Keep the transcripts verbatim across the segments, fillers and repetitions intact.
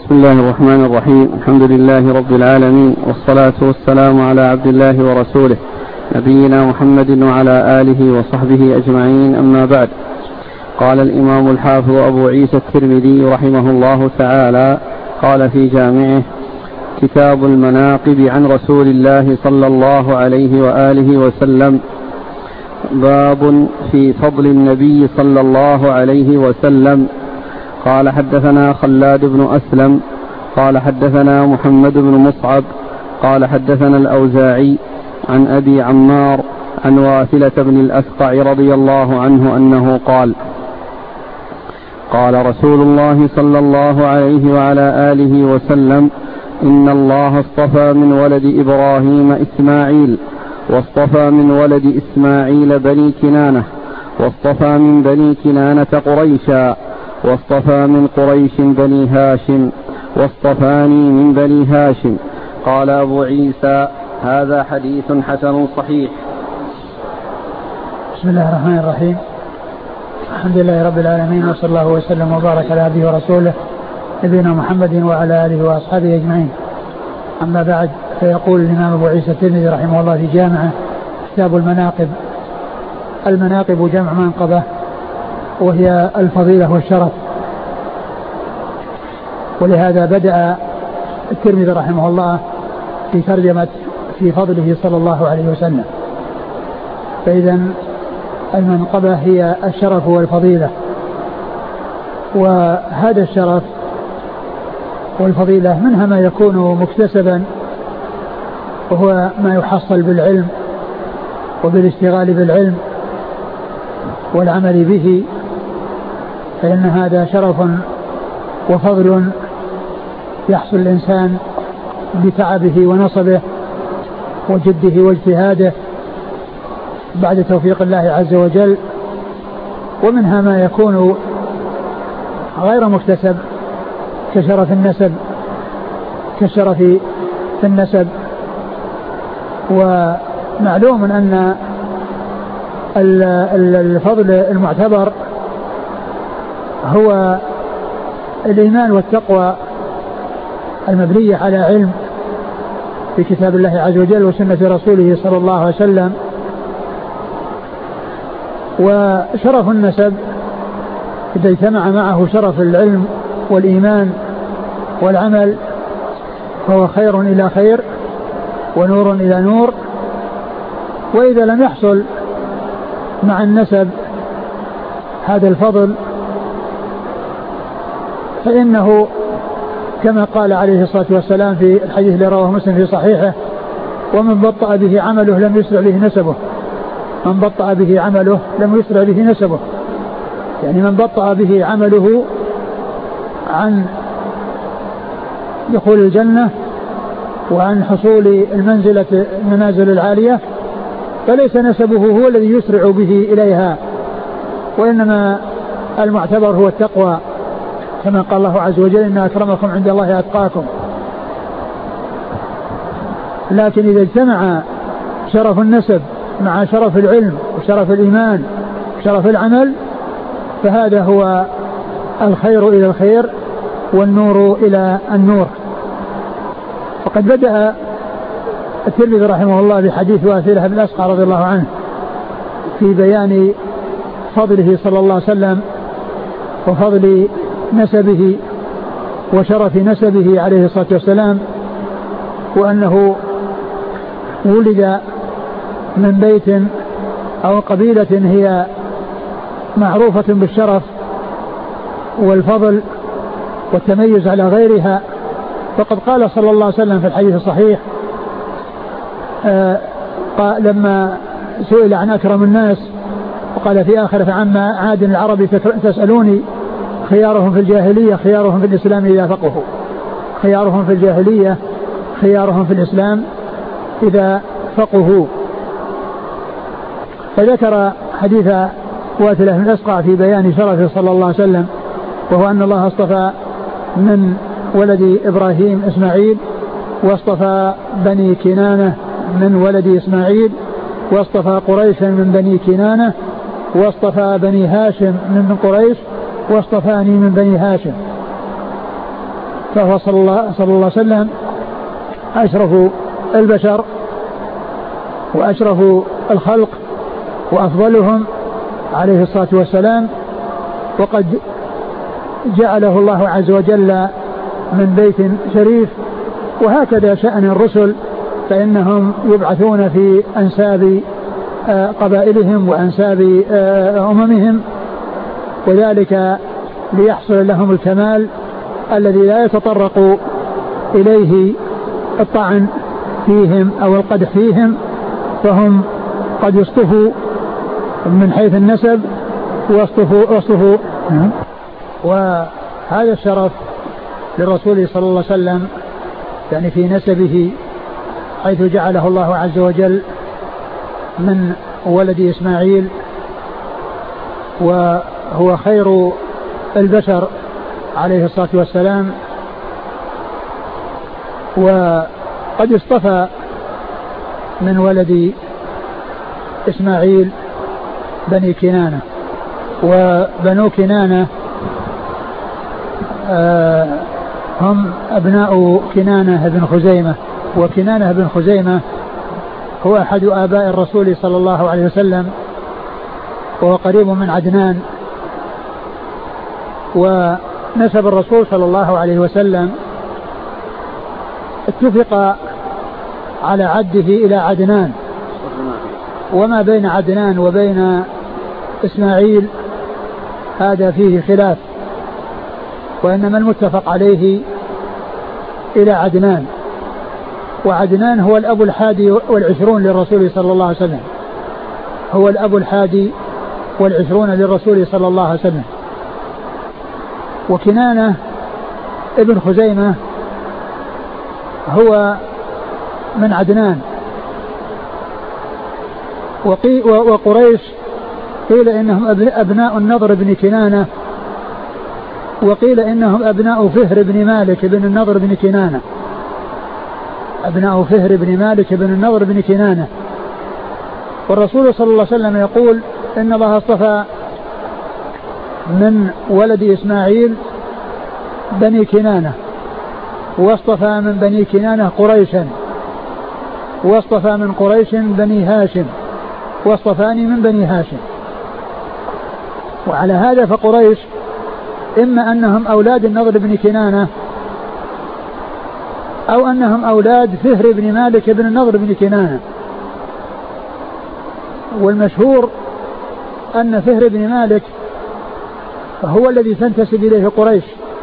بسم الله الرحمن الرحيم. الحمد لله رب العالمين، والصلاة والسلام على عبد الله ورسوله نبينا محمد وعلى آله وصحبه أجمعين، أما بعد. قال الإمام الحافظ أبو عيسى الترمذي رحمه الله تعالى قال في جامعه: كتاب المناقب عن رسول الله صلى الله عليه وآله وسلم. باب في فضل النبي صلى الله عليه وسلم. قال: حدثنا خلاد بن أسلم قال حدثنا محمد بن مصعب قال حدثنا الأوزاعي عن أبي عمار عن واثلة بن الأسقع رضي الله عنه أنه قال: قال رسول الله صلى الله عليه وعلى آله وسلم: إن الله اصطفى من ولد إبراهيم إسماعيل، واصطفى من ولد إسماعيل بني كنانة، واصطفى من بني كنانة قريشا، واصطفى من قريش بني هاشم، واصطفاني من بني هاشم. قال أبو عيسى: هذا حديث حسن صحيح. بسم الله الرحمن الرحيم. الحمد لله رب العالمين، وصلى الله وسلم وبارك على عبده ورسوله نبينا محمد وعلى آله وأصحابه أجمعين، أما بعد. فيقول الإمام أبو عيسى الترمذي رحمه الله في جامعه: كتاب المناقب. المناقب جمع منقبة، وهي الفضيلة والشرف، ولهذا بدأ الترمذي رحمه الله في ترجمة في فضله صلى الله عليه وسلم. فإذا المنقبة هي الشرف والفضيلة، وهذا الشرف والفضيلة منها ما يكون مكتسبا، وهو ما يحصل بالعلم وبالاشتغال بالعلم والعمل به، فإن هذا شرف وفضل يحصل الإنسان بتعبه ونصبه وجده واجتهاده بعد توفيق الله عز وجل. ومنها ما يكون غير مكتسب كشرف النسب كشرف في النسب. ومعلوم أن الفضل المعتبر هو الإيمان والتقوى المبنية على علم في كتاب الله عز وجل وسنة رسوله صلى الله عليه وسلم. وشرف النسب إذا اجتمع معه شرف العلم والإيمان والعمل فهو خير إلى خير ونور إلى نور. وإذا لم يحصل مع النسب هذا الفضل فإنه كما قال عليه الصلاة والسلام في الحديث الذي رواه مسلم في صحيحه: ومن بطأ به عمله لم يسرع به نسبه. من بطأ به عمله لم يسرع به نسبه، يعني من بطأ به عمله عن دخول الجنة وعن حصول المنزلة المنازل العالية فليس نسبه هو الذي يسرع به إليها، وإنما المعتبر هو التقوى، كما قال الله عز وجل: إن أكرمكم عند الله أتقاكم. لكن إذا اجتمع شرف النسب مع شرف العلم وشرف الإيمان وشرف العمل فهذا هو الخير إلى الخير والنور إلى النور. وقد بدأ الترمذي رحمه الله بحديث واثلة بن الأسقع رضي الله عنه في بيان فضله صلى الله عليه وسلم وفضل نسبه وشرف نسبه عليه الصلاة والسلام، وأنه ولد من بيت أو قبيلة هي معروفة بالشرف والفضل والتميز على غيرها. فقد قال صلى الله عليه وسلم في الحديث الصحيح آه لما سئل عن أكرم الناس وقال في آخر: فعما عاد العرب تسألوني خيارهم في الجاهلية خيارهم في الإسلام إذا فقهوا. خيارهم في الجاهلية خيارهم في الإسلام إذا فقهوا. فذكر حديث واثلة بن الأسقع في بيان شرفه صلى الله عليه وسلم، وهو أن الله اصطفى من ولد إبراهيم إسماعيل، واصطفى بني كنانة من ولد إسماعيل، واصطفى قريشا من بني كنانة، واصطفى بني هاشم من قريش، واصطفاني من بني هاشم. فهو صلى الله, صلى الله عليه وسلم أشرف البشر وأشرف الخلق وأفضلهم عليه الصلاة والسلام، وقد جعله الله عز وجل من بيت شريف. وهكذا شأن الرسل، فإنهم يبعثون في أنساب قبائلهم وأنساب أممهم، وذلك ليحصل لهم الكمال الذي لا يتطرق إليه الطعن فيهم أو القدح فيهم، فهم قد يصطفوا من حيث النسب واصطفوا, واصطفوا وهذا الشرف للرسول صلى الله عليه وسلم يعني في نسبه، حيث جعله الله عز وجل من ولد إسماعيل، وهو خير البشر عليه الصلاة والسلام. وقد اصطفى من ولد إسماعيل بني كنانة، وبنو كنانة آه هم أبناء كنانة بن خزيمة، وكنانة بن خزيمة هو أحد آباء الرسول صلى الله عليه وسلم، وهو قريب من عدنان. ونسب الرسول صلى الله عليه وسلم اتفق على عده إلى عدنان، وما بين عدنان وبين إسماعيل هذا فيه خلاف، وإنما المتفق عليه إلى عدنان. وعدنان هو الأب الحادي والعشرون للرسول صلى الله عليه وسلم، هو الأب الحادي والعشرون للرسول صلى الله عليه وسلم. وكنانة ابن خزيمة هو من عدنان. وقريش قيل إنهم أبناء النضر بن كنانة، وقيل إنهم أبناء فهر بن مالك بن النضر بن كنانة، أبناء فهر بن مالك بن النضر بن كنانة. والرسول صلى الله عليه وسلم يقول إن الله اصطفى من ولد إسماعيل بني كنانة، واصطفى من بني كنانة قريشا، واصطفى من قريش بني هاشم، واصطفاني من بني هاشم. وعلى هذا فقريش إما أنهم أولاد النضر بن كنانة أو أنهم أولاد فهر بن مالك بن النضر بن كنانة. والمشهور أن فهر بن مالك هو الذي تنتسب إليه قريش.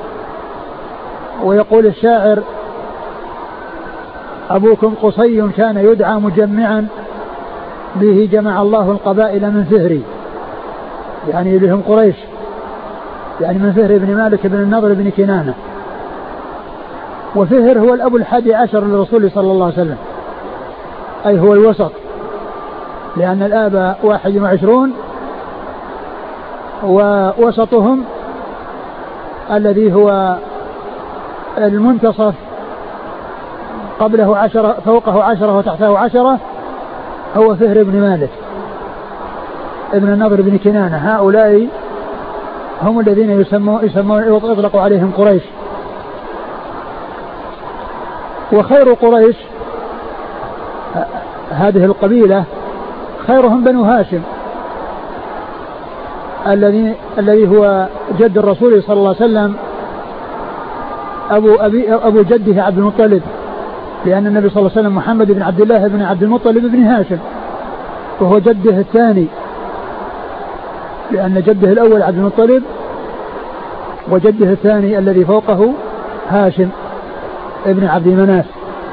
ويقول الشاعر: أبوكم قصي كان يدعى مجمعا، به جمع الله القبائل من فهري، يعني لهم قريش، يعني من فهر بن مالك بن النضر بن كنانة. وفهر هو الأب الحادي عشر للرسول صلى الله عليه وسلم، أي هو الوسط، لأن الآباء واحد وعشرون، ووسطهم الذي هو المنتصف قبله عشرة فوقه عشرة وتحته عشرة هو فهر بن مالك ابن النضر بن كنانة. هؤلاء هم الذين يسمون يسمون يطلق عليهم قريش. وخير قريش هذه القبيلة خيرهم بنو هاشم، الذي الذي هو جد الرسول صلى الله عليه وسلم، أبو أبي أبو جده عبد المطلب، لأن النبي صلى الله عليه وسلم محمد بن عبد الله بن عبد المطلب بن هاشم، وهو جده الثاني، لأن جده الأول عبد المطلب وجده الثاني الذي فوقه هاشم ابن عبد مناف.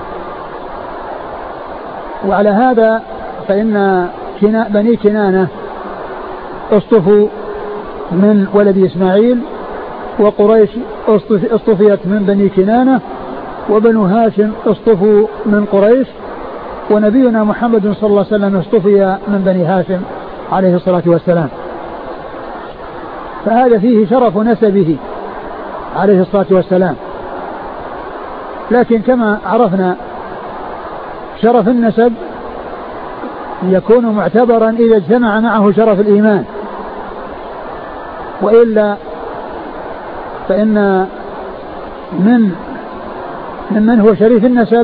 وعلى هذا فإن كنا بني كنانة اصطفوا من ولد إسماعيل، وقريش اصطفيت من بني كنانة، وبنو هاشم اصطفوا من قريش، ونبينا محمد صلى الله عليه وسلم اصطفي من بني هاشم عليه الصلاة والسلام. فهذا فيه شرف نسبه عليه الصلاة والسلام. لكن كما عرفنا شرف النسب يكون معتبرا إذا اجتمع معه شرف الإيمان، وإلا فإن من ممن هو شريف النسب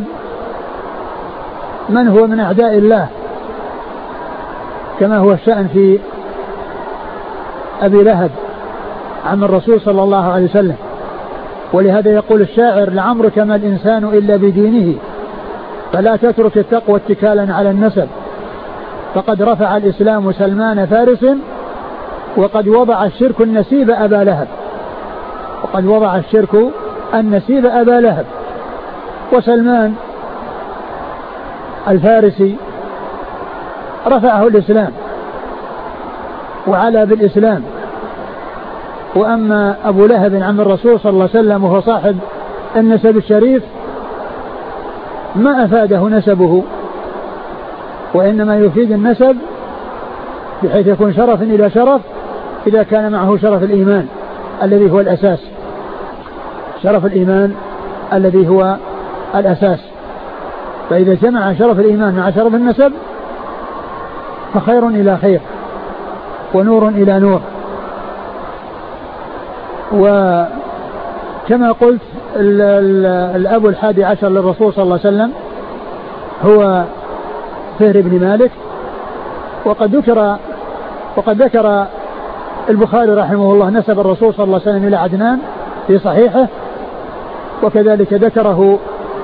من هو من أعداء الله، كما هو الشأن في أبي لهب عم الرسول صلى الله عليه وسلم. ولهذا يقول الشاعر: لعمرك ما الإنسان إلا بدينه، فلا تترك التقوى اتكالا على النسب، فقد رفع الإسلام سلمان فارس، وقد وضع الشرك النسيب أبا لهب. وقد وضع الشرك النسيب أبا لهب. وسلمان الفارسي رفعه الإسلام وعلى بالإسلام، وأما أبو لهب عم الرسول صلى الله عليه وسلم وهو صاحب النسب الشريف ما أفاده نسبه، وإنما يفيد النسب بحيث يكون شرف إلى شرف إذا كان معه شرف الإيمان الذي هو الأساس، شرف الإيمان الذي هو الأساس. فإذا جمع شرف الإيمان مع شرف النسب فخير إلى خير ونور إلى نور. وكما قلت ال ال الأب الحادي عشر للرسول صلى الله عليه وسلم هو فهر بن مالك. وقد ذكر وقد ذكر البخاري رحمه الله نسب الرسول صلى الله عليه وسلم إلى عدنان في صحيحه، وكذلك ذكره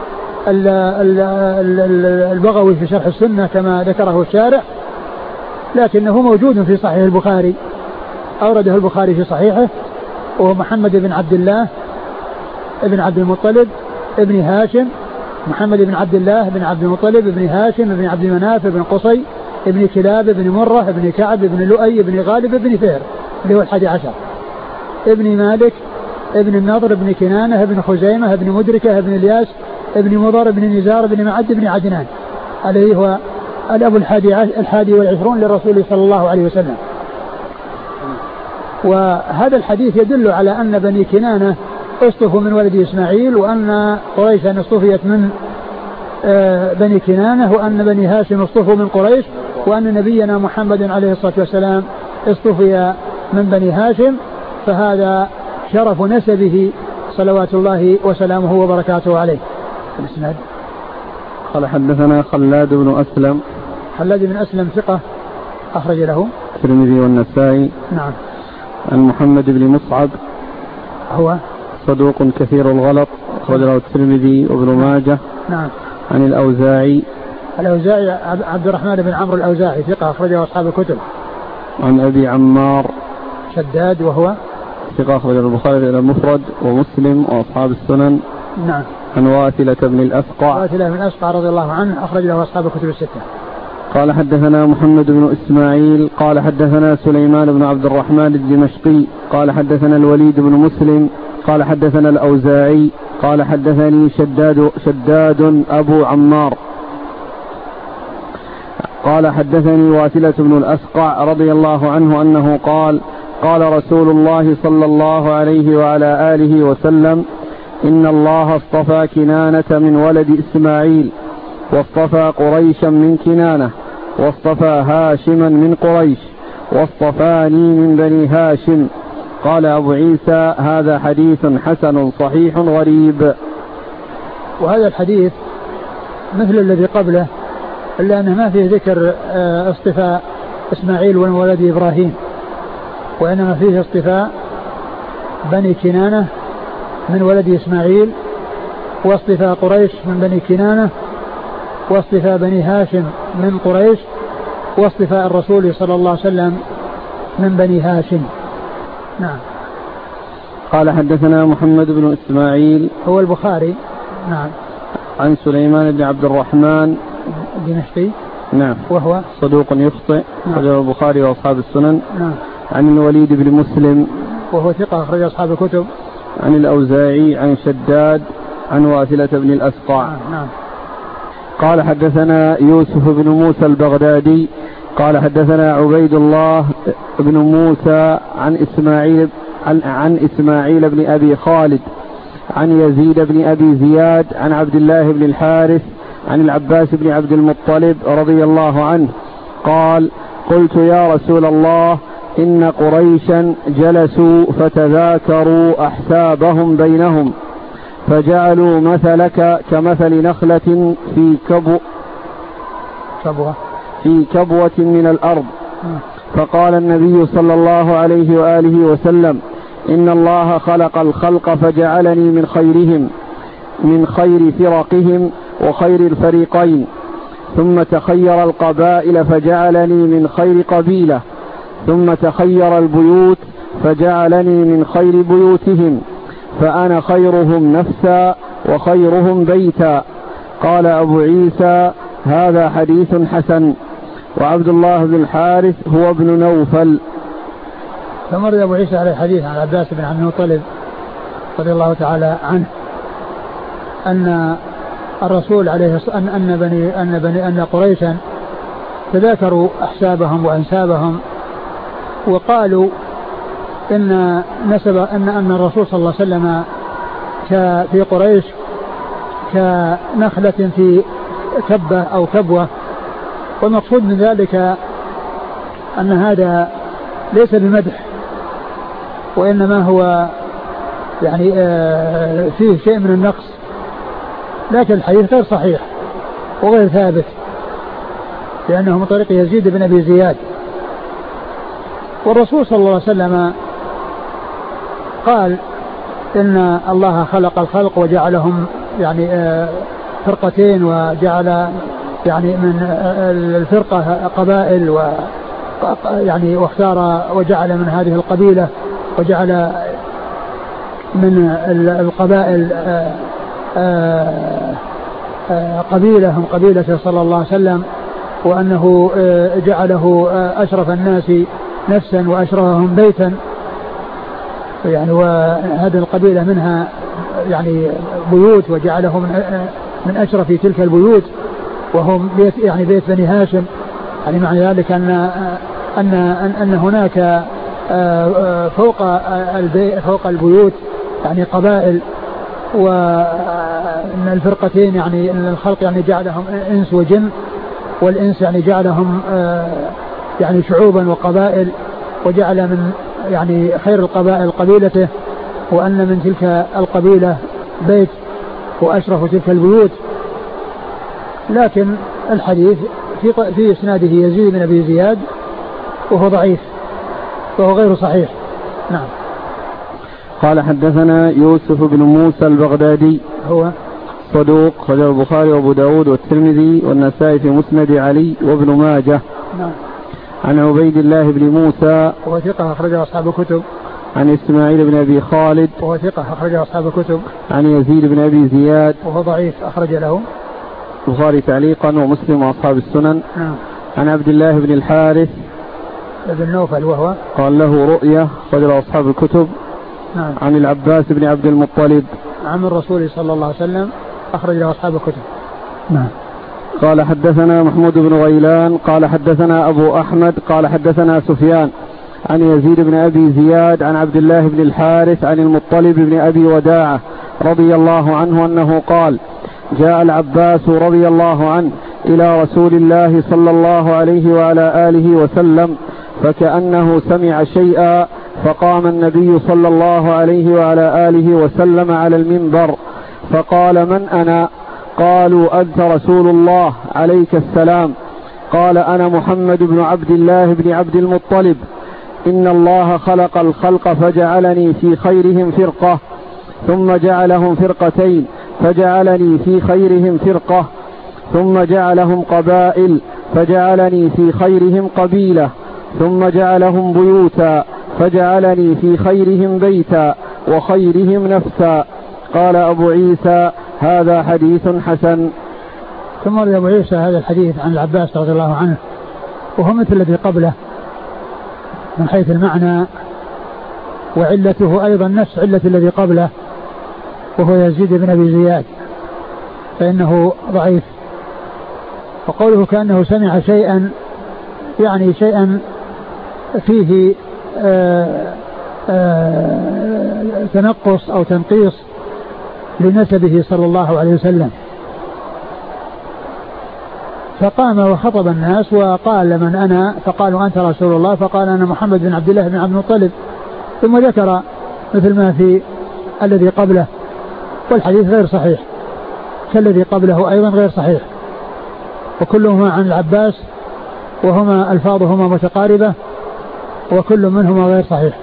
البغوي في شرح السنة كما ذكره الشارح، لكنه موجود في صحيح البخاري، أورده البخاري في صحيحه، وهو محمد بن عبد الله ابن عبد المطلب ابن هاشم، محمد بن عبد الله بن عبد المطلب ابن هاشم ابن عبد مناف ابن قصي ابن كلاب ابن مرة ابن كعب ابن لؤي ابن غالب ابن فهر اللي هو الحادي عشر، ابن مالك ابن النضر ابن كنانة ابن خزيمة ابن مدركة ابن الياس ابن مضر ابن نزار ابن معد ابن عدنان، الذي هو الأب الحادي, الحادي والعشرون للرسول صلى الله عليه وسلم. وهذا الحديث يدل على أن بني كنانة اصطفوا من ولد إسماعيل، وأن قريشا اصطفيت من بني كنانة، وأن بني هاشم اصطفوا من قريش، وأن نبينا محمد عليه الصلاة والسلام اصطفي من بني هاشم. فهذا شرف نسبه صلوات الله وسلامه وبركاته عليه. الاسناد قال حدثنا خلاد بن أسلم. خلاد بن أسلم ثقة أخرج له الترمذي والنسائي. نعم. عن محمد بن مصعب هو صدوق كثير الغلط أخرج له الترمذي وابن ماجه. نعم. عن الأوزاعي. الأوزاعي عبد الرحمن بن عمرو الأوزاعي ثقة أخرجه أصحاب الكتب. عن أبي عمار شداد وهو ثقة أخرج البخاري إلى المفرد ومسلم وأصحاب السنن. نعم. عن واثلة بن الأسقع. واثلة بن الأسقع رضي الله عنه أخرج له أصحاب الكتب الستة. قال حدثنا محمد بن إسماعيل قال حدثنا سليمان بن عبد الرحمن الدمشقي قال حدثنا الوليد بن مسلم قال حدثنا الأوزاعي قال حدثني شداد شداد أبو عمار قال حدثني واثلة بن الأسقع رضي الله عنه أنه قال قال رسول الله صلى الله عليه وعلى آله وسلم: إن الله اصطفى كنانة من ولد إسماعيل، واصطفى قريشا من كنانة، واصطفى هاشما من قريش، واصطفاني من بني هاشم. قال أبو عيسى: هذا حديث حسن صحيح غريب. وهذا الحديث مثل الذي قبله، إلا أنه ما فيه ذكر اصطفاء إسماعيل من ولد إبراهيم، وإنما فيه اصطفاء بني كنانة من ولد إسماعيل، واصطفاء قريش من بني كنانة، واصطفاء بني هاشم من قريش، واصطفاء الرسول صلى الله عليه وسلم من بني هاشم. نعم. قال حدثنا محمد بن إسماعيل هو البخاري. نعم. عن سليمان بن عبد الرحمن الدمشقي. نعم. وهو صدوق يخطئ أخرج له البخاري وأصحاب السنن. نعم. عن الوليد بن مسلم وهو ثقة أخرج أصحاب الكتب. عن الأوزاعي عن شداد عن واثلة بن الأسقع. نعم. قال حدثنا يوسف بن موسى البغدادي قال حدثنا عبيد الله بن موسى عن إسماعيل عن, عن إسماعيل بن أبي خالد عن يزيد بن أبي زياد عن عبد الله بن الحارث عن العباس بن عبد المطلب رضي الله عنه قال: قلت يا رسول الله إن قريشا جلسوا فتذاكروا أحسابهم بينهم، فجعلوا مثلك كمثل نخلة في كبو كبوة في كبوة من الأرض. فقال النبي صلى الله عليه وآله وسلم: إن الله خلق الخلق فجعلني من خيرهم من خير فرقهم وخير الفريقين، ثم تخير القبائل فجعلني من خير قبيلة، ثم تخير البيوت فجعلني من خير بيوتهم، فأنا خيرهم نفسا وخيرهم بيتا. قال أبو عيسى: هذا حديث حسن. وعبد الله بن الحارث هو ابن نوفل. فمر أبو عيسى على الحديث عن عباس بن عبد المطلب رضي الله تعالى عنه أن الرسول عليه الصلاة والسلام أن بني أن بني أن قريشا تذاكروا أحسابهم وأنسابهم وقالوا إن نسب أن أن الرسول صلى الله عليه وسلم في قريش كنخلة في كبة أو كبوة. والمقصود من ذلك أن هذا ليس بمدح، وإنما هو يعني فيه شيء من النقص، لكن الحديث غير صحيح وغير ثابت لأنه من طريق يزيد بن أبي زياد. والرسول صلى الله عليه وسلم قال إن الله خلق الخلق وجعلهم يعني فرقتين، وجعل يعني من الفرقة قبائل و يعني واختار وجعل من هذه القبيلة وجعل من القبائل قبيلة هم قبيلة صلى الله عليه وسلم، وأنه جعله أشرف الناس نفسا وأشرفهم بيتا، يعني وهذه القبيلة منها يعني بيوت وجعلهم من أشرف تلك البيوت وهم بيت يعني بيت بني هاشم. يعني معنى ذلك أن أن أن هناك فوق فوق البيوت يعني قبائل، وأن الفرقتين يعني الخلق يعني جعلهم إنس وجن، والإنس يعني جعلهم يعني شعوبا وقبائل، وجعل من يعني خير القبائل قبيلته، وأن من تلك القبيلة بيت وأشرف تلك البيوت. لكن الحديث في في إسناده يزيد بن أبي زياد وهو ضعيف وهو غير صحيح. نعم. قال: حدثنا يوسف بن موسى البغدادي هو صدوق، خرجه البخاري وابو داود والترمذي والنسائي في مسند علي وابن ماجه. نعم. عن عبيد الله بن موسى وهو ثقة أخرجه أصحاب الكتب. عن إسماعيل بن أبي خالد وهو ثقة أخرجه أصحاب الكتب. عن يزيد بن أبي زياد وهو ضعيف أخرج له البخاري تعليقا ومسلم وأصحاب السنن. نعم. عن عبد الله بن الحارث بن نوفل وهو قال له رؤية، خرجه أصحاب الكتب. نعم. عن العباس بن عبد المطلب عن الرسول صلى الله عليه وسلم أخرج له أصحاب الكتب. نعم. قال: حدثنا محمود بن غيلان قال حدثنا أبو أحمد قال حدثنا سفيان عن يزيد بن أبي زياد عن عبد الله بن الحارث عن المطلب بن أبي وداعة رضي الله عنه أنه قال: جاء العباس رضي الله عنه إلى رسول الله صلى الله عليه وعلى آله وسلم فكأنه سمع شيئا، فقام النبي صلى الله عليه وعلى آله وسلم على المنبر فقال: من أنا؟ قالوا: أنت رسول الله عليك السلام. قال: أنا محمد بن عبد الله بن عبد المطلب. إن الله خلق الخلق فجعلني في خيرهم فرقة، ثم جعلهم فرقتين فجعلني في خيرهم فرقة، ثم جعلهم قبائل فجعلني في خيرهم قبيلة، ثم جعلهم بيوتا فجعلني في خيرهم بيتا وخيرهم نفسا. قال أبو عيسى: هذا حديث حسن. ثم روى أبو عيسى هذا الحديث عن العباس رضي الله عنه وهو مثل الذي قبله من حيث المعنى، وعلته أيضا نفس علة الذي قبله وهو يزيد بن أبي زياد فإنه ضعيف. وقوله كأنه سمع شيئا يعني شيئا فيه آآ آآ تنقص أو تنقيص لنسبه صلى الله عليه وسلم. فقام وخطب الناس وقال: من أنا؟ فقالوا: أنت رسول الله. فقال: أنا محمد بن عبد الله بن عبد المطلب. ثم ذكر مثل ما في الذي قبله والحديث غير صحيح كالذي قبله أيضا غير صحيح، وكلهما عن العباس وهما ألفاظهما متقاربة وكل منهما غير صحيح.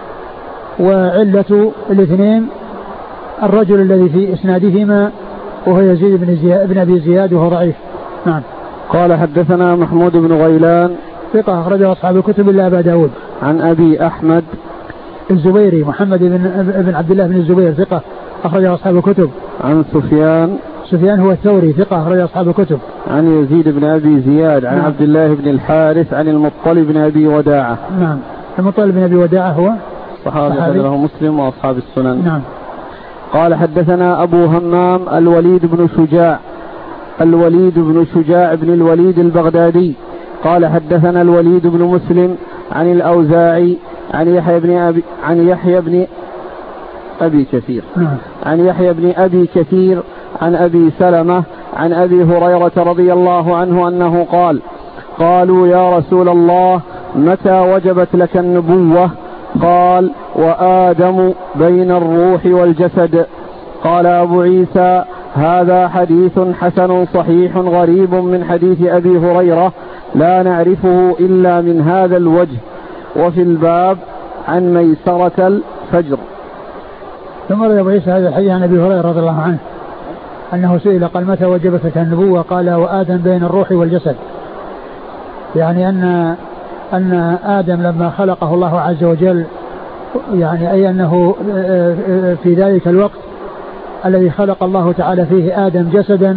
وعلة الاثنين الرجل الذي في إسنادهما وهو يزيد بن, زياد بن أبي زياد وهو ضعيف. نعم. قال حدثنا محمود بن غيلان ثقة أخرجه أصحاب الكتب إلا أبا داود. عن أبي أحمد الزبيري محمد بن, بن عبد الله بن الزبير ثقة أخرجه أصحاب الكتب. عن سفيان سفيان هو الثوري ثقة أخرجه أصحاب الكتب. عن يزيد بن أبي زياد عن نعم. عبد الله بن الحارث عن المطلب بن أبي وداعة. نعم. المطلب بن أبي وداعة هو صحابي حضره مسلم وأصحاب السنن. نعم. قال حدثنا أبو همام الوليد بن شجاع الوليد بن شجاع بن الوليد البغدادي قال حدثنا الوليد بن مسلم عن الأوزاعي عن يحيى بن أبي عن يحيى بن أبي كثير نعم. عن يحيى بن أبي كثير عن أبي سلمة عن أبي هريرة رضي الله عنه أنه قال قالوا يا رسول الله متى وجبت لك النبوة؟ قال وآدم بين الروح والجسد. قال أبو عيسى هذا حديث حسن صحيح غريب من حديث أبي هريرة لا نعرفه إلا من هذا الوجه. وفي الباب عن ميسرة الفجر. ثم روى أبو عيسى هذا الحديث عن أبي هريرة رضي الله عنه أنه سئل قال متى وجبت لك النبوة؟ قال وآدم بين الروح والجسد، يعني أن أن آدم لما خلقه الله عز وجل، يعني أي أنه في ذلك الوقت الذي خلق الله تعالى فيه آدم جسدا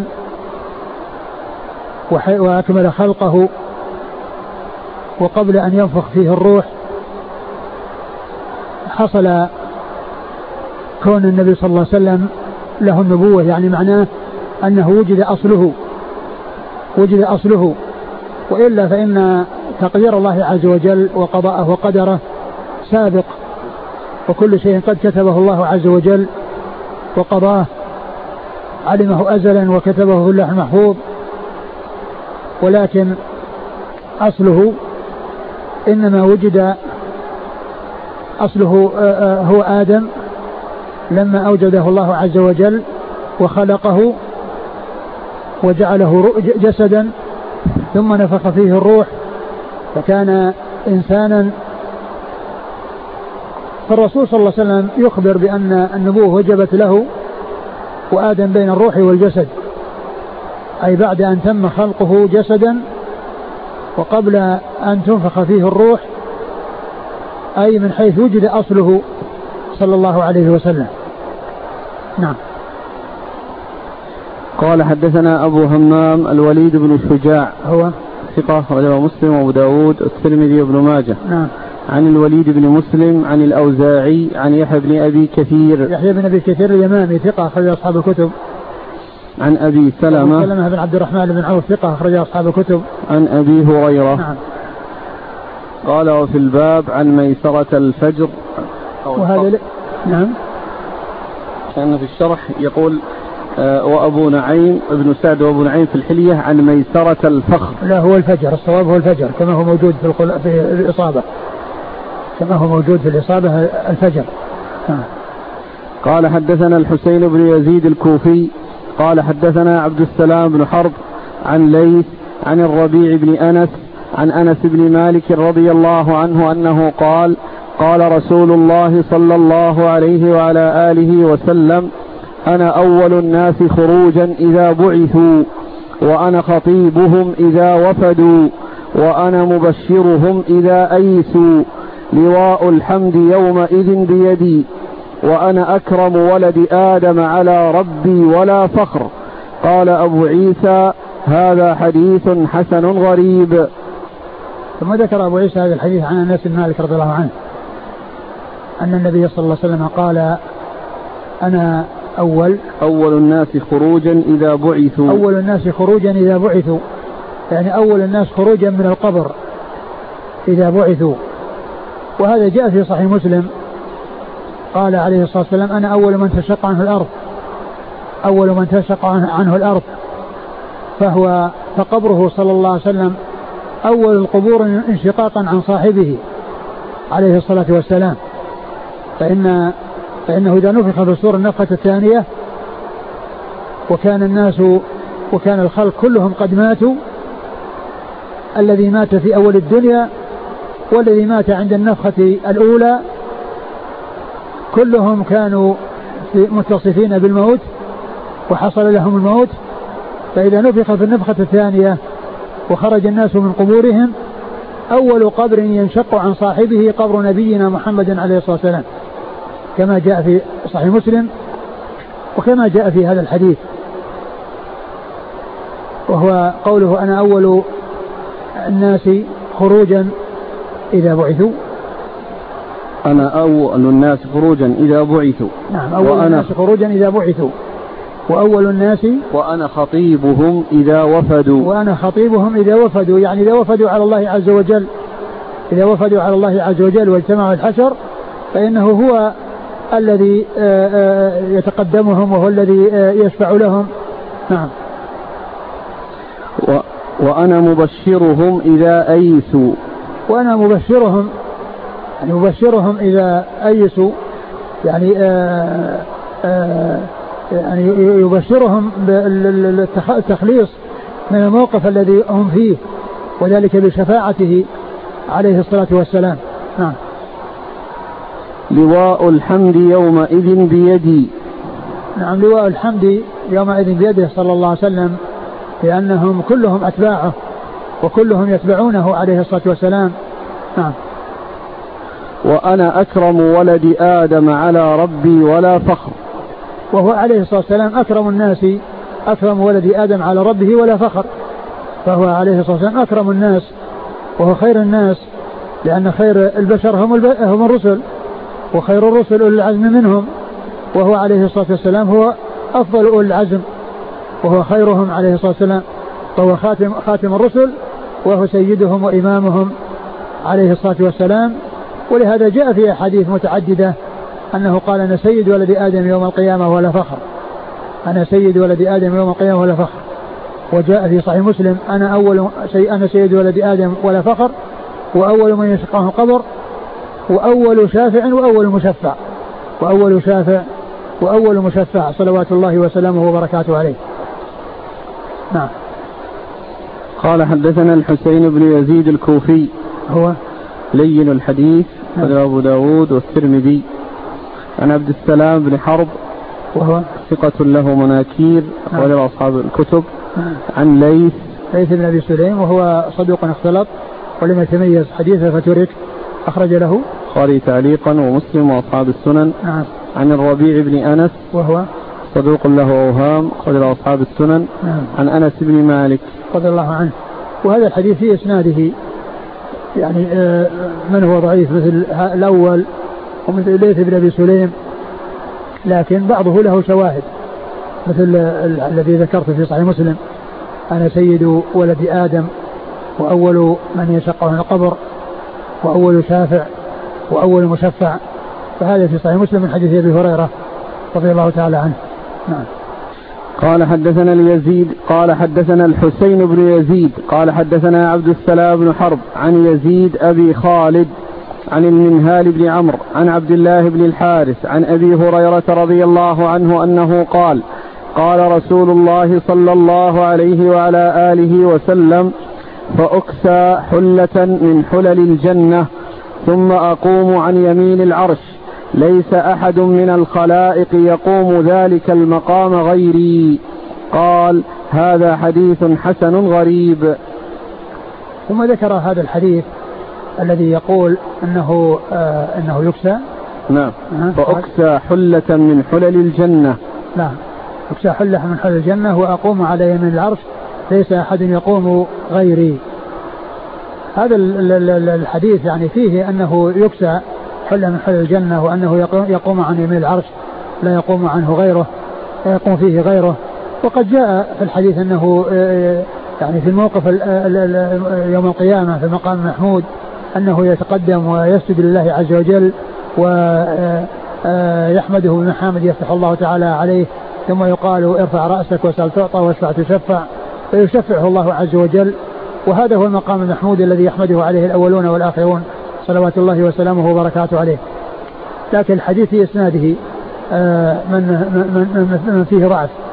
وأكمل خلقه، وقبل أن ينفخ فيه الروح حصل كون النبي صلى الله عليه وسلم له النبوة، يعني معناه أنه وجد أصله وجد أصله وإلا فإن تقدير الله عز وجل وقضاءه وقدره سابق، وكل شيء قد كتبه الله عز وجل وقضاه، علمه أزلا وكتبه في اللوح المحفوظ، ولكن أصله إنما وجد أصله هو آدم لما أوجده الله عز وجل وخلقه وجعله جسدا ثم نفخ فيه الروح فكان إنسانا. فالرسول صلى الله عليه وسلم يخبر بأن النبوة وجبت له وآدم بين الروح والجسد، أي بعد أن تم خلقه جسدا وقبل أن تنفخ فيه الروح، أي من حيث وجد أصله صلى الله عليه وسلم. نعم. قال حدثنا أبو همام الوليد بن شجاع هو ثقة أخرجه مسلم وأبو داود الترمذي وابن ماجه. نعم. عن الوليد بن مسلم عن الأوزاعي عن يحيى بن أبي كثير يحيى بن أبي كثير اليمامي ثقة أخرج أصحاب الكتب. عن أبي سلمة سلمة بن عبد الرحمن بن عوف ثقة أخرج أصحاب الكتب. عن أبي هريرة. نعم. قال وفي الباب عن ميسرة الفجر. وهذا ل... نعم. كان في الشرح يقول آه وأبو نعيم ابن سعد وأبو نعيم في الحلية عن ميسرة الفخر. لا هو الفجر، الصواب هو الفجر كما هو موجود في, القل... في الإصابة، كما هو موجود في الإصابة الفجر. آه. قال حدثنا الحسين بن يزيد الكوفي قال حدثنا عبد السلام بن حرب عن ليث عن الربيع بن أنس عن أنس بن مالك رضي الله عنه أنه قال قال رسول الله صلى الله عليه وعلى آله وسلم أنا أول الناس خروجا إذا بعثوا وأنا خطيبهم إذا وفدوا وأنا مبشرهم إذا أيسوا لواء الحمد يومئذ بيدي وأنا أكرم ولد آدم على ربي ولا فخر. قال أبو عيسى هذا حديث حسن غريب. ثم ذكر أبو عيسى هذا الحديث عن أنس بن مالك رضي الله عنه أن النبي صلى الله عليه وسلم قال أنا أول أول الناس خروجا إذا بعثوا أول الناس خروجا إذا بعثوا يعني أول الناس خروجا من القبر إذا بعثوا. وهذا جاء في صحيح مسلم قال عليه الصلاة والسلام أنا أول من تشق عنه الأرض أول من تشق عنه الأرض فهو فقبره صلى الله عليه وسلم أول القبور انشقاقا عن صاحبه عليه الصلاة والسلام. فإن فإنه إذا نفخ في الصور النفخة الثانية وكان الناس وكان الخلق كلهم قد ماتوا، الذي مات في أول الدنيا والذي مات عند النفخة الأولى كلهم كانوا متصفين بالموت وحصل لهم الموت. فإذا نفخ في النفخة الثانية وخرج الناس من قبورهم، أول قبر ينشق عن صاحبه قبر نبينا محمد عليه الصلاة والسلام، كما جاء في صحيح مسلم وكما جاء في هذا الحديث، وهو قوله أنا أول الناس خروجا إذا بعثوا. أنا أول الناس خروجا إذا بعثوا. نعم، أول الناس خروجا إذا بعثوا، وأول الناس وأنا خطيبهم إذا وفدوا. وأنا خطيبهم إذا وفدوا، يعني إذا وفدوا على الله عز وجل، إذا وفدوا على الله عز وجل واجتمعوا الحشر فإنه هو الذي يتقدمهم وهو الذي يشفع لهم. نعم. و وأنا مبشرهم إذا أيسوا. وأنا مبشرهم، يعني مبشرهم إذا أيسوا، يعني آآ آآ يعني يبشرهم بالتخليص من الموقف الذي هم فيه، وذلك بشفاعته عليه الصلاة والسلام. نعم. لواء الحمد يومئذ بيدي. نعم، لواء الحمد يومئذ بيده صلى الله عليه وسلم، لأنهم كلهم أتباعه وكلهم يتبعونه عليه الصلاة والسلام. نعم. وأنا أكرم ولد آدم على ربي ولا فخر. وهو عليه الصلاة والسلام أكرم الناس، أكرم ولد آدم على ربه ولا فخر، فهو عليه الصلاة والسلام أكرم الناس وهو خير الناس، لأن خير البشر هم, الب... هم الرسل، وخير الرسل أولي العزم منهم، وهو عليه الصلاة والسلام هو أفضل أولي العزم وهو خيرهم عليه الصلاة والسلام، فهو خاتم, خاتم الرسل وهو سيدهم وإمامهم عليه الصلاة والسلام. ولهذا جاء في أحاديث متعددة أنه قال أنا سيد ولد آدم يوم القيامة ولا فخر، أنا سيد ولد آدم يوم القيامة ولا فخر. وجاء في صحيح مسلم أنا أول سي... أنا سيد ولد آدم ولا فخر، وأول من يشقاه قبر، وأول شافع وأول مشفع، وأول شافع وأول مشفع صلوات الله وسلامه وبركاته عليه. نعم. قال حدثنا الحسين بن يزيد الكوفي هو لين الحديث قال أبو داود والترمذي، عن عبد السلام بن حرب وهو ثقة له مناكير أخرج له أصحاب الكتب. نعم. عن ليث ليث بن أبي سليم وهو صدوق اختلط ولم يتميز حديثه فترك، أخرج له البخاري تعليقا ومسلم وأصحاب السنن. نعم. عن الربيع بن أنس وهو صدوق له أوهام أخرج له أصحاب السنن. نعم. عن أنس بن مالك رضي الله عنه. وهذا الحديث في إسناده يعني من هو ضعيف مثل الأول ومثل ليث بن أبي سليم، لكن بعضه له شواهد مثل الذي ذكرته في صحيح مسلم أنا سيد ولد آدم وأول من يشقه القبر وأول شافع وأول مشفع، فهذا في صحيح مسلم من حديث أبي هريرة رضي الله تعالى عنه. نعم. قال حدثنا اليزيد قال حدثنا الحسين بن يزيد قال حدثنا عبد السلام بن حرب عن يزيد أبي خالد عن المنهال بن عمرو عن عبد الله بن الحارث عن أبي هريرة رضي الله عنه أنه قال قال رسول الله صلى الله عليه وعلى آله وسلم فأكسى حلة من حلل الجنة ثم أقوم عن يمين العرش ليس أحد من الخلائق يقوم ذلك المقام غيري. قال هذا حديث حسن غريب. ثم ذكر هذا الحديث الذي يقول أنه آه أنه يكسى. نعم. فأكسى حلة من حلل الجنة. نعم. يكسى حلة من حلل الجنة وأقوم على يمين العرش ليس أحد يقوم غيري. هذا الحديث يعني فيه أنه يكسى حلة من حلل الجنة وأنه يقوم عن يمين العرش لا يقوم عنه غيره لا يقوم فيه غيره. وقد جاء في الحديث أنه يعني في الموقف يوم القيامة في المقام المحمود أنه يتقدم ويسجد لله عز وجل ويحمده بمحامد يفتح الله تعالى عليه، ثم يقال ارفع رأسك وسل تعطى واشفع تشفع، فيشفعه الله عز وجل. وهذا هو المقام المحمود الذي يحمده عليه الأولون والآخرون صلوات الله وسلامه وبركاته عليه. لكن الحديث في إسناده من, من, من فيه ضعف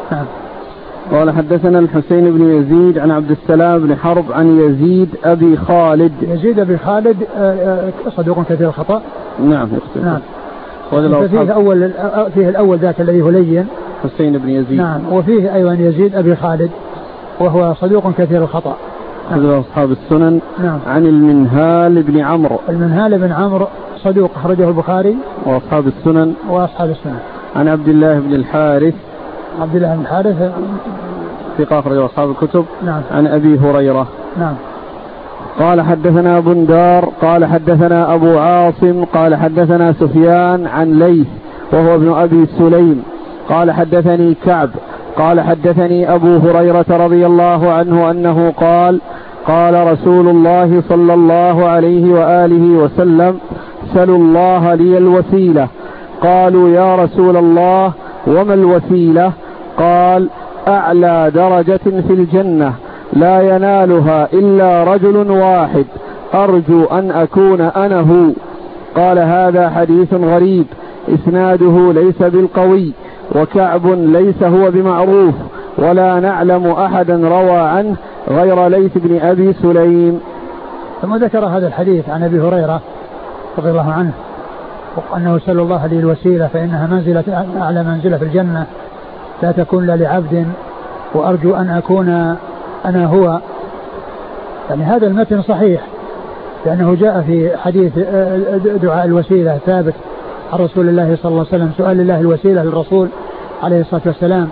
نعم. قال حدثنا الحسين بن يزيد عن عبد السلام بن حرب عن يزيد أبي خالد. يزيد أبي خالد صدوق كثير الخطأ. نعم. نعم. فيه الأول فيه الأول ذاك الذي هو لين حسين بن يزيد. نعم. وفيه أيضا يزيد أبي خالد وهو صدوق كثير الخطأ. نعم. أصحاب السنن. نعم. عن المنهال بن عمرو. المنهال بن عمرو صدوق أخرجه البخاري وأصحاب السنن. وأصحاب السنن. عن عبد الله بن الحارث. عبد الله بن الحارث ثقة أخرجه أصحاب الكتب. نعم. عن أبي هريرة. نعم. قال حدثنا بندار قال حدثنا أبو عاصم قال حدثنا سفيان عن ليث وهو ابن أبي سليم قال حدثني كعب قال حدثني أبو هريرة رضي الله عنه أنه قال قال رسول الله صلى الله عليه وآله وسلم سلوا الله لي الوسيلة. قالوا يا رسول الله وما الوسيلة؟ قال أعلى درجة في الجنة لا ينالها إلا رجل واحد أرجو أن أكون أنا هو. قال هذا حديث غريب إسناده ليس بالقوي وكعب ليس هو بمعروف ولا نعلم أحدا روى عنه غير ليث بن أبي سليم. ثم ذكر هذا الحديث عن أبي هريرة رضي الله عنه أنه سأل الله لي الوسيلة فإنها منزلة أعلى منزلة في الجنة لا تكون لا لعبد وأرجو أن أكون أنا هو. يعني هذا المتن صحيح لأنه جاء في حديث دعاء الوسيلة ثابت عن رسول الله صلى الله عليه وسلم سؤال الله الوسيلة للرسول عليه الصلاة والسلام.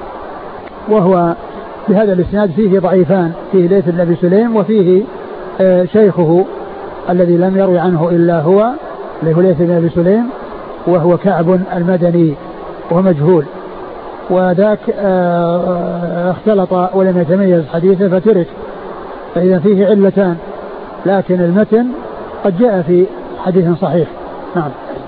وهو بهذا الإسناد فيه ضعيفان فيه ليث بن أبي سليم وفيه شيخه الذي لم يروي عنه إلا هو اللي هو ليث بن أبي سليم وهو كعب المدني وهو مجهول وذاك اختلط ولم يتميز حديثه فترك فإذا فيه علتان لكن المتن قد جاء في حديث صحيح. نعم.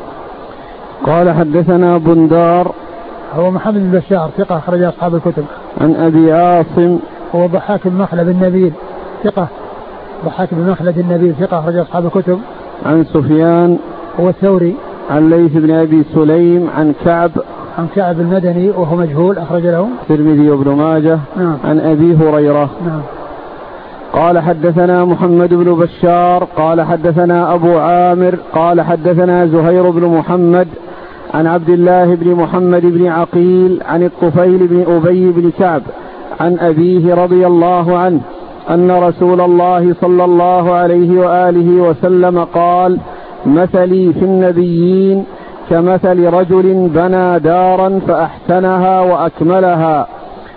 قال حدثنا بندار هو محمد بن بشار ثقة أخرج أصحاب الكتب. عن أبي عاصم هو ضحاك بن مخلد النبيل ثقة ضحاك بن مخلد النبيل ثقة أخرج أصحاب الكتب. عن سفيان هو الثوري. عن ليث بن أبي سليم عن كعب عن كعب المدني وهو مجهول أخرج له الترمذي وابن ماجه. نعم. عن أبي هريرة. نعم. قال حدثنا محمد بن بشار قال حدثنا أبو عامر قال حدثنا زهير بن محمد عن عبد الله بن محمد بن عقيل عن الطفيل بن أبي بن كعب عن أبيه رضي الله عنه أن رسول الله صلى الله عليه وآله وسلم قال مثلي في النبيين كمثل رجل بنى دارا فأحسنها وأكملها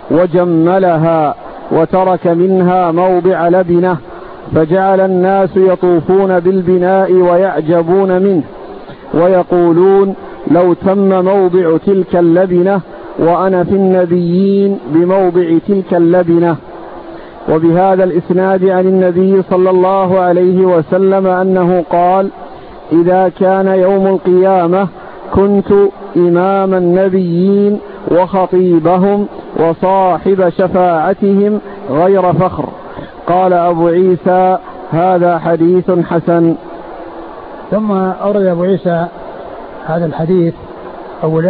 وجملها وترك منها موضع لبنة فجعل الناس يطوفون بالبناء ويعجبون منه ويقولون لو تم موضع تلك اللبنة وأنا في النبيين بموضع تلك اللبنة. وبهذا الإسناد عن النبي صلى الله عليه وسلم أنه قال إذا كان يوم القيامة كنت إمام النبيين وخطيبهم وصاحب شفاعتهم غير فخر. قال أبو عيسى هذا حديث حسن. ثم أورد أبو عيسى هذا الحديث أوله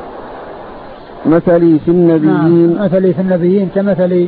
مثلي في النبيين. نعم. مثلي في النبيين كمثل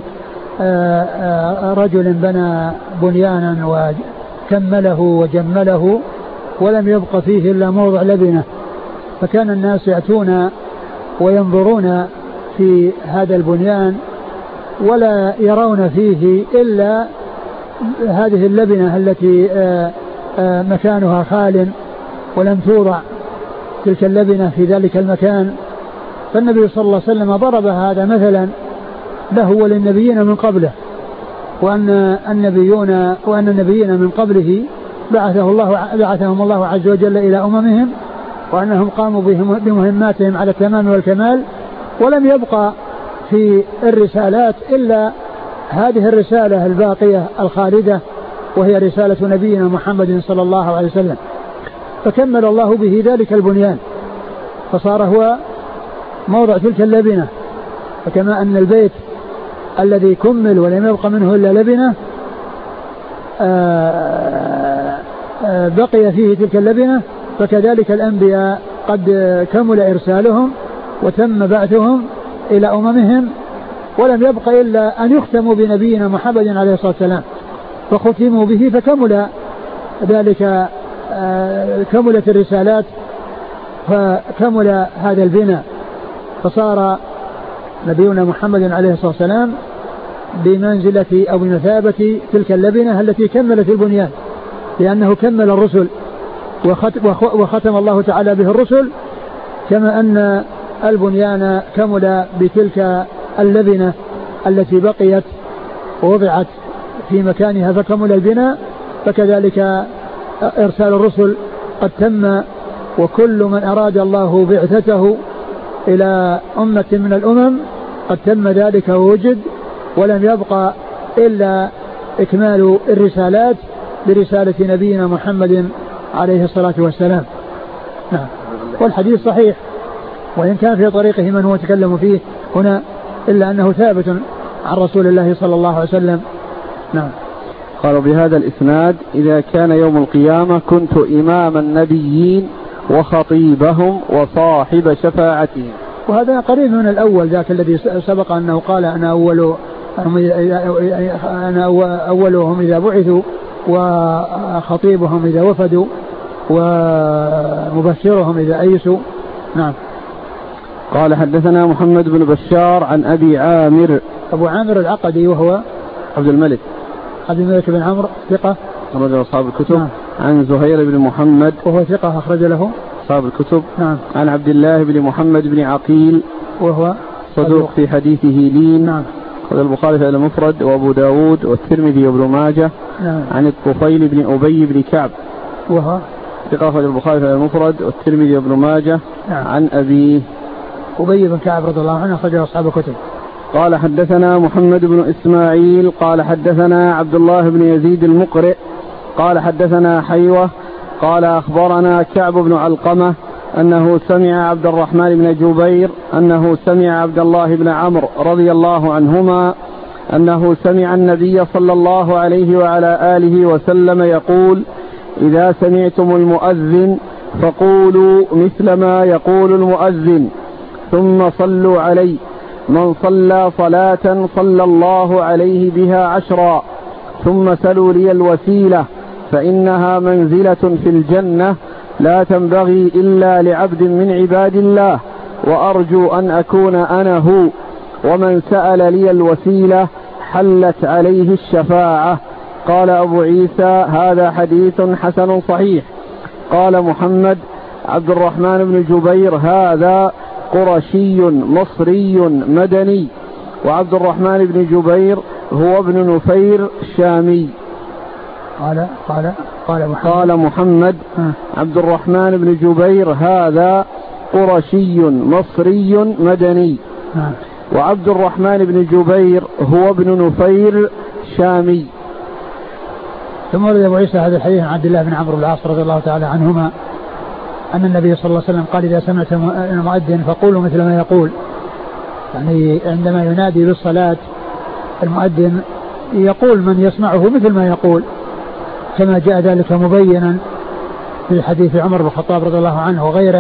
رجل بنى بنيانا وكمله وجمله ولم يبق فيه إلا موضع لبنة فكان الناس يأتون وينظرون في هذا البنيان ولا يرون فيه إلا هذه اللبنة التي مكانها خال ولم توضع تلك اللبنة في ذلك المكان. فالنبي صلى الله عليه وسلم ضرب هذا مثلا له وللنبيين من قبله وأن النبيون وأن النبيين من قبله بعثه الله بعثهم الله عز وجل إلى أممهم وأنهم قاموا بمهماتهم على التمام والكمال ولم يبقى في الرسالات إلا هذه الرسالة الباقية الخالدة وهي رسالة نبينا محمد صلى الله عليه وسلم. فكمل الله به ذلك البنيان فصار هو موضع تلك اللبنة. فكما أن البيت الذي كمل ولم يبقى منه إلا لبنة آآ آآ بقي فيه تلك اللبنة فكذلك الأنبياء قد كمل إرسالهم وتم بعثهم إلى أممهم ولم يبق إلا أن يختموا بنبينا محمد عليه الصلاة والسلام، فختموا به فكمل ذلك، كملت الرسالات، فكمل هذا البناء، فصار نبينا محمد عليه الصلاة والسلام بمنزلة أو بمثابة تلك اللبنة التي كملت البنيان، لأنه كمل الرسل وختم الله تعالى به الرسل، كما أن البنيان كمل بتلك اللبنة التي بقيت ووضعت في مكانها فكمل البناء، فكذلك إرسال الرسل قد تم، وكل من أراد الله بعثته إلى أمة من الأمم قد تم ذلك ووجد، ولم يبقى إلا إكمال الرسالات برسالة نبينا محمد عليه الصلاة والسلام. نعم. والحديث صحيح وإن كان في طريقه من هو يتكلم فيه هنا، إلا أنه ثابت عن رسول الله صلى الله عليه وسلم. نعم. قالوا بهذا الإسناد: إذا كان يوم القيامة كنت إمام النبيين وخطيبهم وصاحب شفاعتهم. وهذا قريب من الأول ذاك الذي سبق أنه قال أنا أول أنا أولهم إذا بعثوا وخطيبهم إذا وفدوا ومبشرهم إذا أيسوا. نعم. قال حدثنا محمد بن بشار عن أبي عامر أبو عامر العقدي وهو عبد الملك عبد الملك بن عمرو ثقة أخرج أصحاب الكتب. نعم. عن زهير بن محمد وهو ثقة أخرج له أصحاب الكتب. نعم. عن عبد الله بن محمد بن عقيل وهو صدوق في حديثه لين. نعم. قال البخاري في المفرد وأبو داود والترمذي وابن ماجه. نعم. عن الطفيل بن أبي بن كعب وهو ثقة أخرج البخاري في المفرد والترمذي وابن ماجه. نعم. عن أبي أبي بن كعب رضي الله عنه أخرج أصحاب الكتب. قال حدثنا محمد بن إسماعيل قال حدثنا عبد الله بن يزيد المقرئ قال حدثنا حيوة قال أخبرنا كعب بن علقمة أنه سمع عبد الرحمن بن جبير أنه سمع عبد الله بن عمرو رضي الله عنهما أنه سمع النبي صلى الله عليه وعلى آله وسلم يقول: إذا سمعتم المؤذن فقولوا مثل ما يقول المؤذن ثم صلوا عليه، من صلى صلاة صلى الله عليه بها عشرا، ثم سلوا لي الوسيلة فإنها منزلة في الجنة لا تنبغي إلا لعبد من عباد الله، وأرجو أن أكون أنا هو، ومن سأل لي الوسيلة حلت عليه الشفاعة. قال أبو عيسى: هذا حديث حسن صحيح. قال محمد: عبد الرحمن بن جبير هذا قرشي مصري مدني، وعبد الرحمن بن جبير هو ابن نفير شامي. قال قال قال محمد, قال محمد عبد الرحمن بن جبير هذا قرشي مصري مدني، وعبد الرحمن بن جبير هو ابن نفير شامي. ثم ورد أبو عيسى هذا الحديث عن عبد الله بن عمرو بن العاص رضي الله تعالى عنهما أن النبي صلى الله عليه وسلم قال: إذا سمعت المؤذن فقولوا مثل ما يقول. يعني عندما ينادي بالصلاة المؤذن يقول من يسمعه مثل ما يقول، كما جاء ذلك مبينا في حديث عمر بن الخطاب رضي الله عنه وغيره،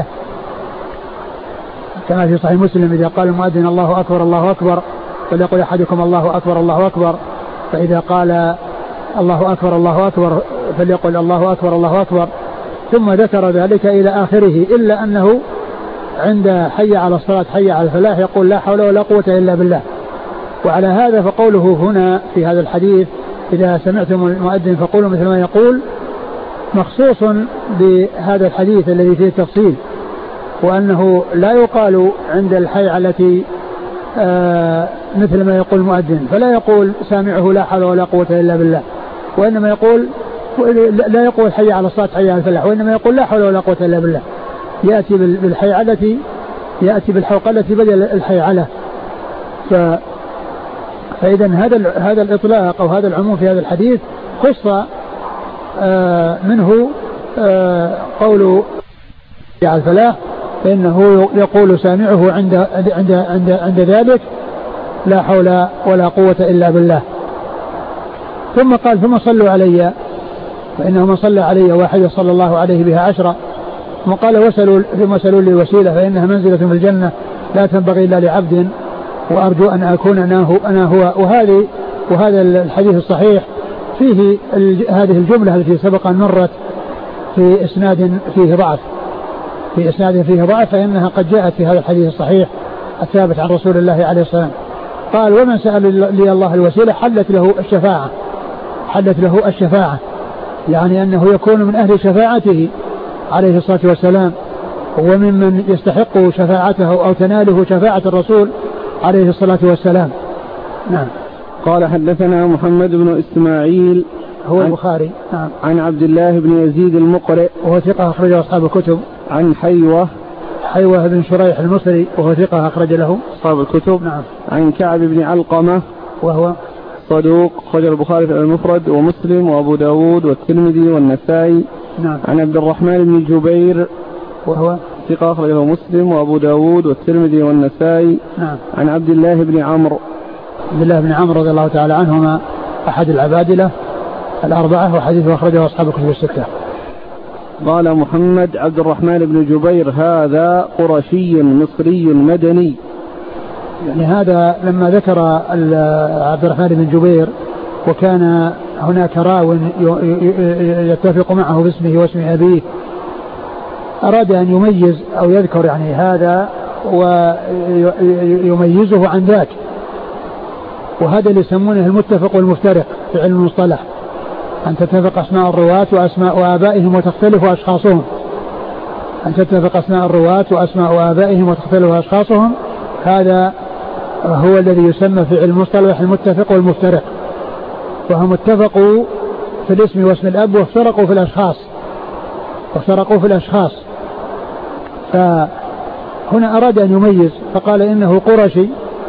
كما في صحيح مسلم: إذا قال المؤذن الله أكبر الله أكبر فليقل أحدكم الله أكبر الله أكبر، فإذا قال الله أكبر الله أكبر فليقل الله أكبر الله أكبر. ثم ذكر ذلك إلى آخره، إلا أنه عند حي على الصلاة حي على الفلاح يقول: لا حول ولا قوة إلا بالله. وعلى هذا فقوله هنا في هذا الحديث: إذا سمعتم المؤذن فقولوا مثل ما يقول، مخصوص بهذا الحديث الذي فيه التفصيل، وأنه لا يقال عند الحي التي آه مثل ما يقول المؤذن، فلا يقول سامعه لا حول ولا قوة إلا بالله، وإنما يقول لا يقول حي على الصلاة حي على الفلاح، وإنما يقول لا حول ولا قوة إلا بالله. يأتي بالحيعلة يأتي بالحوقلة بدل الحيعلة. ف فإذا هذا هذا الإطلاق أو هذا العموم في هذا الحديث خص آه منه آه قول على الفلاح، فإنه يقول سامعه عند عند عند عند ذلك لا حول ولا قوة إلا بالله. ثم قال: ثم صلوا علي فإنه من صلى علي واحد صلى الله عليه بها عشرة. ثم قال: وسلوا ثم سلوا لي الوسيلة فإنها منزلة في الجنة لا تنبغي إلا لعبد وأرجو أن أكون أنا هو, أنا هو وهذه وهذا الحديث الصحيح فيه هذه الجملة التي سبق أن مرت في إسناد فيه ضعف في إسناد فيه ضعف فإنها قد جاءت في هذا الحديث الصحيح الثابت عن رسول الله عليه الصلاة والسلام. قال ومن سأل لي الله الوسيلة حلت له الشفاعة حلت له الشفاعة يعني أنه يكون من أهل شفاعته عليه الصلاة والسلام وممن يستحق شفاعته أو تناله شفاعة الرسول عليه الصلاة والسلام. نعم. قال حدثنا محمد بن إسماعيل هو البخاري. نعم. عن عبد الله بن يزيد المقرئ وهو ثقة أخرج أصحاب الكتب. عن حيوة حيوة بن شريح المصري وهو ثقة أخرج له أصحاب الكتب. نعم. عن كعب بن علقمة وهو صدوق خرج البخاري في المفرد ومسلم وأبو داود والترمذي والنسائي. نعم. عن عبد الرحمن بن جبير وهو ثقة أخرجه مسلم وأبو داود والترمذي والنسائي. نعم. عن عبد الله بن عمرو عبد الله بن عمرو رضي الله تعالى عنهما أحد العبادلة الأربعة وحديثه أخرجه أصحاب الكتب الستة. قال محمد عبد الرحمن بن جبير هذا قرشي مصري مدني. يعني هذا لما ذكر عبد الرحمن بن جبير وكان هناك راو يتفق معه باسمه واسم أبيه أراد أن يميز أو يذكر يعني هذا ويميزه عن ذاك وهذا اللي يسمونه المتفق والمفترق في علم المصطلح أن تتفق أسماء الرواة وأسماء وآبائهم وتختلف أشخاصهم أن تتفق أسماء الرواة وأسماء وآبائهم وتختلف أشخاصهم هذا هو الذي يسمى في علم المصطلح المتفق والمفترق وهم اتفقوا في الاسم واسم الأب وافترقوا في الأشخاص وافترقوا في الأشخاص فهنا أراد أن يميز فقال إنه قرشي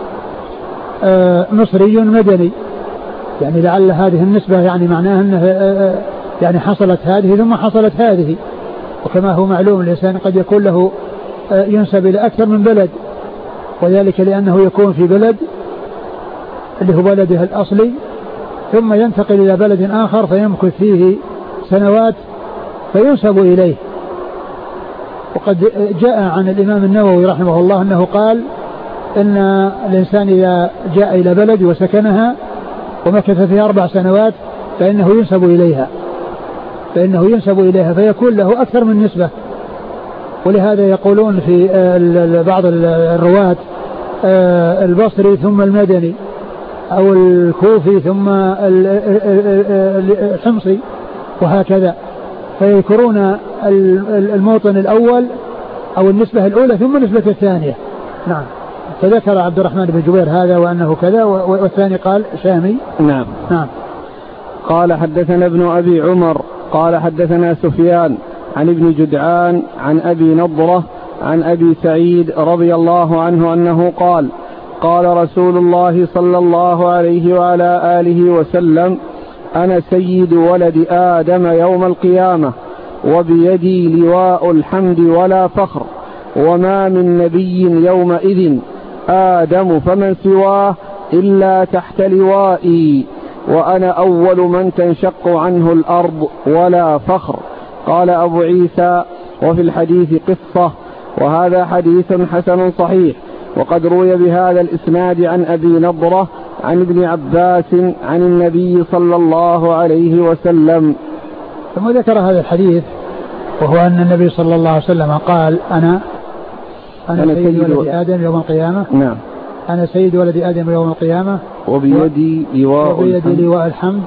مصري مدني يعني لعل هذه النسبة يعني معناها أنه يعني حصلت هذه ثم حصلت هذه وكما هو معلوم الإنسان قد يكون له ينسب إلى أكثر من بلد وذلك لأنه يكون في بلد اللي هو بلده الأصلي ثم ينتقل إلى بلد آخر فيمكث فيه سنوات فينسب إليه. وقد جاء عن الإمام النووي رحمه الله أنه قال إن الإنسان إذا جاء إلى بلد وسكنها ومكث فيها أربع سنوات فإنه ينسب إليها فإنه ينسب إليها فيكون له أكثر من نسبة. ولهذا يقولون في بعض الرواة البصري ثم المدني أو الكوفي ثم الحمصي وهكذا فيذكرون الموطن الأول أو النسبة الأولى ثم النسبة الثانية. نعم. فذكر عبد الرحمن بن جبير هذا وأنه كذا والثاني قال شامي. نعم. نعم. قال حدثنا ابن أبي عمر قال حدثنا سفيان عن ابن جدعان عن أبي نضرة عن أبي سعيد رضي الله عنه أنه قال قال رسول الله صلى الله عليه وعلى آله وسلم أنا سيد ولد آدم يوم القيامة وبيدي لواء الحمد ولا فخر وما من نبي يومئذ آدم فمن سواه إلا تحت لوائي وأنا أول من تنشق عنه الأرض ولا فخر. قال أبو عيسى وفي الحديث قصة وهذا حديث حسن صحيح وقد روي بهذا الإسناد عن أبي نضرة عن ابن عباس عن النبي صلى الله عليه وسلم. ثم ذكر هذا الحديث وهو أن النبي صلى الله عليه وسلم قال أنا أنا, أنا سيد ولد و... آدم يوم القيامة. نعم. أنا سيد ولد آدم يوم القيامة وبيدي لواء وبيدي لواء الحمد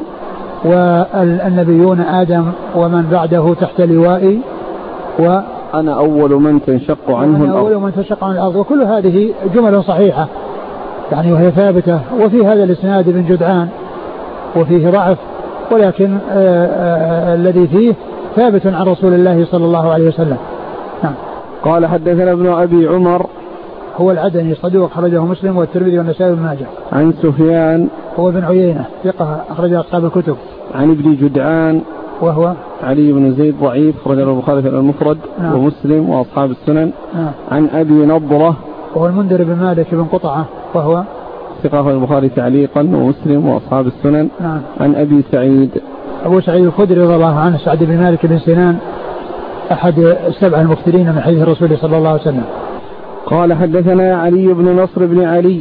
والنبيون آدم ومن بعده تحت لوائي وأنا أول من تنشق عنه أنا الأرض. أول من تنشق عنه الأرض. وكل هذه جمل صحيحة يعني وهي ثابتة. وفي هذا الإسناد ابن جدعان وفيه ضعف ولكن آآ آآ الذي فيه ثابت عن رسول الله صلى الله عليه وسلم. نعم. قال حدثنا ابن أبي عمر هو العدني صدوق أخرجه مسلم والترمذي والنسائي وابن ماجه. عن سفيان هو ابن عيينة ثقة أخرج أصحاب الكتب. عن ابن جدعان وهو علي بن زيد ضعيف أخرج البخاري في المفرد. نعم. ومسلم وأصحاب السنن. نعم. عن أبي نضرة وهو المنذر بن مالك بن قطعة وهو ثقة في البخاري تعليقا ومسلم وأصحاب السنن. نعم. عن أبي سعيد أبو سعيد الخدري رضي الله عنه سعد بن مالك بن سنان أحد السبع المكثرين من حديث الرسول صلى الله عليه وسلم. قال حدثنا علي بن نصر بن علي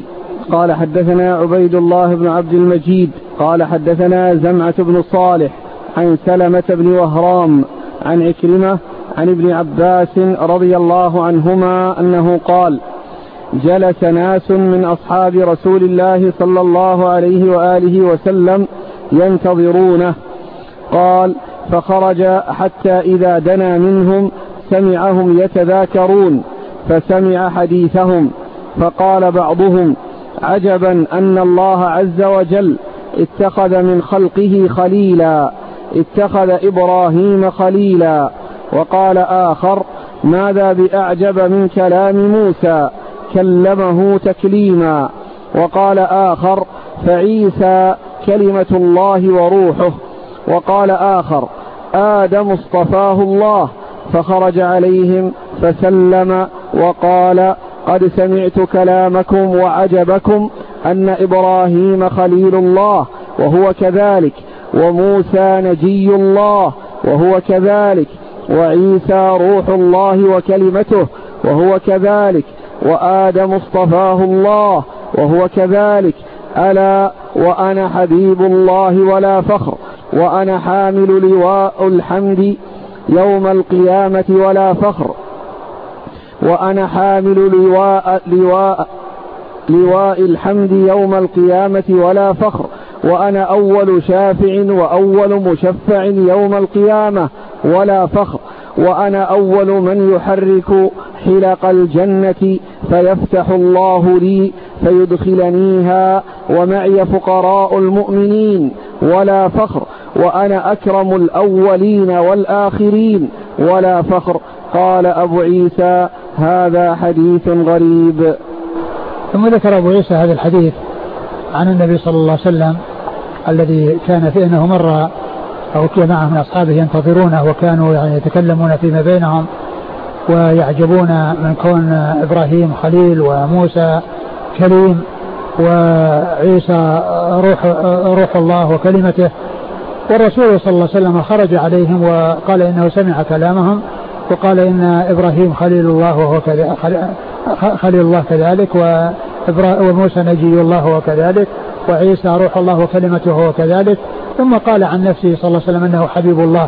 قال حدثنا عبيد الله بن عبد المجيد قال حدثنا زمعة بن صالح عن سلمة بن وهرام عن عكرمة عن ابن عباس رضي الله عنهما أنه قال جلس ناس من أصحاب رسول الله صلى الله عليه وآله وسلم ينتظرونه. قال فخرج حتى إذا دنا منهم سمعهم يتذاكرون فسمع حديثهم فقال بعضهم عجبا أن الله عز وجل اتخذ من خلقه خليلا اتخذ إبراهيم خليلا. وقال آخر ماذا بأعجب من كلام موسى كلمه تكليما. وقال آخر فعيسى كلمة الله وروحه. وقال آخر آدم اصطفاه الله فخرج عليهم فسلم وقال قد سمعت كلامكم وعجبكم أن إبراهيم خليل الله وهو كذلك وموسى نجي الله وهو كذلك وعيسى روح الله وكلمته وهو كذلك وآدم اصطفاه الله وهو كذلك ألا وأنا حبيب الله ولا فخر وأنا حامل لواء الحمد يوم القيامة ولا فخر وأنا حامل لواء, لواء, لواء الحمد يوم القيامة ولا فخر وأنا أول شافع وأول مشفع يوم القيامة ولا فخر وأنا أول من يحرك حلق الجنة فيفتح الله لي فيدخلنيها ومعي فقراء المؤمنين ولا فخر وأنا أكرم الأولين والآخرين ولا فخر. قال أبو عيسى هذا حديث غريب. ثم ذكر أبو عيسى هذا الحديث عن النبي صلى الله عليه وسلم الذي كان في أنه مر أو جماعة من أصحابه ينتظرونه وكانوا يعني يتكلمون فيما بينهم ويعجبون من كون إبراهيم خليل وموسى كليم وعيسى روح, روح الله وكلمته. والرسول صلى الله عليه وسلم خرج عليهم وقال إنه سمع كلامهم وقال إن إبراهيم خليل الله وهو خليل الله كذلك وموسى نجي الله وهو كذلك وعيسى روح الله وكلمته وهو كذلك. ثم قال عن نفسه صلى الله عليه وسلم أنه حبيب الله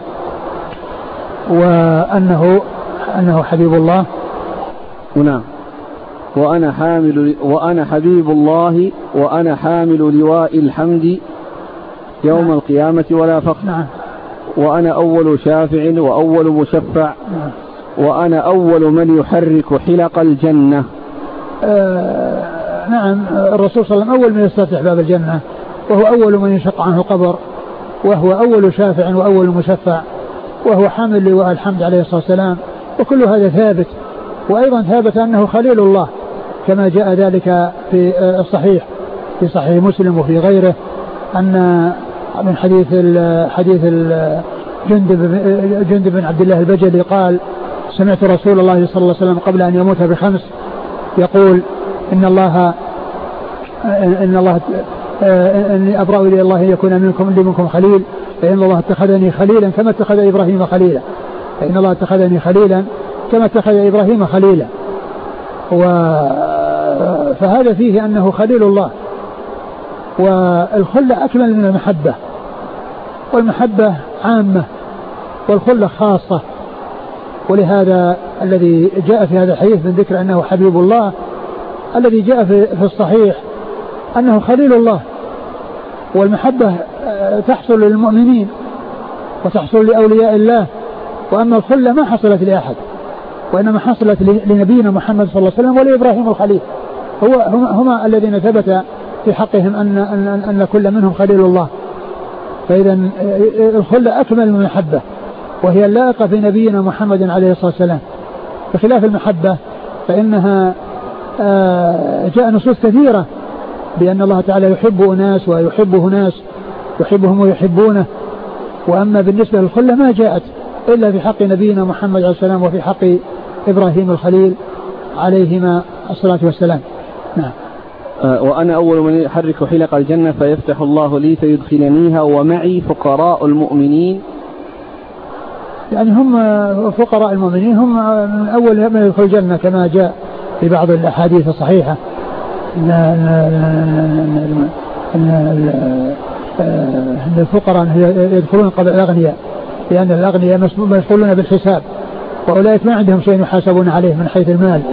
وأنه أنه حبيب الله. نعم. وأنا حامل وأنا حبيب الله وأنا حامل لواء الحمد يوم نعم. القيامة ولا فخر. نعم. وأنا أول شافع وأول مشفع. نعم. وأنا أول من يحرك حلق الجنة. آه نعم. الرسول صلى الله عليه وسلم أول من يستفتح باب الجنة وهو أول من ينشق عنه القبر وهو أول شافع وأول مشفع وهو حامل لواء الحمد عليه الصلاة والسلام. وكل هذا ثابت. وأيضا ثابت أنه خليل الله كما جاء ذلك في الصحيح في صحيح مسلم وفي غيره أن من حديث حديث جندب جندب بن عبد الله البجلي قال سمعت رسول الله صلى الله عليه وسلم قبل أن يموت بخمس يقول إن الله إن الله إني أبرأ إلى الله يكون منكم لي منكم خليل فإن الله اتخذني خليلا كما اتخذ إبراهيم خليلا فإن الله اتخذني خليلا كما اتخذ إبراهيم خليلا. فهذا فيه أنه خليل الله. والخلة أكمل من المحبة والمحبة عامة والخلة خاصة. ولهذا الذي جاء في هذا الحديث من ذكر أنه حبيب الله الذي جاء في الصحيح أنه خليل الله. والمحبة تحصل للمؤمنين وتحصل لأولياء الله. وأما الخلة ما حصلت لأحد وإنما حصلت لنبينا محمد صلى الله عليه وسلم ولإبراهيم الخليل هو هما, هما الذين ثبت في حقهم أن, أن, أن كل منهم خليل الله. فإذا الخلة أكمل من المحبة وهي اللائقة في نبينا محمد عليه الصلاة والسلام. بخلاف المحبة فإنها جاء نصوص كثيرة بأن الله تعالى يحب أناس ويحبه ناس يحبهم ويحبونه. وأما بالنسبة للخلة ما جاءت إلا في حق نبينا محمد عليه الصلاة والسلام وفي حق إبراهيم الخليل عليهما الصلاة والسلام. نعم. وأنا أول من يحرك حلق الجنة فيفتح الله لي فيدخلنيها ومعي فقراء المؤمنين. يعني هم فقراء المؤمنين هم من أول من يدخل الجنة كما جاء في بعض الأحاديث الصحيحة أن الفقراء يدخلون قبل الأغنياء، لأن الأغنياء مسؤولون بالحساب، وأولئك ما عندهم شيء يحاسبون عليه من حيث المال.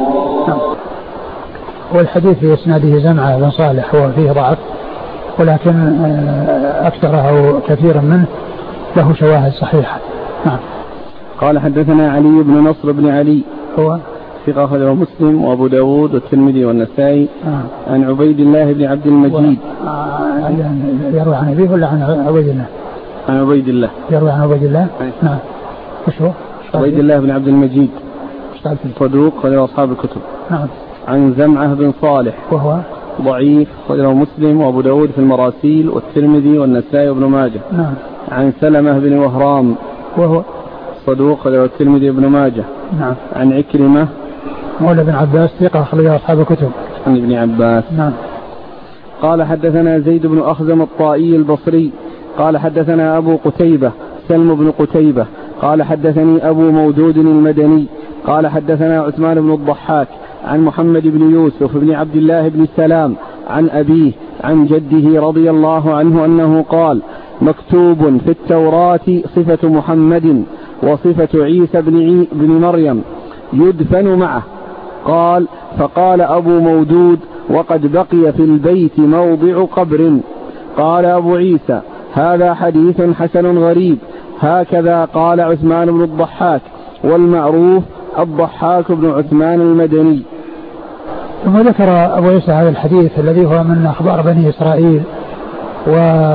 والحديث في إسناده زمعة بن صالح هو فيه ضعف، ولكن أكثره كثيرا منه له شواهد صحيحة. نعم. قال حدثنا علي بن نصر بن علي هو ثقة أخرجه مسلم وأبو داود والترمذي والنسائي آه. عن عبيد الله بن عبد المجيد. آه. يروي عن أبيه ولا عن عبيد الله؟ عن عبيد الله. يروي عن عبيد الله. أي. نعم. وش هو؟ عبيد الله بن عبد المجيد صدوق أخرجه أصحاب الكتب. نعم. عن زمعة بن صالح وهو ضعيف أخرجه مسلم وأبو داود في المراسيل والترمذي والنسائي وابن ماجه. نعم. عن سلمة بن وهرام وهو صدوق أخرجه الترمذي وابن ماجه. نعم. عن عكرمة مولى بن عباس ثقة أخرجه أصحاب الكتب. عن ابن عباس. نعم. قال حدثنا زيد بن أخزم الطائي البصري قال حدثنا أبو قتيبة سلم بن قتيبة قال حدثني أبو مودود المدني قال حدثنا عثمان بن الضحاك عن محمد بن يوسف بن عبد الله بن سلام عن أبيه عن جده رضي الله عنه أنه قال: مكتوب في التوراة صفة محمد وصفة عيسى بن, بن مريم يدفن معه. قال: فقال أبو مودود: وقد بقي في البيت موضع قبر. قال أبو عيسى: هذا حديث حسن غريب. هكذا قال عثمان بن الضحاك، والمعروف الضحاك بن عثمان المدني. ثم ذكر أبو عيسى هذا الحديث الذي هو من أخبار بني إسرائيل، و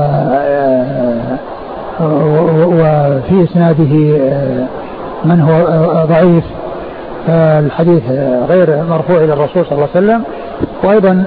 وفي إسناده من هو ضعيف، الحديث غير مرفوع إلى الرسول صلى الله عليه وسلم. وأيضا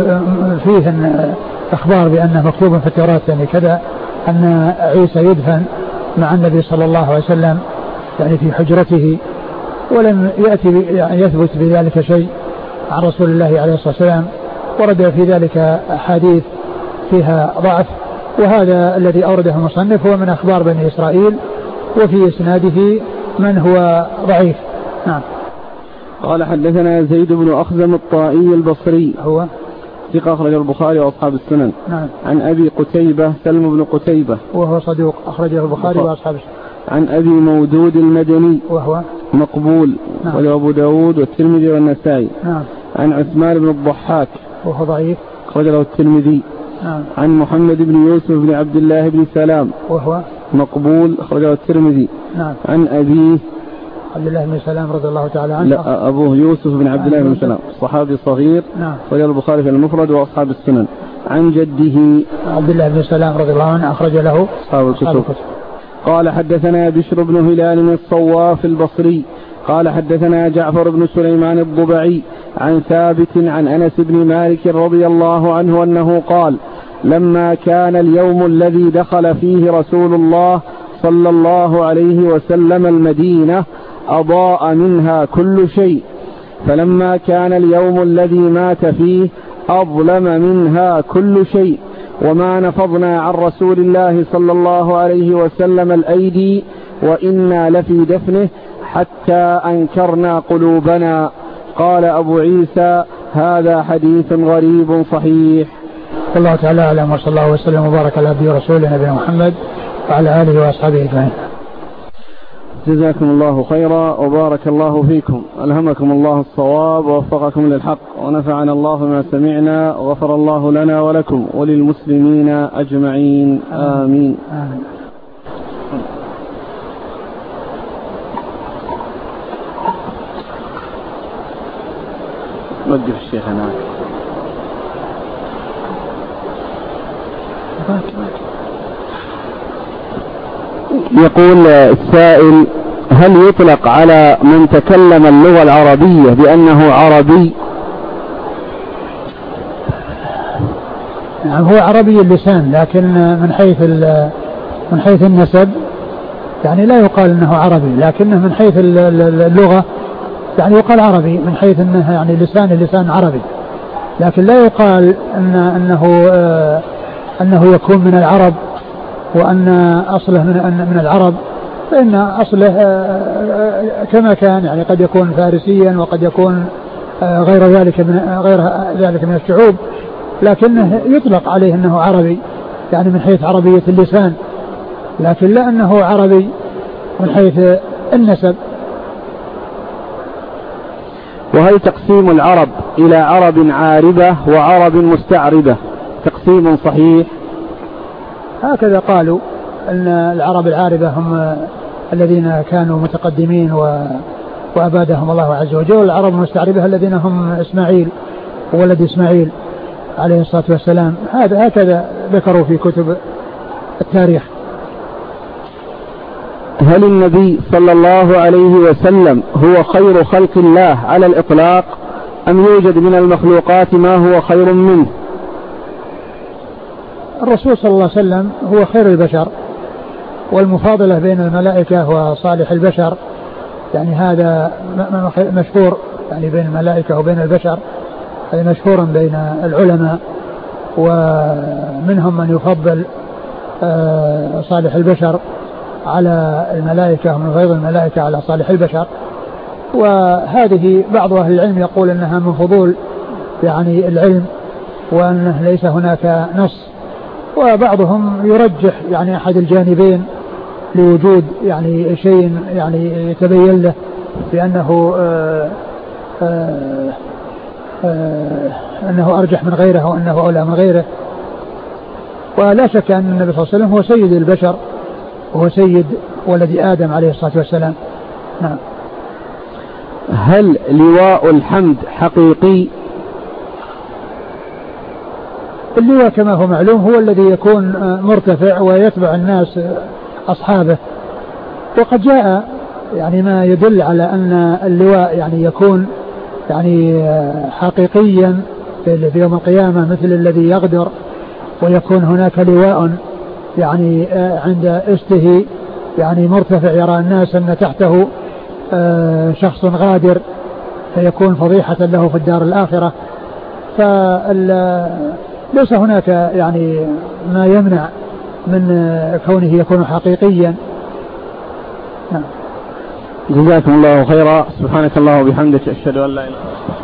فيه أخبار بأنه مكتوب في التوراة يعني كذا أن عيسى يدفن مع النبي صلى الله عليه وسلم يعني في حجرته، ولم يأتي يعني يثبت بذلك شيء عن رسول الله عليه الصلاة والسلام. ورد في ذلك أحاديث فيها ضعف، وهذا الذي أورده المصنف هو من أخبار بني إسرائيل، وفي إسناده من هو ضعيف. نعم. قال حدثنا زيد بن أخزم الطائي البصري هو ثقة أخرجه البخاري وأصحاب السنن. نعم. عن أبي قتيبة سلم بن قتيبة وهو صدوق أخرجه البخاري وأصحاب السنن. عن أبي مودود المدني وهو مقبول. نعم. وأبو داود والترمذي والنسائي. نعم. عن عثمان بن الضحاك وهو ضعيف أخرجه الترمذي. نعم. عن محمد بن يوسف بن عبد الله بن سلام وهو مقبول أخرجه الترمذي. نعم. عن أبيه عبد الله بن سلام رضي الله تعالى عنه. لا، أبوه يوسف بن عبد الله بن سلام صحابي صغير. نعم. أخرجه البخاري في المفرد وأصحاب السنن. عن جده عبد الله بن سلام رضي الله عنه أخرج له أصحاب الكتب. قال حدثنا بشر بن هلال الصواف البصري قال حدثنا جعفر بن سليمان الضبعي عن ثابت عن أنس بن مالك رضي الله عنه أنه قال: لما كان اليوم الذي دخل فيه رسول الله صلى الله عليه وسلم المدينة أضاء منها كل شيء، فلما كان اليوم الذي مات فيه أظلم منها كل شيء، وما نفضنا عن رسول الله صلى الله عليه وسلم الأيدي وإنا لفي دفنه حتى أنكرنا قلوبنا. قال أبو عيسى: هذا حديث غريب صحيح. والله تعالى أعلم، وصلى الله وسلم وبارك على عبده ورسوله نبينا محمد وعلى آله وأصحابه أجمعين. جزاكم الله خيرا وبارك الله فيكم، ألهمكم الله الصواب ووفقكم للحق، ونفعنا الله ما سمعنا، وغفر الله لنا ولكم وللمسلمين أجمعين. آمين, آمين. وقف الشيخ هناك. يقول السائل: هل يطلق على من تكلم اللغة العربية بأنه عربي؟ نعم، هو عربي اللسان، لكن من حيث من حيث النسب يعني لا يقال انه عربي، لكنه من حيث اللغة يعني يقال عربي، من حيث انه يعني لسان لسان عربي، لكن لا يقال ان انه آه انه يكون من العرب، وان اصله من من العرب، فان اصله آه كما كان، يعني قد يكون فارسيا وقد يكون غير ذلك من غير ذلك من الشعوب، لكنه يطلق عليه أنه عربي يعني من حيث عربية اللسان، لكن لا أنه عربي من حيث النسب. وهل تقسيم العرب إلى عرب عاربة وعرب مستعربة تقسيم صحيح؟ هكذا قالوا أن العرب العاربة هم الذين كانوا متقدمين وأبادهم الله عز وجل، والعرب المستعربة الذين هم إسماعيل وولد إسماعيل عليه الصلاة والسلام. هذا هكذا ذكروا في كتب التاريخ. هل النبي صلى الله عليه وسلم هو خير خلق الله على الإطلاق أم يوجد من المخلوقات ما هو خير منه؟ الرسول صلى الله عليه وسلم هو خير البشر، والمفاضلة بين الملائكة وصالح البشر يعني هذا مشهور يعني بين الملائكة وبين البشر، هذا مشهور بين العلماء، ومنهم من يفضل صالح البشر على الملائكة ومن غير الملائكة على صالح البشر. وهذه بعض أهل العلم يقول أنها من فضول يعني العلم وأنه ليس هناك نص، وبعضهم يرجح يعني أحد الجانبين لوجود يعني شيء يعني يتبين له بأنه آآ آآ آآ أنه أرجح من غيره وأنه أولى من غيره. ولا شك أن النبي صلى الله عليه وسلم هو سيد البشر وهو سيد ولد آدم عليه الصلاة والسلام. نعم. هل لواء الحمد حقيقي؟ اللواء كما هو معلوم هو الذي يكون مرتفع ويتبع الناس أصحابه، وقد جاء يعني ما يدل على أن اللواء يعني يكون يعني حقيقيا في يوم القيامة مثل الذي يغدر، ويكون هناك لواء يعني عند استه يعني مرتفع يرى الناس أن تحته شخص غادر فيكون فضيحة له في الدار الآخرة. فليس هناك يعني ما يمنع من كونه يكون حقيقيا. نعم. جزاكم الله خيرا. سبحانك الله وبحمدك أشهد أن لا إله إلا أنت.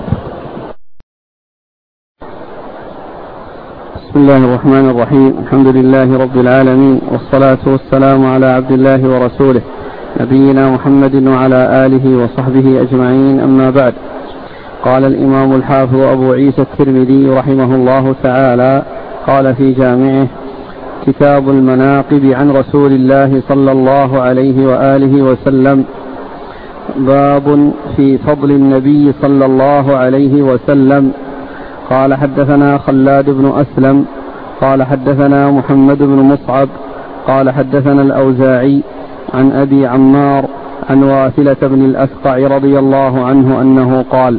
بسم الله الرحمن الرحيم. الحمد لله رب العالمين، والصلاة والسلام على عبد الله ورسوله نبينا محمد وعلى آله وصحبه أجمعين، أما بعد. قال الإمام الحافظ أبو عيسى الترمذي رحمه الله تعالى قال في جامعه: كتاب المناقب عن رسول الله صلى الله عليه وآله وسلم. باب في فضل النبي صلى الله عليه وسلم. قال حدثنا خلاد بن أسلم قال حدثنا محمد بن مصعب قال حدثنا الأوزاعي عن أبي عمار عن واثلة بن الأسقع رضي الله عنه أنه قال: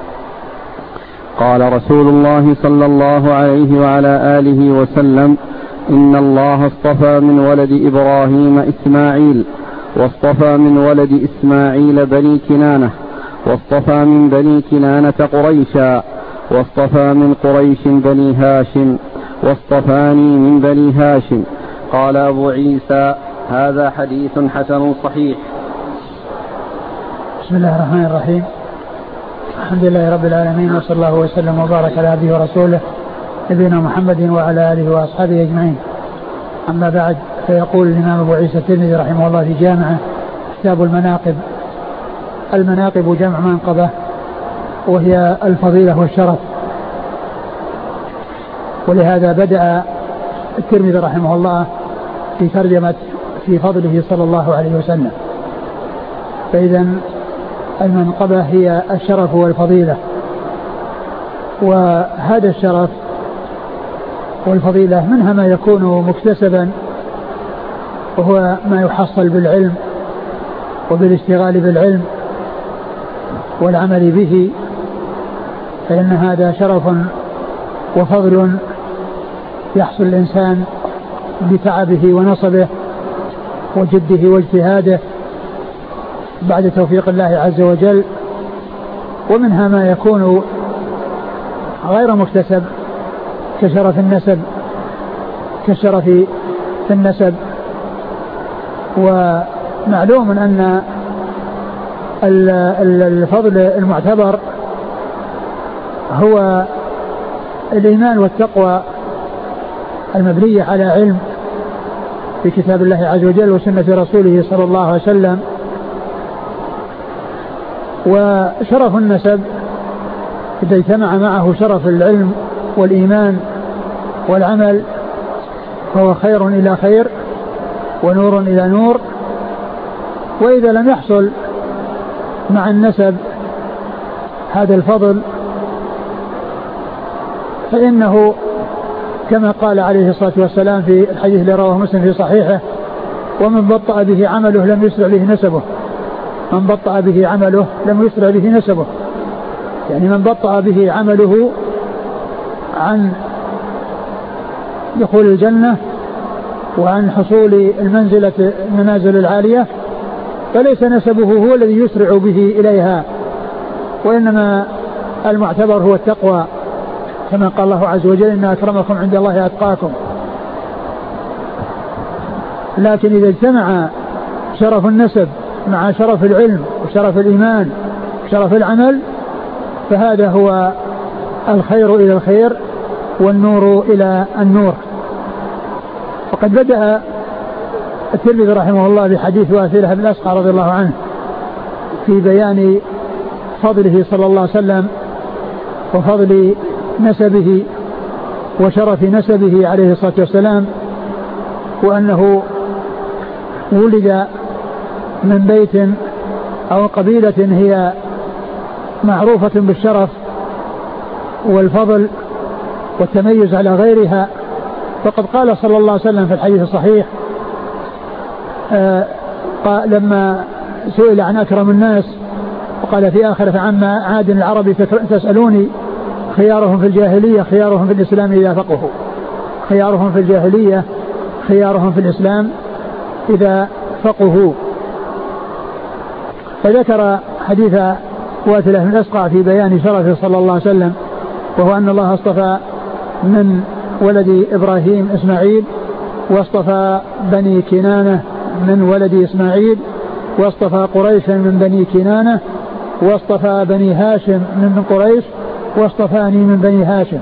قال رسول الله صلى الله عليه وعلى آله وسلم: إن الله اصطفى من ولد إبراهيم إسماعيل، واصطفى من ولد إسماعيل بني كنانة، واصطفى من بني كنانة قريشا، واصطفى من قريش بني هاشم، واصطفاني من بني هاشم. قال أبو عيسى: هذا حديث حسن صحيح. بسم الله الرحمن الرحيم. الحمد لله رب العالمين، وصلى الله وسلم وبارك على عبده ورسوله نبينا محمد وعلى آله وأصحابه أجمعين، أما بعد. فيقول الإمام أبو عيسى الترمذي رحمه الله في جامعه: كتاب المناقب. المناقب جمع منقبة، وهي الفضيلة والشرف، ولهذا بدأ الترمذي رحمه الله في ترجمة في فضله صلى الله عليه وسلم. فإذا المنقبة هي الشرف والفضيلة، وهذا الشرف والفضيلة منها ما يكون مكتسبا، وهو ما يحصل بالعلم وبالاشتغال بالعلم والعمل به، فإن هذا شرف وفضل يحصل الإنسان بتعبه ونصبه وجده واجتهاده بعد توفيق الله عز وجل. ومنها ما يكون غير مكتسب كشرف النسب كشرف في النسب. ومعلوم أن الفضل المعتبر هو الإيمان والتقوى المبنية على علم في كتاب الله عز وجل وسنة رسوله صلى الله عليه وسلم. وشرف النسب إذا اجتمع معه شرف العلم والإيمان والعمل فهو خير إلى خير ونور إلى نور. وإذا لم يحصل مع النسب هذا الفضل فإنه كما قال عليه الصلاة والسلام في الحديث الذي رواه مسلم في صحيحه: ومن بطأ به عمله لم يسرع به نسبه. من بطأ به عمله لم يسرع به نسبه، يعني من بطأ به عمله عن دخول الجنة وعن حصول المنزلة المنازل العالية فليس نسبه هو الذي يسرع به إليها، وإنما المعتبر هو التقوى، كما قال الله عز وجل: إن أكرمكم عند الله أتقاكم. لكن إذا اجتمع شرف النسب مع شرف العلم وشرف الإيمان وشرف العمل فهذا هو الخير إلى الخير والنور إلى النور. وقد بدأ الترمذي رحمه الله بحديث واثلة بن الأسقع رضي الله عنه في بيان فضله صلى الله عليه وسلم وفضل نسبه وشرف نسبه عليه الصلاة والسلام، وأنه ولد من بيت أو قبيلة هي معروفة بالشرف والفضل والتميز على غيرها. فقد قال صلى الله عليه وسلم في الحديث الصحيح آه قال لما سئل عن أكرم الناس وقال في آخر: فعما عاد العرب تسألوني خيارهم في الجاهلية خيارهم في الإسلام إذا فقهوا. خيارهم في الجاهلية خيارهم في الإسلام إذا فقهوا. فذكر حديث واثلة بن الأسقع في بيان شرفه صلى الله عليه وسلم، وهو أن الله اصطفى من ولد إبراهيم إسماعيل، واصطفى بني كنانة من ولد إسماعيل، واصطفى قريشا من بني كنانة، واصطفى بني هاشم من قريش، واصطفاني من بني هاشم.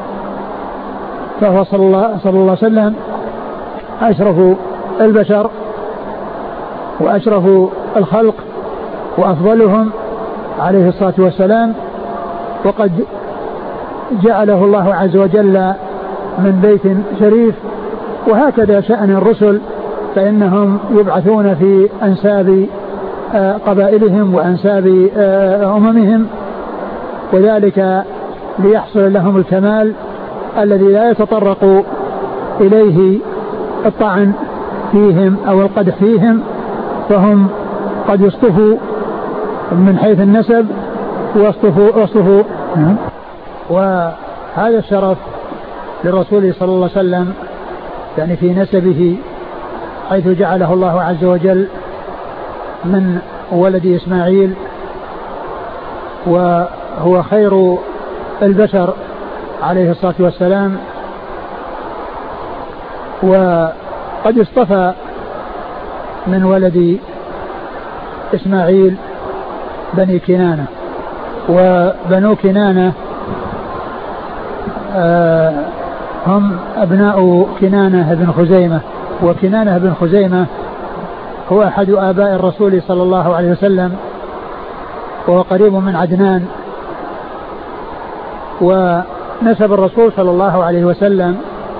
فهو صلى الله, صلى الله عليه وسلم أشرف البشر وأشرف الخلق وأفضلهم عليه الصلاة والسلام. وقد جعله الله عز وجل من بيت شريف. وهكذا شأن الرسل، فإنهم يبعثون في أنساب قبائلهم وأنساب أممهم، وذلك ليحصل لهم الكمال الذي لا يتطرق إليه الطعن فيهم أو القدح فيهم، فهم قد يصطفوا من حيث النسب واصطفوا واصطفوا وهذا الشرف للرسول صلى الله عليه وسلم يعني في نسبه، حيث جعله الله عز وجل من ولد إسماعيل، وهو خير البشر عليه الصلاة والسلام. وقد اصطفى من ولد إسماعيل بني كنانة، وبنو كنانة آه هم أبناء كنانة بن خزيمة. وكنانة بن خزيمة هو أحد آباء الرسول صلى الله عليه وسلم، وهو قريب من عدنان. ونسب الرسول صلى الله عليه وسلم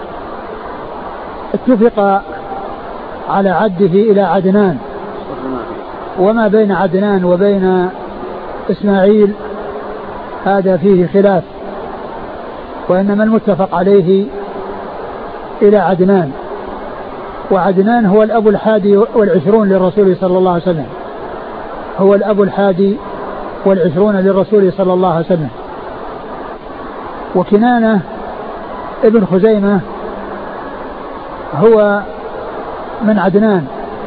اتفق على عده إلى عدنان، وما بين عدنان وبين إسماعيل هذا فيه خلاف، وإنما المتفق عليه إلى عدنان. وعدنان هو الأب الحادي والعشرون للرسول صلى الله عليه وسلم، هو الأب الحادي والعشرون للرسول صلى الله عليه وسلم. وكنانة ابن خزيمة هو من عدنان.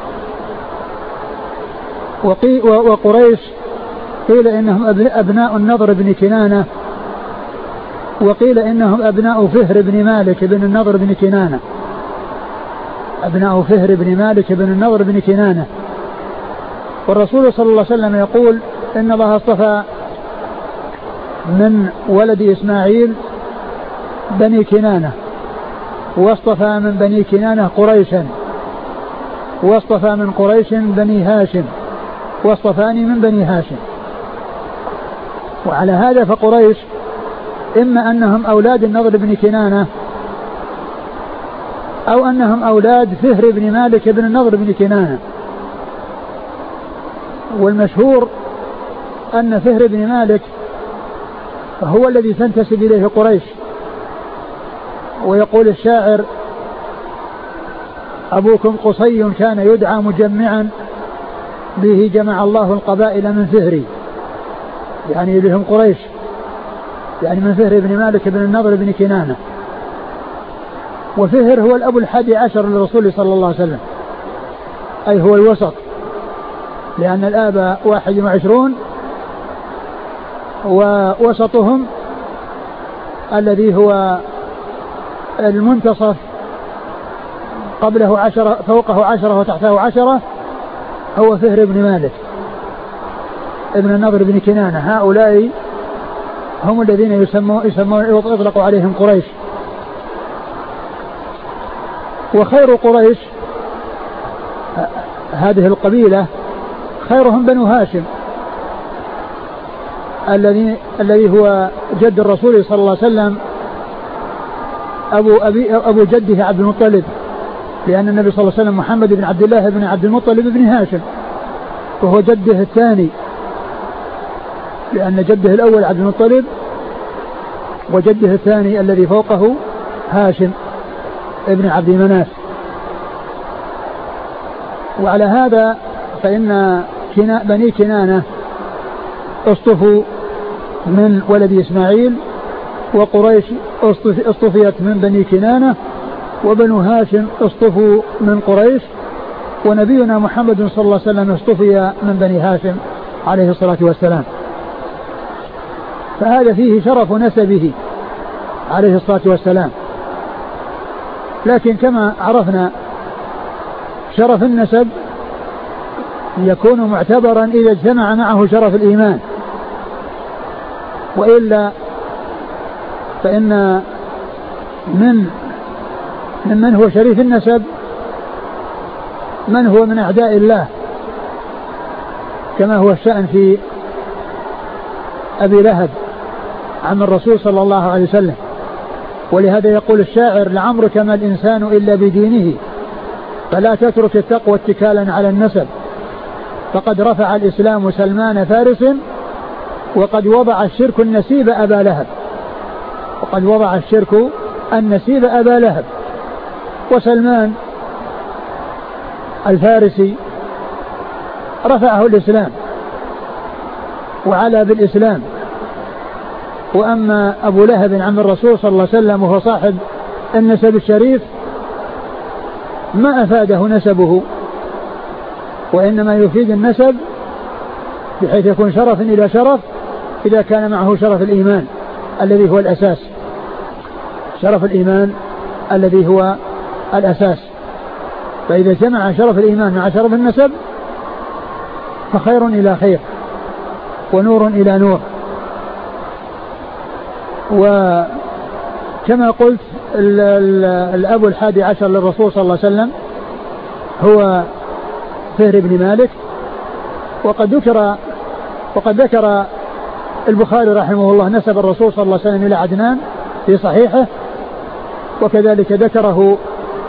وقريش قيل إنهم أبناء النضر بن كنانة، وقيل إنهم أبناء فهر بن مالك بن النضر بن كنانة، أبناء فهر بن مالك بن النضر بن كنانة. والرسول صلى الله عليه وسلم يقول إن الله اصطفى من ولد إسماعيل بني كنانة، واصطفى من بني كنانة قريشا، واصطفى من قريش بني هاشم، واصطفاني من بني هاشم. وعلى هذا فقريش إما أنهم أولاد النضر بن كنانة أو أنهم أولاد فهر بن مالك بن النضر بن كنانة. والمشهور أن فهر بن مالك هو الذي تنتسب إليه قريش. ويقول الشاعر: أبوكم قصي كان يدعى مجمعا، به جمع الله القبائل من فهري، يعني بهم قريش، يعني من فهر بن مالك بن النضر بن كنانة. وفهر هو الأب الحادي عشر للرسول صلى الله عليه وسلم، أي هو الوسط، لأن الآب واحد وعشرون ووسطهم الذي هو المنتصف قبله عشرة فوقه عشرة وتحته عشرة هو فهر بن مالك ابن النضر بن كنانة. هؤلاء هم الذين يسمون يسمون يطلق عليهم قريش. وخير قريش هذه القبيلة خيرهم بنو هاشم الذي الذي هو جد الرسول صلى الله عليه وسلم، أبو أبي أبو جده عبد المطلب، لأن النبي صلى الله عليه وسلم محمد بن عبد الله بن عبد المطلب بن هاشم، وهو جده الثاني، لأن جده الأول عبد المطلب وجده الثاني الذي فوقه هاشم ابن عبد مناف. وعلى هذا فإن كنا بني كنانة اصطفوا من ولد إسماعيل، وقريش اصطفيت من بني كنانة، وبنو هاشم اصطفوا من قريش، ونبينا محمد صلى الله عليه وسلم اصطفي من بني هاشم عليه الصلاة والسلام. فهذا فيه شرف نسبه عليه الصلاة والسلام. لكن كما عرفنا شرف النسب يكون معتبرا إذا اجتمع معه شرف الإيمان، وإلا فإن من ممن هو شريف النسب من هو من أعداء الله، كما هو الشأن في أبي لهب عم الرسول صلى الله عليه وسلم. ولهذا يقول الشاعر: لعمرك ما الإنسان إلا بدينه، فلا تترك التقوى اتكالا على النسب، فقد رفع الإسلام سلمان فارس، وقد وضع الشرك النسيب أبا لهب. وقد وضع الشرك النسيب أبا لهب. وسلمان الفارسي رفعه الإسلام وعلى بالإسلام، وأما أبو لهب عم الرسول صلى الله عليه وسلم وهو صاحب النسب الشريف ما أفاده نسبه، وإنما يفيد النسب بحيث يكون شرف إلى شرف إذا كان معه شرف الإيمان الذي هو الأساس، شرف الإيمان الذي هو الأساس. فإذا جمع شرف الإيمان مع شرف النسب فخير إلى خير ونور إلى نور. وكما قلت ال ال الأب الحادي عشر للرسول صلى الله عليه وسلم هو فهر بن مالك. وقد ذكر وقد ذكر البخاري رحمه الله نسب الرسول صلى الله عليه وسلم إلى عدنان في صحيحه، وكذلك ذكره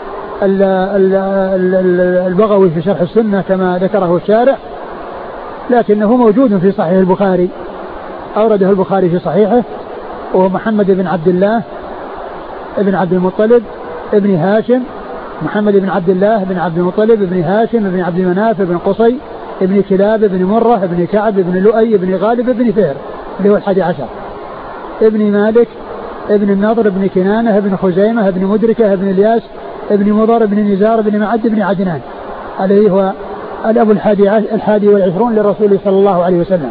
البغوي في شرح السنة كما ذكره الشارح، لكنه موجود في صحيح البخاري، أورده البخاري في صحيحه، وهو محمد بن عبد الله ابن عبد المطلب ابن هاشم، محمد بن عبد الله بن عبد المطلب ابن هاشم ابن عبد مناف ابن قصي ابن كلاب ابن مرة ابن كعب ابن لؤي ابن غالب ابن فهر اللي هو الحادي عشر، ابن مالك ابن النضر ابن كنانة ابن خزيمة ابن مدركة ابن الياس ابن مضر ابن نزار ابن معد ابن عدنان، الذي هو الأب الحادي, الحادي والعشرون للرسول صلى الله عليه وسلم.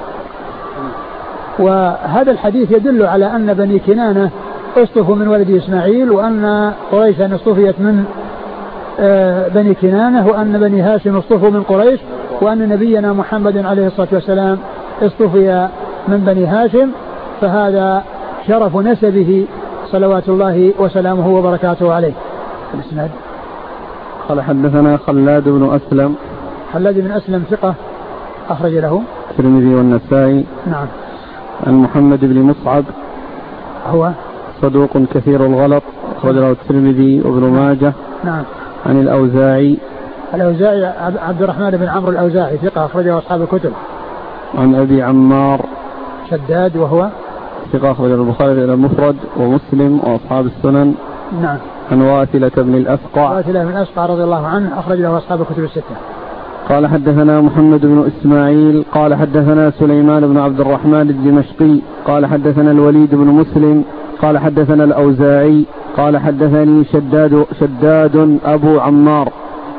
وهذا الحديث يدل على أن بني كنانة اصطفوا من ولد إسماعيل، وأن قريشا اصطفيت من بني كنانة، وأن بني هاشم اصطفوا من قريش، وأن نبينا محمد عليه الصلاة والسلام اصطفي من بني هاشم. فهذا شرف نسبه صلوات الله وسلامه وبركاته عليه. الإسناد. قال حدثنا خلاد بن أسلم. خلاد بن أسلم ثقة أخرج له الترمذي والنسائي. نعم. عن محمد بن مصعب هو صدوق كثير الغلط أخرج له الترمذي وابن ماجه. نعم. عن الأوزاعي. الأوزاعي عبد الرحمن بن عمرو الأوزاعي ثقة أخرجه أصحاب الكتب. عن أبي عمار شداد وهو ثقة أخرج البخاري المفرد ومسلم وأصحاب السنن. نعم. عن واثلة بن الأسقع. واثلة بن الأسقع رضي الله عنه أخرج له أصحاب الكتب الستة. قال حدثنا محمد بن إسماعيل قال حدثنا سليمان بن عبد الرحمن الدمشقي قال حدثنا الوليد بن مسلم قال حدثنا الأوزاعي قال حدثني شداد شداد أبو عمار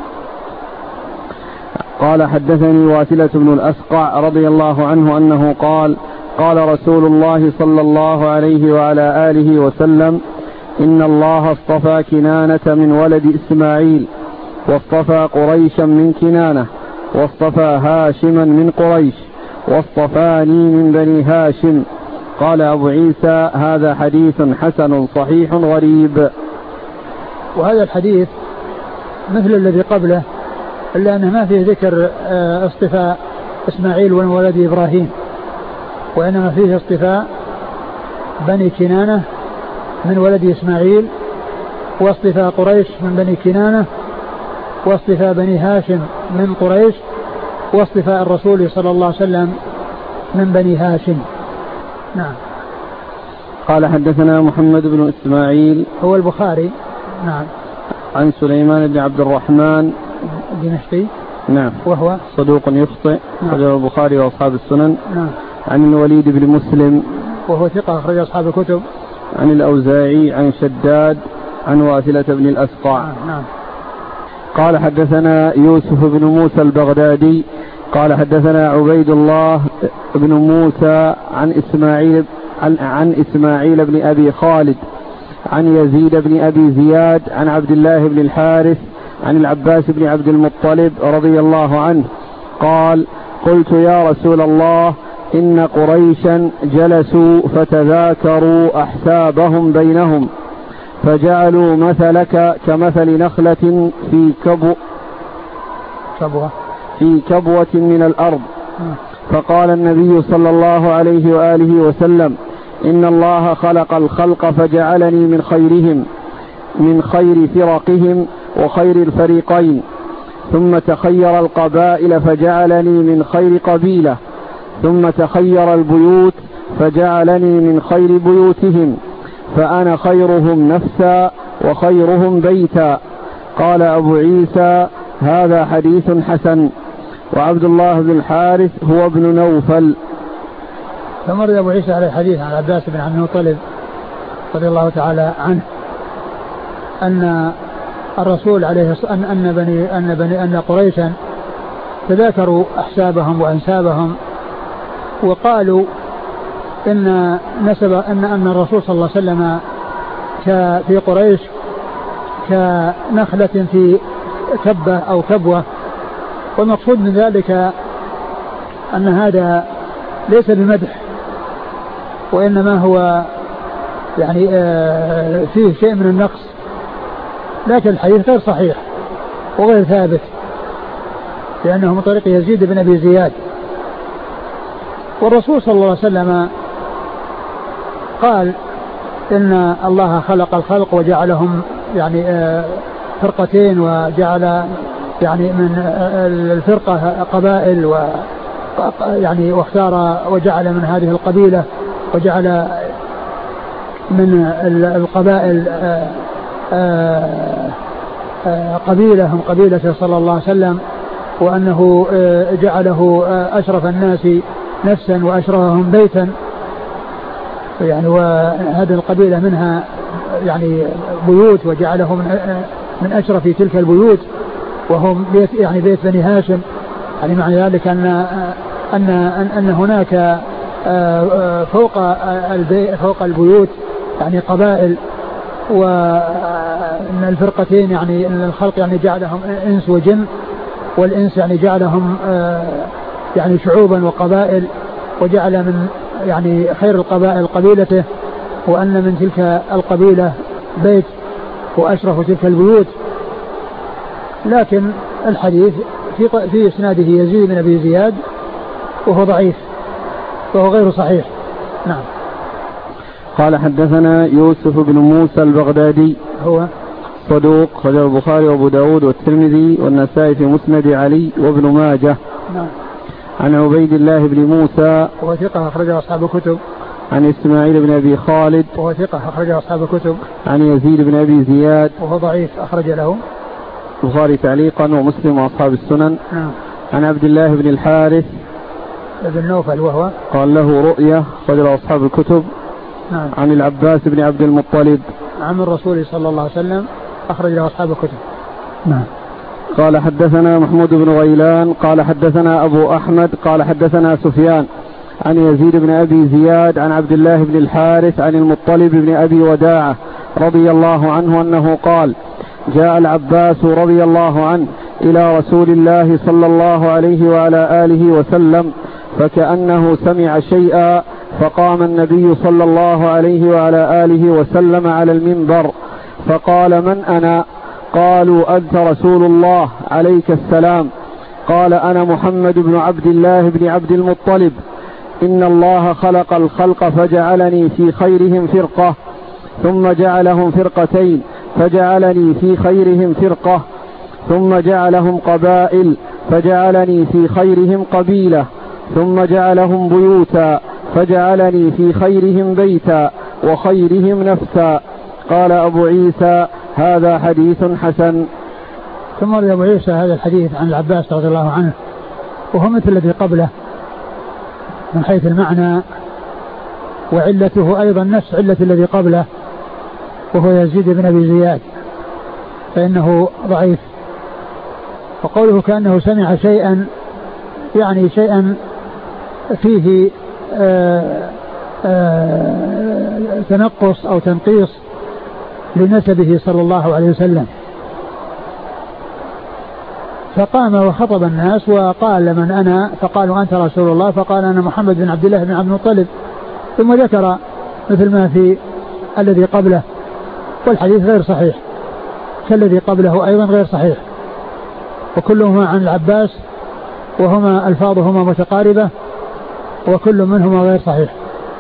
قال حدثني واثلة بن الأسقع رضي الله عنه أنه قال قال رسول الله صلى الله عليه وعلى آله وسلم إن الله اصطفى كنانة من ولد إسماعيل واصطفى قريشا من كنانة واصطفى هاشما من قريش واصطفاني من بني هاشم. قال أبو عيسى هذا حديث حسن صحيح غريب. وهذا الحديث مثل الذي قبله إلا أنه ما فيه ذكر اصطفاء إسماعيل من ولد إبراهيم، وإنما فيه اصطفاء بني كنانة من ولد إسماعيل واصطفاء قريش من بني كنانة واصطفاء بني هاشم من قريش واصطفاء الرسول صلى الله عليه وسلم من بني هاشم. نعم. قال حدثنا محمد بن إسماعيل هو البخاري. نعم. عن سليمان بن عبد الرحمن الدمشقي. نعم. وهو صدوق يخطئ أخرج نعم. البخاري وأصحاب السنن. نعم. عن الوليد بن مسلم وهو ثقة أخرج أصحاب الكتب. عن الأوزاعي عن شداد عن واثلة بن الأسقع. نعم. نعم. قال حدثنا يوسف بن موسى البغدادي قال حدثنا عبيد الله بن موسى عن إسماعيل عن, عن إسماعيل بن أبي خالد عن يزيد بن أبي زياد عن عبد الله بن الحارث عن العباس بن عبد المطلب رضي الله عنه قال قلت يا رسول الله إن قريشا جلسوا فتذاكروا أحسابهم بينهم فجعلوا مثلك كمثل نخلة في كبو كبوة في كبوة من الأرض. فقال النبي صلى الله عليه وآله وسلم إن الله خلق الخلق فجعلني من خيرهم من خير فرقهم وخير الفريقين ثم تخير القبائل فجعلني من خير قبيلة ثم تخير البيوت فجعلني من خير بيوتهم فأنا خيرهم نفسا وخيرهم بيتا. قال أبو عيسى هذا حديث حسن. وعبد الله بن الحارث هو ابن نوفل. فمر أبو عيسى على الحديث عن العباس بن عبد المطلب رضي الله تعالى عنه أن الرسول عليه الصلاة والسلام أن بني أن بني أن قريشا تذاكروا أحسابهم وأنسابهم وقالوا إن نسب أن أن الرسول صلى الله عليه وسلم في قريش كنخلة في كبة أو كبوة. والمقصود من ذلك أن هذا ليس بمدح وإنما هو يعني فيه شيء من النقص، لكن الحديث غير صحيح وغير ثابت لأنه من طريق يزيد بن أبي زياد. والرسول صلى الله عليه وسلم قال إن الله خلق الخلق وجعلهم يعني فرقتين وجعل يعني من الفرقة قبائل و يعني واختار وجعل من هذه القبيلة وجعل من القبائل قبيلة هم قبيلة صلى الله عليه وسلم وأنه جعله أشرف الناس نفسا وأشرفهم بيتا يعني وهذه القبيلة منها يعني بيوت وجعلهم من أشرف تلك البيوت وهم بيت يعني بيت بني هاشم. يعني معنى ذلك أن أن أن هناك فوق فوق البيوت يعني قبائل وأن الفرقتين يعني الخلق يعني جعلهم إنس وجن والإنس يعني جعلهم يعني شعوبا وقبائل وجعل من يعني خير القبائل قبيلته، وأن من تلك القبيلة بيت وأشرف تلك البيوت. لكن الحديث في في إسناده يزيد بن أبي زياد وهو ضعيف وهو غير صحيح. نعم. قال حدثنا يوسف بن موسى البغدادي هو صدوق خرجه البخاري وابو داود والترمذي والنسائي في مسند علي وابن ماجه. نعم. عن عبيد الله بن موسى وهو ثقة أخرجه أصحاب الكتب. عن إسماعيل بن أبي خالد وهو ثقة أخرجه أصحاب الكتب. عن يزيد بن أبي زياد وهو ضعيف أخرج له البخاري تعليقا ومسلم وأصحاب السنن. نعم. عن عبد الله بن الحارث بن نوفل وهو قال له رؤية خرج أصحاب الكتب. نعم. عن العباس بن عبد المطلب عن الرسول صلى الله عليه وسلم أخرج له أصحاب الكتب. نعم. قال حدثنا محمود بن غيلان قال حدثنا أبو أحمد قال حدثنا سفيان عن يزيد بن أبي زياد عن عبد الله بن الحارث عن المطلب بن أبي وداعة رضي الله عنه أنه قال جاء العباس رضي الله عنه إلى رسول الله صلى الله عليه وعلى آله وسلم فكأنه سمع شيئا فقام النبي صلى الله عليه وعلى آله وسلم على المنبر فقال من أنا؟ قالوا أنت رسول الله عليك السلام. قال أنا محمد بن عبد الله بن عبد المطلب. إن الله خلق الخلق فجعلني في خيرهم فرقة ثم جعلهم فرقتين فجعلني في خيرهم فرقة ثم جعلهم قبائل فجعلني في خيرهم قبيلة ثم جعلهم بيوتا فجعلني في خيرهم بيتا وخيرهم نفسا. قال أبو عيسى هذا حديث حسن. ثم روى أبو عيسى هذا الحديث عن العباس رضي الله عنه وهو مثل الذي قبله من حيث المعنى، وعلته أيضا نفس علة الذي قبله وهو يزيد بن أبي زياد فإنه ضعيف. وقوله كأنه سمع شيئا يعني شيئا فيه آآ آآ تنقص أو تنقيص لنسبه صلى الله عليه وسلم. فقام وخطب الناس وقال من أنا؟ فقالوا أنت رسول الله. فقال أنا محمد بن عبد الله بن عبد المطلب، ثم ذكر مثل ما في الذي قبله، والحديث غير صحيح كالذي قبله أيضا غير صحيح، وكلهما عن العباس وهما ألفاظهما متقاربة وكل منهما غير صحيح.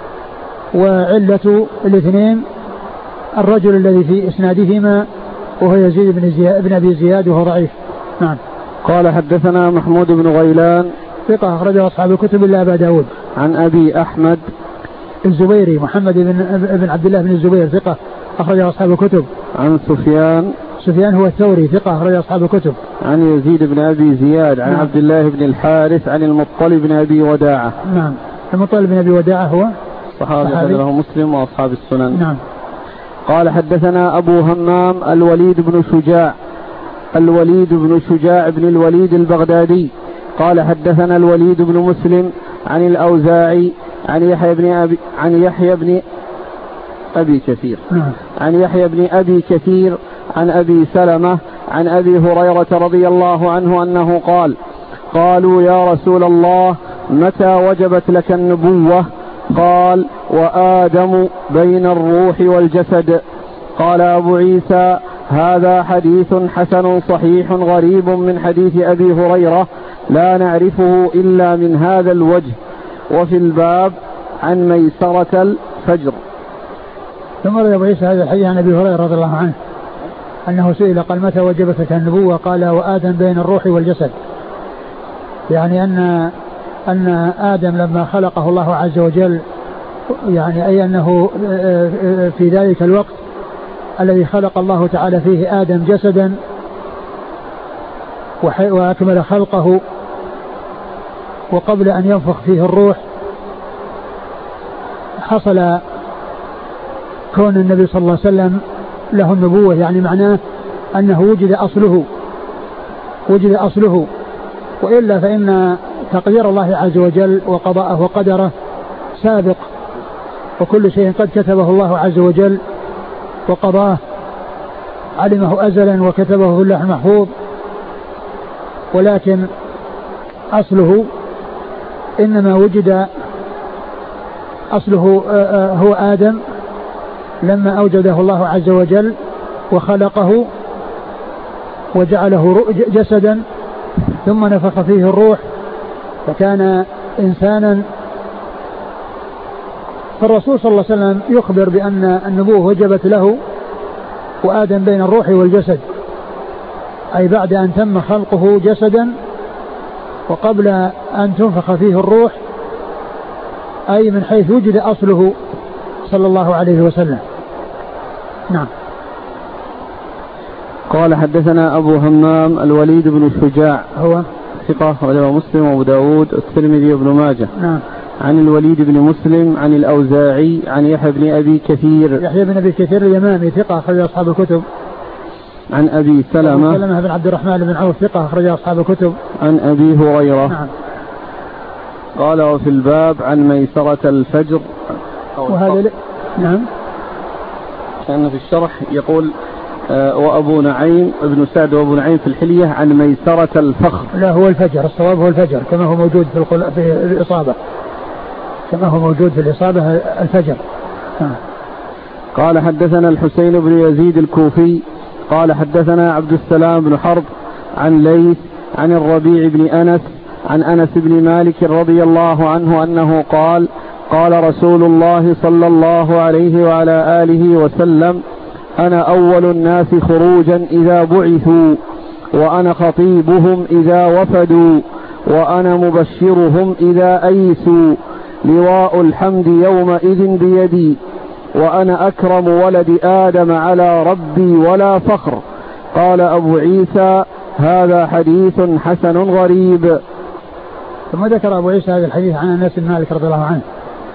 وعلة الاثنين الرجل الذي في إسنادهما وهو يزيد بن, زياد بن أبي زياد وهو ضعيف. نعم. قال حدثنا محمود بن غيلان ثقة أخرجه أصحاب الكتب إلا أبا داود. عن أبي أحمد الزبيري محمد بن, بن عبد الله بن الزبير ثقة أخرجه أصحاب الكتب. عن سفيان سفيان هو الثوري ثقة أخرجه أصحاب الكتب. عن يزيد بن أبي زياد عن نعم. عبد الله بن الحارث عن المطلب بن أبي وداعة. نعم. المطلب بن أبي وداعة هو صحابي له مسلم وأصحاب السنن. نعم. قال حدثنا أبو همام الوليد بن شجاع الوليد بن شجاع بن الوليد البغدادي قال حدثنا الوليد بن مسلم عن الأوزاعي عن يحيى بن أبي عن يحيى بن أبي كثير نعم. عن يحيى بن أبي كثير عن أبي سلمة عن أبي هريرة رضي الله عنه أنه قال قالوا يا رسول الله متى وجبت لك النبوة؟ قال وآدم بين الروح والجسد. قال أبو عيسى هذا حديث حسن صحيح غريب من حديث أبي هريرة لا نعرفه إلا من هذا الوجه. وفي الباب عن ميسرة الفجر. ثم روى أبو عيسى هذا الحديث عن أبي هريرة رضي الله عنه أنه سئل قال متى وجبت لك النبوة؟ قال وآدم بين الروح والجسد، يعني أن أن آدم لما خلقه الله عز وجل يعني أي أنه في ذلك الوقت الذي خلق الله تعالى فيه آدم جسدا وأكمل خلقه وقبل أن ينفخ فيه الروح حصل كون النبي صلى الله عليه وسلم له النبوة، يعني معناه أنه وجد أصله وجد أصله وإلا فإن تقدير الله عز وجل وقضاءه وقدره سابق، وكل شيء قد كتبه الله عز وجل وقضاه علمه أزلا وكتبه في اللوح المحفوظ، ولكن أصله إنما وجد أصله هو آدم لما أوجده الله عز وجل وخلقه وجعله جسدا ثم نفخ فيه الروح فكان إنسانا. فالرسول صلى الله عليه وسلم يخبر بأن النبوة وجبت له وآدم بين الروح والجسد، أي بعد أن تم خلقه جسدا وقبل أن تنفخ فيه الروح، أي من حيث وجد أصله صلى الله عليه وسلم. نعم. قال حدثنا أبو همام الوليد بن الشجاع هو ثقة أخرجه مسلم وأبو داود والترمذي وابن ماجه. نعم. عن الوليد بن مسلم عن الأوزاعي عن يحيى بن أبي كثير يحيى بن أبي كثير اليمامي ثقة أخرج أصحاب الكتب. عن أبي سلمة أبو سلمة بن عبد الرحمن بن عوف ثقة أخرج أصحاب الكتب. عن أبي هريرة. نعم. قال وفي الباب عن ميسرة الفجر. وهذا ل... نعم. كان في الشرح يقول آه وأبو نعيم ابن سعد وأبو نعيم في الحلية عن ميسرة الفخر. لا هو الفجر، الصواب هو الفجر كما هو موجود في, الخل... في الإصابة، كما هو موجود في الإصابة الفجر. آه. قال حدثنا الحسين بن يزيد الكوفي قال حدثنا عبد السلام بن حرب عن ليث عن الربيع بن أنس عن أنس بن مالك رضي الله عنه أنه قال قال رسول الله صلى الله عليه وعلى آله وسلم أنا أول الناس خروجا إذا بعثوا وأنا خطيبهم إذا وفدوا وأنا مبشرهم إذا أيسوا لواء الحمد يومئذ بيدي وأنا أكرم ولد آدم على ربي ولا فخر. قال أبو عيسى هذا حديث حسن غريب. ثم ذكر أبو عيسى هذا الحديث عن أنس بن مالك رضي الله عنه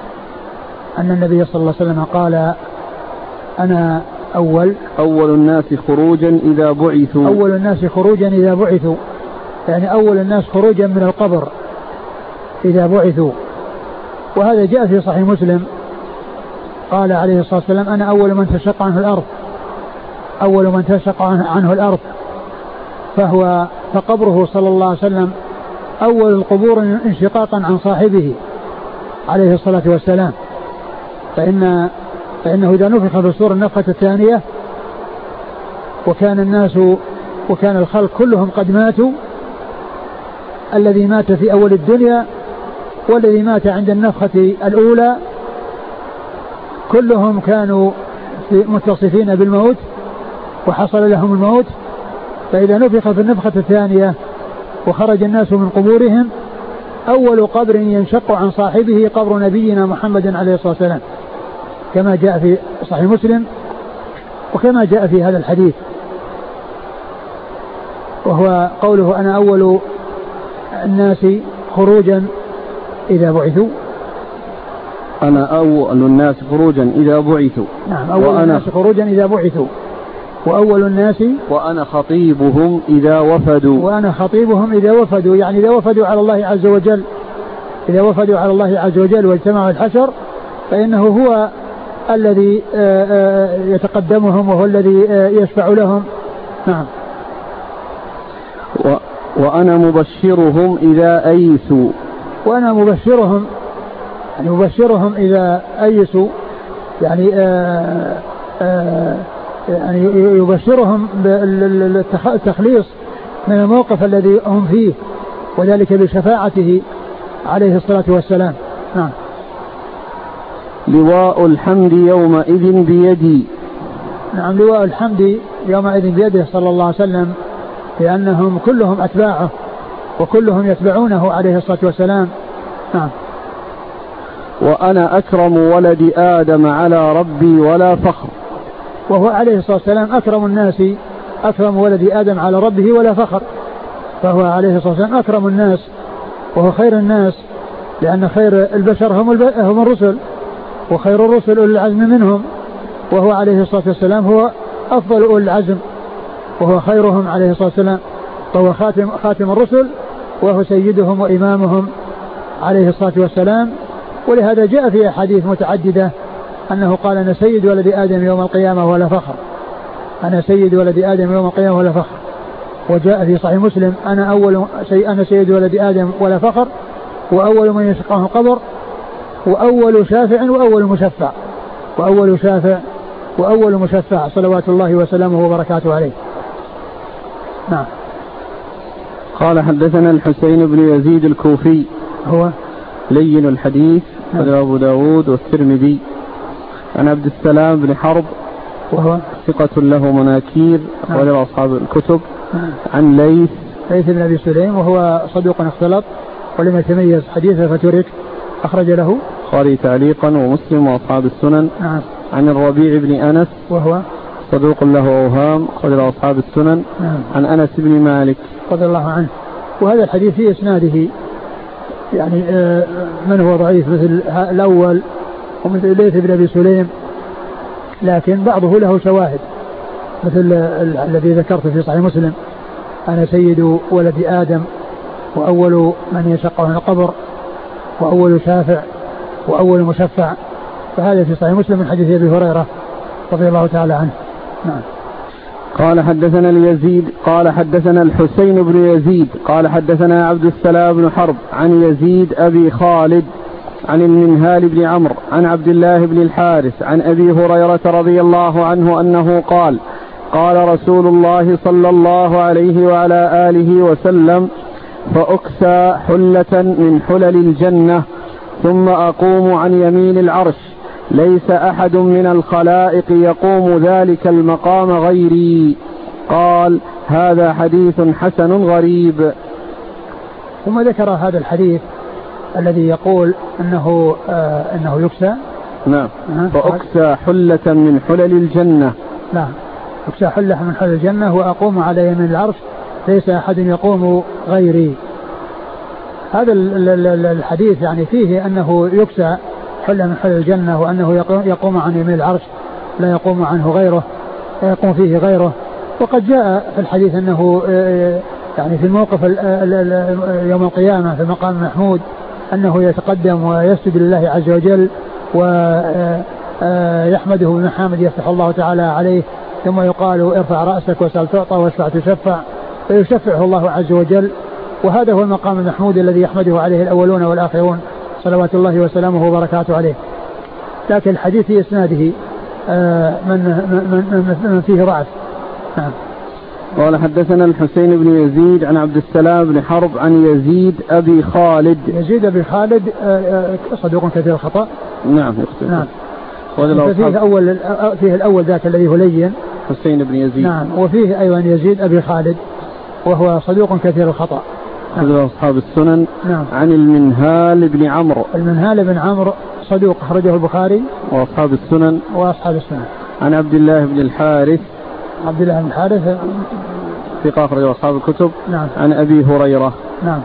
أن النبي صلى الله عليه وسلم قال أنا أول أول الناس خروجا إذا بعثوا أول الناس خروجا إذا بعثوا يعني أول الناس خروجا من القبر إذا بعثوا. وهذا جاء في صحيح مسلم قال عليه الصلاة والسلام أنا أول من تشق عنه الأرض أول من تشق عنه الأرض فهو فقبره صلى الله عليه وسلم أول القبور انشقاقا عن صاحبه عليه الصلاة والسلام. فإن فإنه إذا نفخ في الصور النفخة الثانية وكان الناس وكان الخلق كلهم قد ماتوا، الذي مات في أول الدنيا والذي مات عند النفخة الأولى كلهم كانوا متصفين بالموت وحصل لهم الموت. فإذا نفخ في النفخة الثانية وخرج الناس من قبورهم أول قبر ينشق عن صاحبه قبر نبينا محمد عليه الصلاة والسلام كما جاء في صحيح مسلم وكما جاء في هذا الحديث، وهو قوله أنا أول الناس خروجا إذا بعثوا أنا أول الناس خروجا إذا بعثوا. نعم أول وأنا الناس خروجا إذا بعثوا وأول الناس وأنا خطيبهم إذا وفدوا وأنا خطيبهم إذا وفدوا يعني إذا وفدوا على الله عز وجل إذا وفدوا على الله عز وجل واجتمعوا الحشر فإنه هو الذي يتقدمهم وهو الذي يشفع لهم. نعم. و وأنا مبشرهم إذا أيسوا وأنا مبشرهم يعني مبشرهم إذا أيسوا يعني آآ آآ يعني يبشرهم بالتخليص من الموقف الذي هم فيه وذلك بشفاعته عليه الصلاة والسلام. نعم. لواء الحمد يومئذ بيدي. نعم لواء الحمد يومئذ بيده صلى الله عليه وسلم لأنهم كلهم أتباعه وكلهم يتبعونه عليه الصلاة والسلام. نعم. وأنا أكرم ولد آدم على ربي ولا فخر. وهو عليه الصلاة والسلام أكرم الناس أكرم ولد آدم على ربه ولا فخر. فهو عليه الصلاة والسلام أكرم الناس وهو خير الناس لأن خير البشر هم, الب... هم الرسل وخير الرسل أولي العزم منهم وهو عليه الصلاة والسلام هو أفضل أولي العزم وهو خيرهم عليه الصلاة والسلام وهو خاتم, خاتم الرسل وهو سيدهم وإمامهم عليه الصلاة والسلام. ولهذا جاء في أحاديث متعددة أنه قال أنا سيد ولد آدم يوم القيامة ولا فخر أنا سيد ولد آدم يوم القيامة ولا فخر. وجاء في صحيح مسلم أنا أول سي... أنا سيد ولد آدم ولا فخر وأول من يشقه القبر وأول شافع وأول مشفع وأول شافع وأول مشفع صلوات الله وسلامه وبركاته عليه. نعم. قال حدثنا الحسين بن يزيد الكوفي هو لين الحديث قال أبو داود والترمذي عن عبد السلام بن حرب وهو ثقة له مناكير أخرج له أصحاب الكتب. عن ليث ليث بن أبي سليم وهو صدوق اختلط ولم يتميز حديثه فترك أخرج له البخاري تعليقا ومسلم وأصحاب السنن. نعم. عن الربيع بن أنس وهو صدوق له أوهام أخرج له أصحاب السنن. نعم. عن أنس بن مالك رضي الله عنه. وهذا الحديث في إسناده يعني من هو ضعيف مثل الأول ومثل ليث بن أبي سليم، لكن بعضه له شواهد مثل الذي ذكرته في صحيح مسلم: أنا سيد ولد آدم وأول من يشق عن القبر وأول شافع وأول مشفع. فهذا في صحيح مسلم من حديث أبي هريرة رضي الله تعالى عنه. نعم. قال حدثنا اليزيد قال حدثنا الحسين بن يزيد قال حدثنا عبد السلام بن حرب عن يزيد أبي خالد عن المنهال بن عمرو عن عبد الله بن الحارث عن أبي هريرة رضي الله عنه أنه قال: قال رسول الله صلى الله عليه وعلى آله وسلم: فأكسى حلة من حلل الجنة ثم أقوم عن يمين العرش ليس أحد من الخلائق يقوم ذلك المقام غيري. قال: هذا حديث حسن غريب. ثم ذكر هذا الحديث الذي يقول أنه آه أنه يكسى. نعم. فأكسى حلة من حلل الجنة. نعم. أكسى حلة من حلل الجنة وأقوم على يمين العرش ليس أحد يقوم غيري. هذا الحديث يعني فيه أنه يكسى حلة من حلل الجنة وأنه يقوم عن يمين العرش لا يقوم عنه غيره لا يقوم فيه غيره. وقد جاء في الحديث أنه يعني في الموقف يوم القيامة في مقام محمود أنه يتقدم ويسجد لله عز وجل ويحمده بمحامد يفتح الله تعالى عليه، ثم يقال: ارفع رأسك وسل تعطى واشفع تشفع، فيشفعه الله عز وجل. وهذا هو المقام المحمود الذي يحمده عليه الأولون والآخرون صلوات الله وسلامه وبركاته عليه. لكن الحديث في إسناده من, من, من, من فيه ضعف. نعم. قال حدثنا الحسين بن يزيد عن عبد السلام بن حرب عن يزيد أبي خالد. يزيد أبي خالد صدوق كثير الخطأ. نعم. نعم. فيه أول فيه الأول ذاك الذي هو لين حسين بن يزيد. نعم. وفيه أيضا يزيد أبي خالد وهو صدوق كثير الخطأ. هذا أصحاب السنن. نعم. عن المنهال بن عمرو. المنهال بن عمرو صدوق أخرجه البخاري وأصحاب السنن. وأصحاب السنن. عن عبد الله بن الحارث. عبد الله بن الحارث ثقة أخرجه أصحاب الكتب. نعم. عن أبي هريرة. نعم.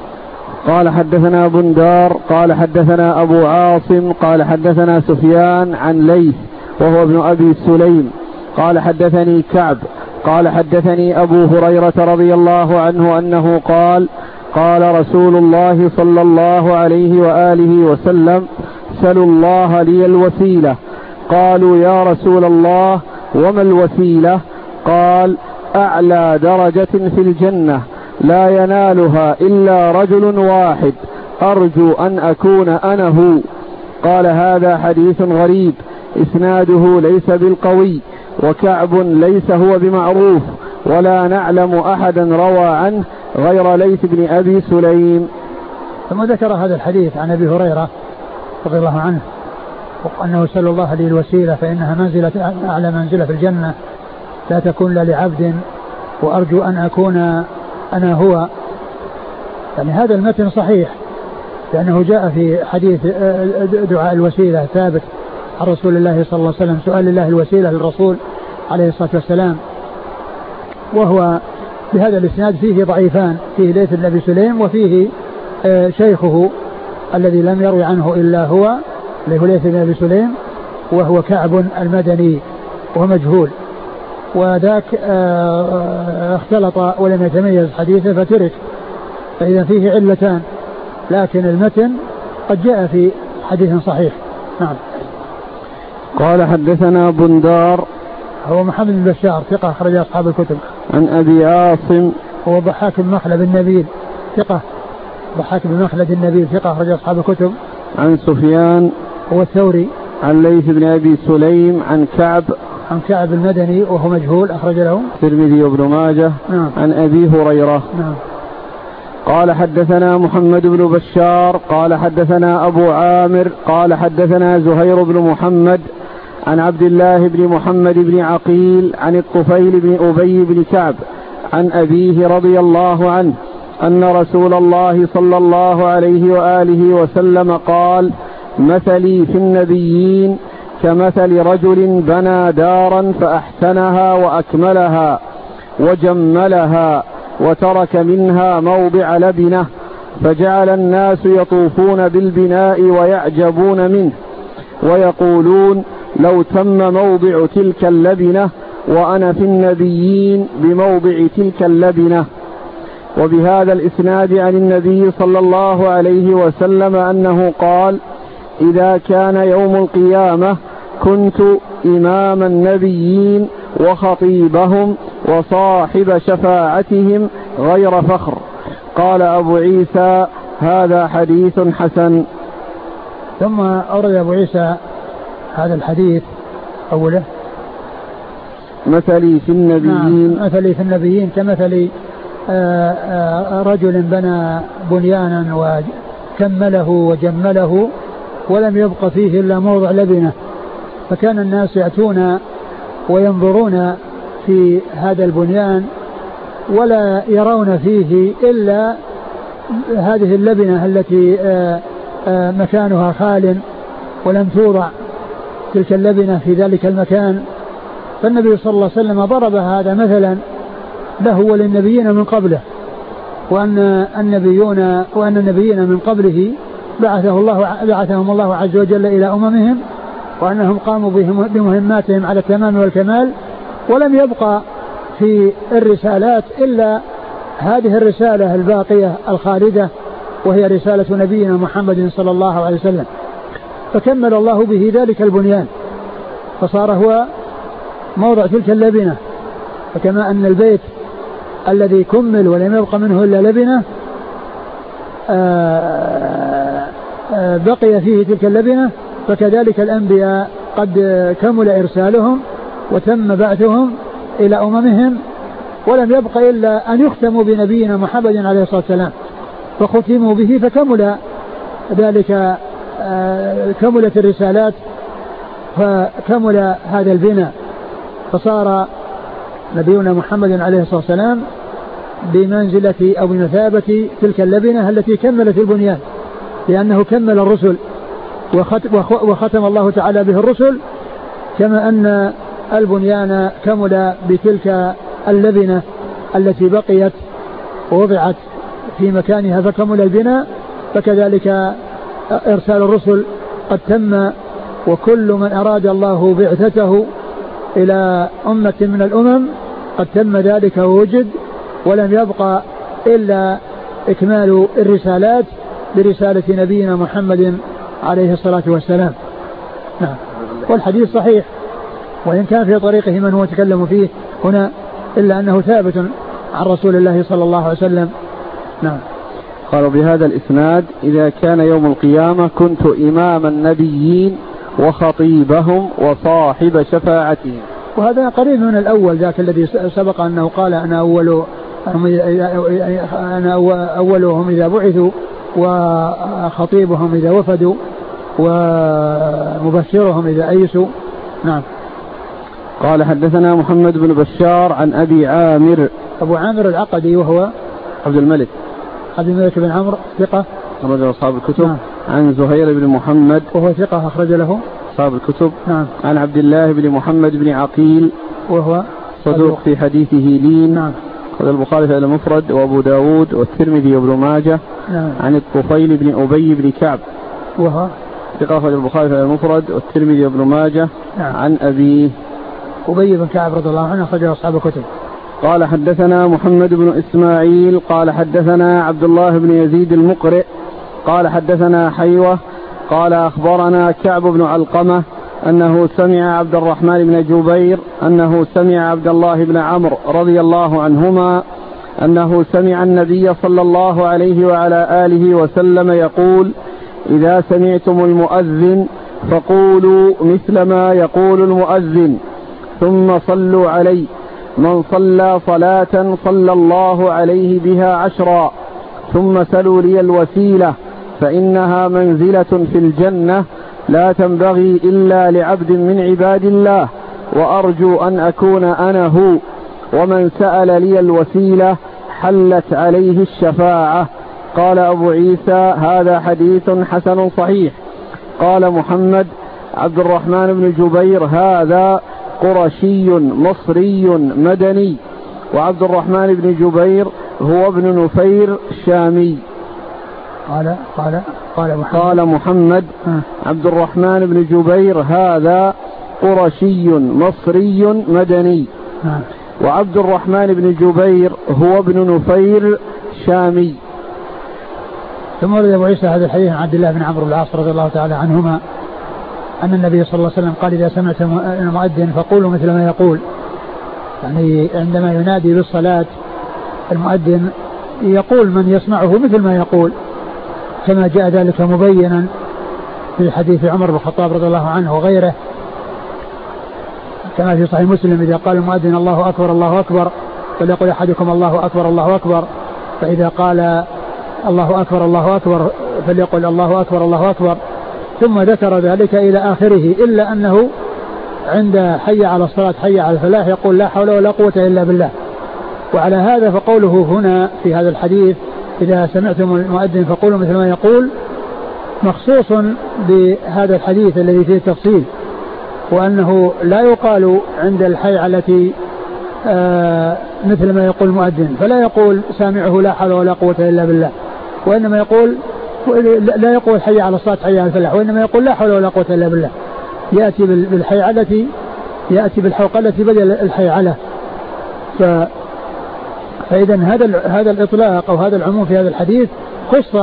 قال حدثنا بندار قال حدثنا أبو عاصم قال حدثنا سفيان عن ليث وهو ابن أبي سليم قال حدثني كعب قال حدثني أبو هريرة رضي الله عنه أنه قال: قال رسول الله صلى الله عليه وآله وسلم: سلوا الله لي الوسيلة. قالوا: يا رسول الله وما الوسيلة؟ قال: أعلى درجة في الجنة لا ينالها إلا رجل واحد أرجو أن أكون أنا هو. قال: هذا حديث غريب إسناده ليس بالقوي وكعب ليس هو بمعروف ولا نعلم أحدا روى عنه غير ليث بن أبي سليم. ثم ذكر هذا الحديث عن أبي هريرة رضي الله عنه وأنه سأل الله لي الوسيلة فإنها منزلة أعلى منزلة في الجنة لا تكون لا لعبد وأرجو أن أكون أنا هو. يعني هذا المتن صحيح لأنه جاء في حديث دعاء الوسيلة ثابت عن رسول الله صلى الله عليه وسلم، سؤال الله الوسيلة للرسول عليه الصلاة والسلام. وهو بهذا الإسناد فيه ضعيفان، فيه ليث بن أبي سليم وفيه شيخه الذي لم يروي عنه إلا هو اللي هو ليث بن أبي سليم وهو كعب المدني وهو مجهول، وذاك اختلط ولم يتميز حديثه فترك، فإذا فيه علتان، لكن المتن قد جاء في حديث صحيح. نعم. قال حدثنا بندار هو محمد بن بشار ثقة أخرج أصحاب الكتب. عن أبي عاصم هو ضحاك بن مخلد النبيل ثقة ضحاك بن مخلد النبيل ثقة أخرج أصحاب الكتب. عن سفيان هو الثوري عن ليث بن أبي سليم عن كعب عن كعب المدني وهو مجهول أخرج له الترمذي وابن ماجه. نعم. عن أبي هريرة. نعم. قال حدثنا محمد بن بشار قال حدثنا أبو عامر قال حدثنا زهير بن محمد عن عبد الله بن محمد بن عقيل عن الطفيل بن أبي بن كعب عن أبيه رضي الله عنه أن رسول الله صلى الله عليه وآله وسلم قال: مثلي في النبيين كمثل رجل بنى دارا فأحسنها وأكملها وجملها وترك منها موضع لبنة، فجعل الناس يطوفون بالبناء ويعجبون منه ويقولون: لو تم موضع تلك اللبنة وأنا في النبيين بموضع تلك اللبنة. وبهذا الإسناد عن النبي صلى الله عليه وسلم أنه قال: إذا كان يوم القيامة كنت إمام النبيين وخطيبهم وصاحب شفاعتهم غير فخر. قال أبو عيسى: هذا حديث حسن. ثم أورد أبو عيسى هذا الحديث أوله: مثلي في النبيين. نعم. مثلي في النبيين كمثل رجل بنى بنيانا وكمله وجمله ولم يبق فيه إلا موضع لبنة، فكان الناس يأتون وينظرون في هذا البنيان ولا يرون فيه إلا هذه اللبنة التي مكانها خال ولم توضع تلك اللبنة في ذلك المكان. فالنبي صلى الله عليه وسلم ضرب هذا مثلا له وللنبيين من قبله، وأن النبيون وأن النبيين من قبله بعثه الله بعثهم الله عز وجل إلى أممهم، وأنهم قاموا بمهماتهم على التمام والكمال، ولم يبقى في الرسالات إلا هذه الرسالة الباقية الخالدة، وهي رسالة نبينا محمد صلى الله عليه وسلم. فكمل الله به ذلك البنيان فصار هو موضع تلك اللبنة. فكما أن البيت الذي كمل ولم يبق منه إلا لبنة آآ آآ بقي فيه تلك اللبنة، فكذلك الأنبياء قد كمل إرسالهم وتم بعثهم إلى أممهم ولم يبق إلا أن يختموا بنبينا محمد عليه الصلاة والسلام، فختموا به فكمل ذلك، كملت الرسالات فكمل هذا البناء، فصار نبينا محمد عليه الصلاة والسلام بمنزلة أو بمثابة تلك اللبنة التي كملت البنيان، لأنه كمل الرسل وختم الله تعالى به الرسل، كما أن البنيان كمل بتلك اللبنة التي بقيت ووضعت في مكانها فكمل البناء. فكذلك إرسال الرسل قد تم، وكل من أراد الله بعثته إلى أمة من الأمم قد تم ذلك ووجد، ولم يبقى إلا إكمال الرسالات برسالة نبينا محمد عليه الصلاة والسلام. نعم. والحديث صحيح وإن كان في طريقه من هو يتكلم فيه هنا، إلا أنه ثابت عن رسول الله صلى الله عليه وسلم. نعم. قالوا بهذا الإسناد: إذا كان يوم القيامة كنت إمام النبيين وخطيبهم وصاحب شفاعتهم. وهذا قريب من الأول ذاك الذي سبق أنه قال: أنا أول أنا أولهم إذا بعثوا وخطيبهم إذا وفدوا ومبشرهم إذا أيسوا. نعم. قال حدثنا محمد بن بشار عن أبي عامر. أبو عامر العقدي وهو عبد الملك عبد الملك بن عمرو ثقة أخرج أصحاب الكتب. نعم. عن زهير بن محمد وهو ثقة أخرج له أصحاب الكتب. نعم. عن عبد الله بن محمد بن عقيل وهو صدوق في حديثه لين. نعم. أخرج البخاري في المفرد وأبو داود والترمذي وابن ماجه. نعم. عن الطفيل بن أبي بن كعب وهو ثقة أخرج البخاري في المفرد والترمذي وابن ماجه. نعم. عن أبي أبي بن كعب رضي الله عنه أخرج أصحاب الكتب. قال حدثنا محمد بن إسماعيل قال حدثنا عبد الله بن يزيد المقرئ قال حدثنا حيوة قال أخبرنا كعب بن علقمة أنه سمع عبد الرحمن بن جبير أنه سمع عبد الله بن عمرو رضي الله عنهما أنه سمع النبي صلى الله عليه وعلى آله وسلم يقول: إذا سمعتم المؤذن فقولوا مثل ما يقول المؤذن ثم صلوا علي. من صلى صلاة صلى الله عليه بها عشرا. ثم سلوا لي الوسيلة فإنها منزلة في الجنة لا تنبغي إلا لعبد من عباد الله، وأرجو أن أكون أنا هو. ومن سأل لي الوسيلة حلت عليه الشفاعة. قال أبو عيسى هذا حديث حسن صحيح. قال محمد عبد الرحمن بن جبير هذا قرشي مصري مدني. وعبد الرحمن بن جبير هو ابن نفير شامي. قال قال قال محمد, قال محمد عبد الرحمن بن جبير هذا قرشي مصري مدني. وعبد الرحمن بن جبير هو ابن نفير شامي. ثم ورد أبو عيسى هذا الحديث عن عبد الله بن عمرو بن العاص رضي الله تعالى عنهما أن النبي صلى الله عليه وسلم قال إذا سمعت المؤذن فقولوا مثل ما يقول. يعني عندما ينادي بالصلاة المؤذن يقول من يسمعه مثل ما يقول، كما جاء ذلك مبينا في حديث عمر بن الخطاب رضي الله عنه وغيره، كما في صحيح مسلم إذا قال المؤذن الله أكبر الله أكبر فليقل أحدكم الله أكبر الله أكبر، فإذا قال الله أكبر الله أكبر فليقل الله أكبر الله أكبر. ثم ذكر ذلك إلى آخره إلا أنه عند حي على الصلاة حي على الفلاح يقول لا حول ولا قوة إلا بالله. وعلى هذا فقوله هنا في هذا الحديث إذا سمعتم المؤذن فقولوا مثل ما يقول مخصوص بهذا الحديث الذي فيه التفصيل، وأنه لا يقال عند الحي التي آه مثل ما يقول المؤذن، فلا يقول سامعه لا حول ولا قوة إلا بالله، وإنما يقول لا يقول حي على الصلاة حي على الفلاح، وإنما يقول لا حول ولا قوة إلا بالله. يأتي بالحيعلة يأتي بالحوقلة بدل الحيعلة. ف فإذا هذا هذا الإطلاق أو هذا العموم في هذا الحديث خص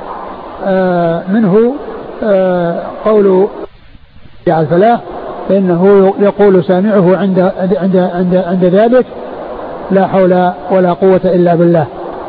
آه منه آه قول على الفلاح، فإنه يقول سامعه عند عند عند عند ذلك لا حول ولا قوة إلا بالله.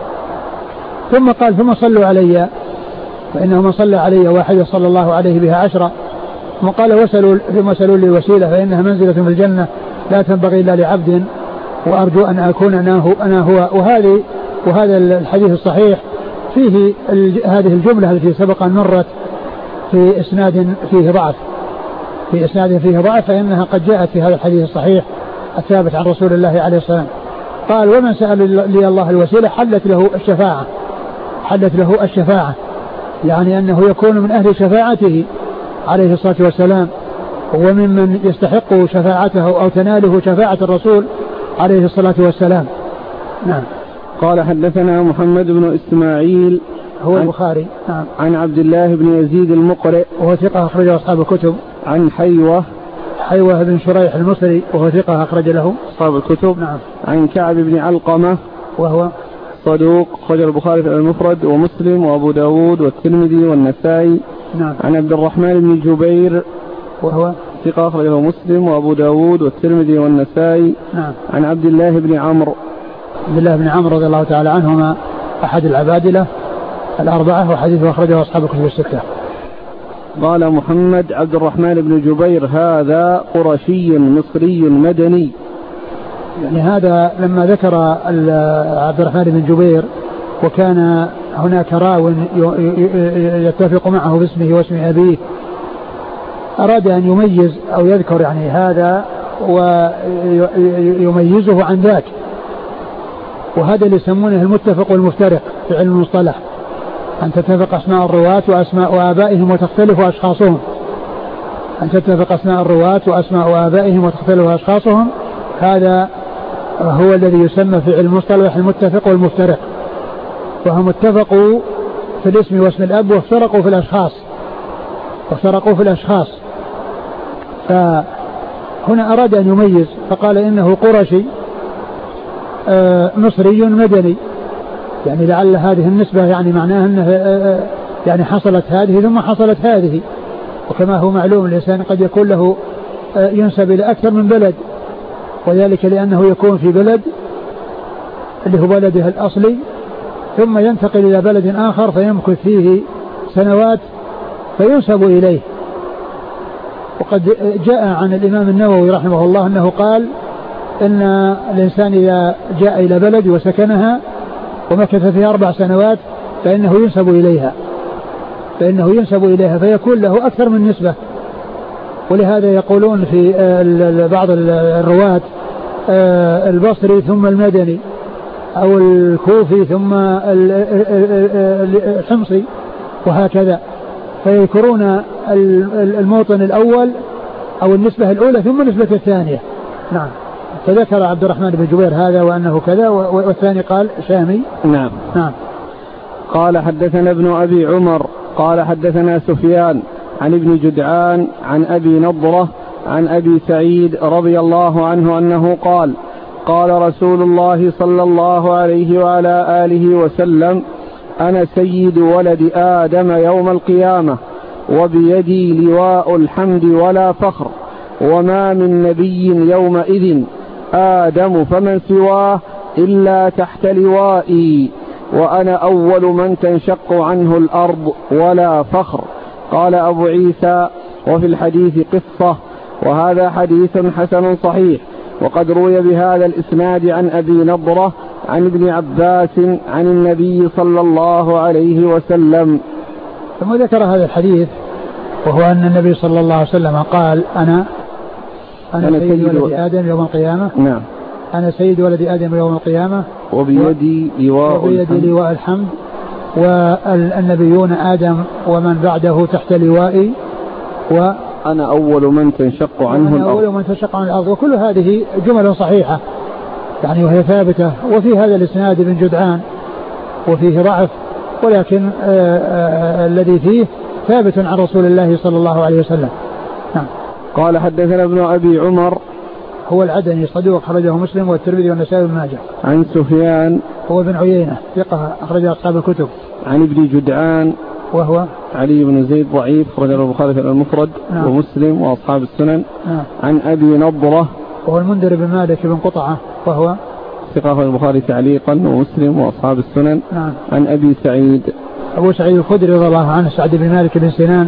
ثم قال ثم صلوا علي فإنه من صلى علي واحد صلى الله عليه بها عشرة. ثم قال وسلوا ثم سلوا لي وسيلة فإنها منزلة في الجنة لا تنبغي إلا لعبد وأرجو أن أكون أنا هو, أنا هو. وهذه وهذا الحديث الصحيح فيه هذه الجملة التي سبق أن مرت في إسناد فيه ضعف في إسناد فيه ضعف فإنها قد جاءت في هذا الحديث الصحيح الثابت عن رسول الله عليه الصلاة والسلام. قال ومن سأل لي الله الوسيلة حلت له الشفاعة حلت له الشفاعة يعني أنه يكون من أهل شفاعته عليه الصلاة والسلام وممن يستحق شفاعته أو تناله شفاعة الرسول عليه الصلاة والسلام. نعم. قال حدثنا محمد بن إسماعيل هو البخاري. نعم. عن عبد الله بن يزيد المقرئ وهو ثقة أخرج أصحاب الكتب. عن حيوة حيوة بن شريح المصري وهو ثقة أخرج له أصحاب الكتب. نعم. عن كعب بن علقمة وهو صدوق خرج البخاري في المفرد ومسلم وأبو داود والترمذي والنسائي. نعم. عن عبد الرحمن بن جبير وهو ثقة أخرجه مسلم وأبو داود والترمذي والنسائي. نعم. عن عبد الله بن عمرو عبد الله بن عمرو رضي الله تعالى عنهما أحد العبادلة الأربعة وحديثه أخرجه أصحاب الكتب الستة. قال محمد عبد الرحمن بن جبير هذا قرشي مصري مدني. يعني هذا لما ذكر عبد الرحمن بن جبير وكان هناك راو يتفق معه باسمه واسم أبيه أراد أن يميز أو يذكر يعني هذا ويميزه عن ذاك، وهذا اللي يسمونه المتفق والمفترق في علم المصطلح، أن تتفق أسماء الرواة وأسماء وآبائهم وتختلف أشخاصهم أن تتفق أسماء الرواة وأسماء وآبائهم وتختلف أشخاصهم، هذا هو الذي يسمى في علم المصطلح المتفق والمفترق. وهم اتفقوا في الاسم واسم الأب وافترقوا في الأشخاص وافترقوا في الأشخاص فهنا أراد أن يميز فقال إنه قرشي مصري مدني، يعني لعل هذه النسبة يعني معناها أنه يعني حصلت هذه ثم حصلت هذه، وكما هو معلوم الإنسان قد يكون له ينسب إلى أكثر من بلد، وذلك لأنه يكون في بلد اللي هو بلده الأصلي ثم ينتقل إلى بلد آخر فيمكث فيه سنوات فينسب إليه. وقد جاء عن الإمام النووي رحمه الله أنه قال إن الإنسان إذا جاء إلى بلد وسكنها ومكث فيها أربع سنوات فإنه ينسب إليها فإنه ينسب إليها فيكون له أكثر من نسبة. ولهذا يقولون في بعض الرواة البصري ثم المدني أو الكوفي ثم الحمصي وهكذا، فيذكرون الموطن الأول أو النسبة الأولى ثم النسبة الثانية. نعم. فذكر عبد الرحمن بن جبير هذا وأنه كذا، والثاني قال شامي. نعم. نعم. قال حدثنا ابن أبي عمر قال حدثنا سفيان عن ابن جدعان عن أبي نضرة عن أبي سعيد رضي الله عنه أنه قال قال رسول الله صلى الله عليه وعلى آله وسلم أنا سيد ولد آدم يوم القيامة وبيدي لواء الحمد ولا فخر، وما من نبي يومئذ آدم فمن سواه إلا تحت لوائي، وأنا أول من تنشق عنه الأرض ولا فخر. قال أبو عيسى وفي الحديث قصة، وهذا حديث حسن صحيح. وقد روي بهذا الإسناد عن أبي نضرة عن ابن عباس عن النبي صلى الله عليه وسلم. ثم ذكر هذا الحديث وهو أن النبي صلى الله عليه وسلم قال أنا أنا, أنا سيد ولد و... آدم يوم القيامة. نعم. أنا سيد ولد آدم يوم القيامة وبيدي لواء وبيدي لواء الحمد، والنبيون آدم ومن بعده تحت لوائي، وأنا أول من تنشق عنه الأرض أول من تنشق عنه الأرض. وكل هذه جمل صحيحة يعني وهي ثابتة. وفي هذا الإسناد ابن جدعان وفيه ضعف، ولكن آآ آآ الذي فيه ثابت عن رسول الله صلى الله عليه وسلم. نعم. قال حدثنا ابن أبي عمر هو العدني صدوق أخرجه مسلم والترمذي والنسائي وابن ماجه. عن سفيان هو ابن عيينة ثقة أخرجه أصحاب الكتب. عن ابن جدعان وهو علي بن زيد ضعيف أخرجه البخاري في المفرد. نعم. ومسلم وأصحاب السنن. نعم. عن أبي نضرة وهو المنذر بن مالك بن قطعة وهو ثقة البخاري تعليقا ومسلم وأصحاب السنن. نعم. عن أبي سعيد أبو سعيد الخدري رضي الله عنه سعد بن مالك بن سنان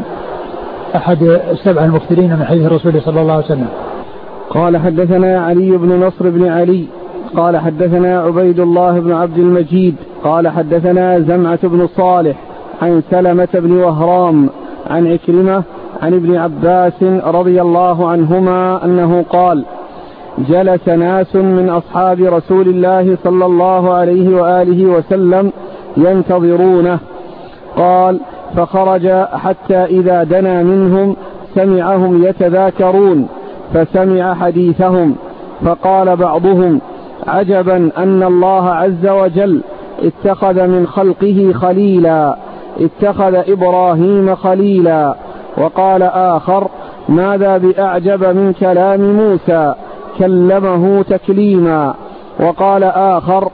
أحد السبع المكثرين من حديث الرسول صلى الله عليه وسلم. قال حدثنا علي بن نصر بن علي قال حدثنا عبيد الله بن عبد المجيد قال حدثنا زمعة بن صالح عن سلمة بن وهرام عن عكرمة عن ابن عباس رضي الله عنهما أنه قال جلس ناس من أصحاب رسول الله صلى الله عليه وآله وسلم ينتظرونه، قال فخرج حتى إذا دنا منهم سمعهم يتذاكرون فسمع حديثهم، فقال بعضهم عجبا أن الله عز وجل اتخذ من خلقه خليلا، اتخذ إبراهيم خليلا. وقال آخر ماذا بأعجب من كلام موسى كلمه تكليما. وقال آخر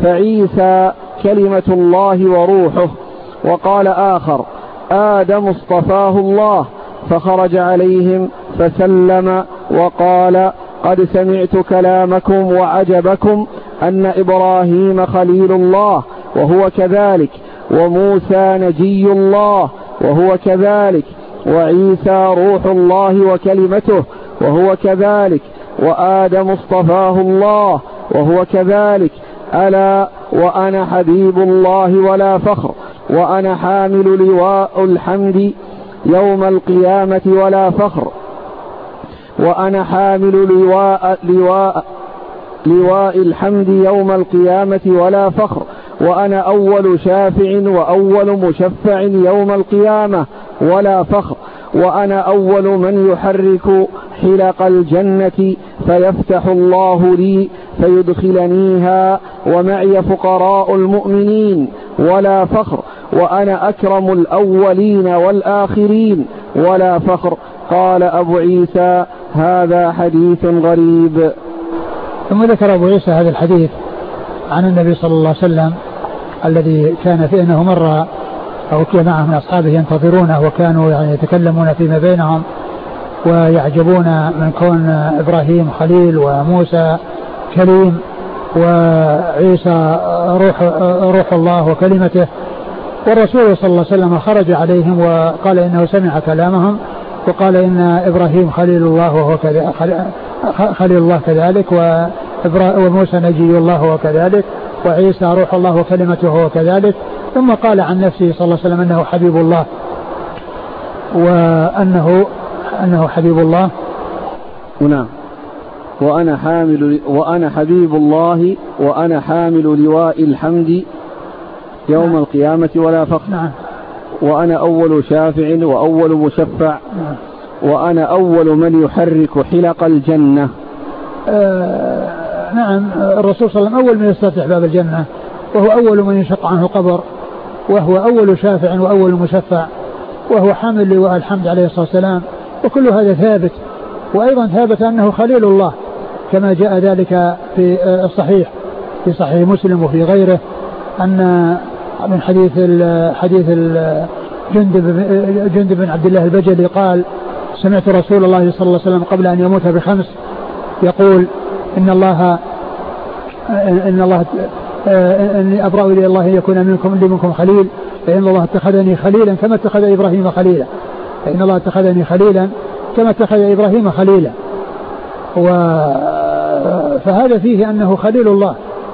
فعيسى كلمة الله وروحه. وقال آخر آدم اصطفاه الله، فخرج عليهم فسلم وقال قد سمعت كلامكم وعجبكم أن إبراهيم خليل الله وهو كذلك، وموسى نجي الله وهو كذلك، وعيسى روح الله وكلمته وهو كذلك، وآدم اصطفاه الله وهو كذلك. ألا وأنا حبيب الله ولا فخر، وأنا حامل لواء الحمد يوم القيامة ولا فخر، وأنا حامل لواء, لواء, لواء الحمد يوم القيامة ولا فخر، وأنا أول شافع وأول مشفع يوم القيامة ولا فخر، وأنا أول من يحرك حلق الجنة فيفتح الله لي فيدخلنيها ومعي فقراء المؤمنين ولا فخر، وأنا أكرم الأولين والآخرين ولا فخر. قال أبو عيسى هذا حديث غريب. ثم ذكر أبو عيسى هذا الحديث عن النبي صلى الله عليه وسلم الذي كان في أنه مر أو جماعة من أصحابه ينتظرونه وكانوا يعني يتكلمون فيما بينهم ويعجبون من كون إبراهيم خليل وموسى كليم وعيسى روح, روح الله وكلمته، والرسول صلى الله عليه وسلم خرج عليهم وقال إنه سمع كلامهم، وقال إن إبراهيم خليل الله وهو خليل الله كذلك، وموسى نجي الله وهو كذلك، وعيسى روح الله وكلمته وهو كذلك. ثم قال عن نفسه صلى الله عليه وسلم أنه حبيب الله، وأنه أنه حبيب الله. نعم. وأنا حامل وأنا حبيب الله وأنا حامل لواء الحمد يوم نعم. القيامة ولا فخر. نعم. وأنا أول شافع وأول مشفع. نعم. وأنا أول من يحرك حلق الجنة. آه نعم. الرسول صلى الله عليه وسلم أول من يستفتح باب الجنة، وهو أول من يشق عنه القبر، وهو أول شافع وأول مشفع، وهو حامل لواء الحمد عليه الصلاة والسلام. وكل هذا ثابت. وأيضا ثابت أنه خليل الله كما جاء ذلك في الصحيح في صحيح مسلم وفي غيره، أن من حديث حديث جندب جندب بن عبد الله البجلي قال: سمعت رسول الله صلى الله عليه وسلم قبل أن يموت بخمس يقول: إن الله إن الله إني أبرأ إلى الله يكون منكم لي منكم خليل، فإن الله اتخذني خليلا كما اتخذ إبراهيم خليلا فإن الله اتخذني خليلا كما اتخذ إبراهيم خليلا. فهذا فيه أنه خليل الله.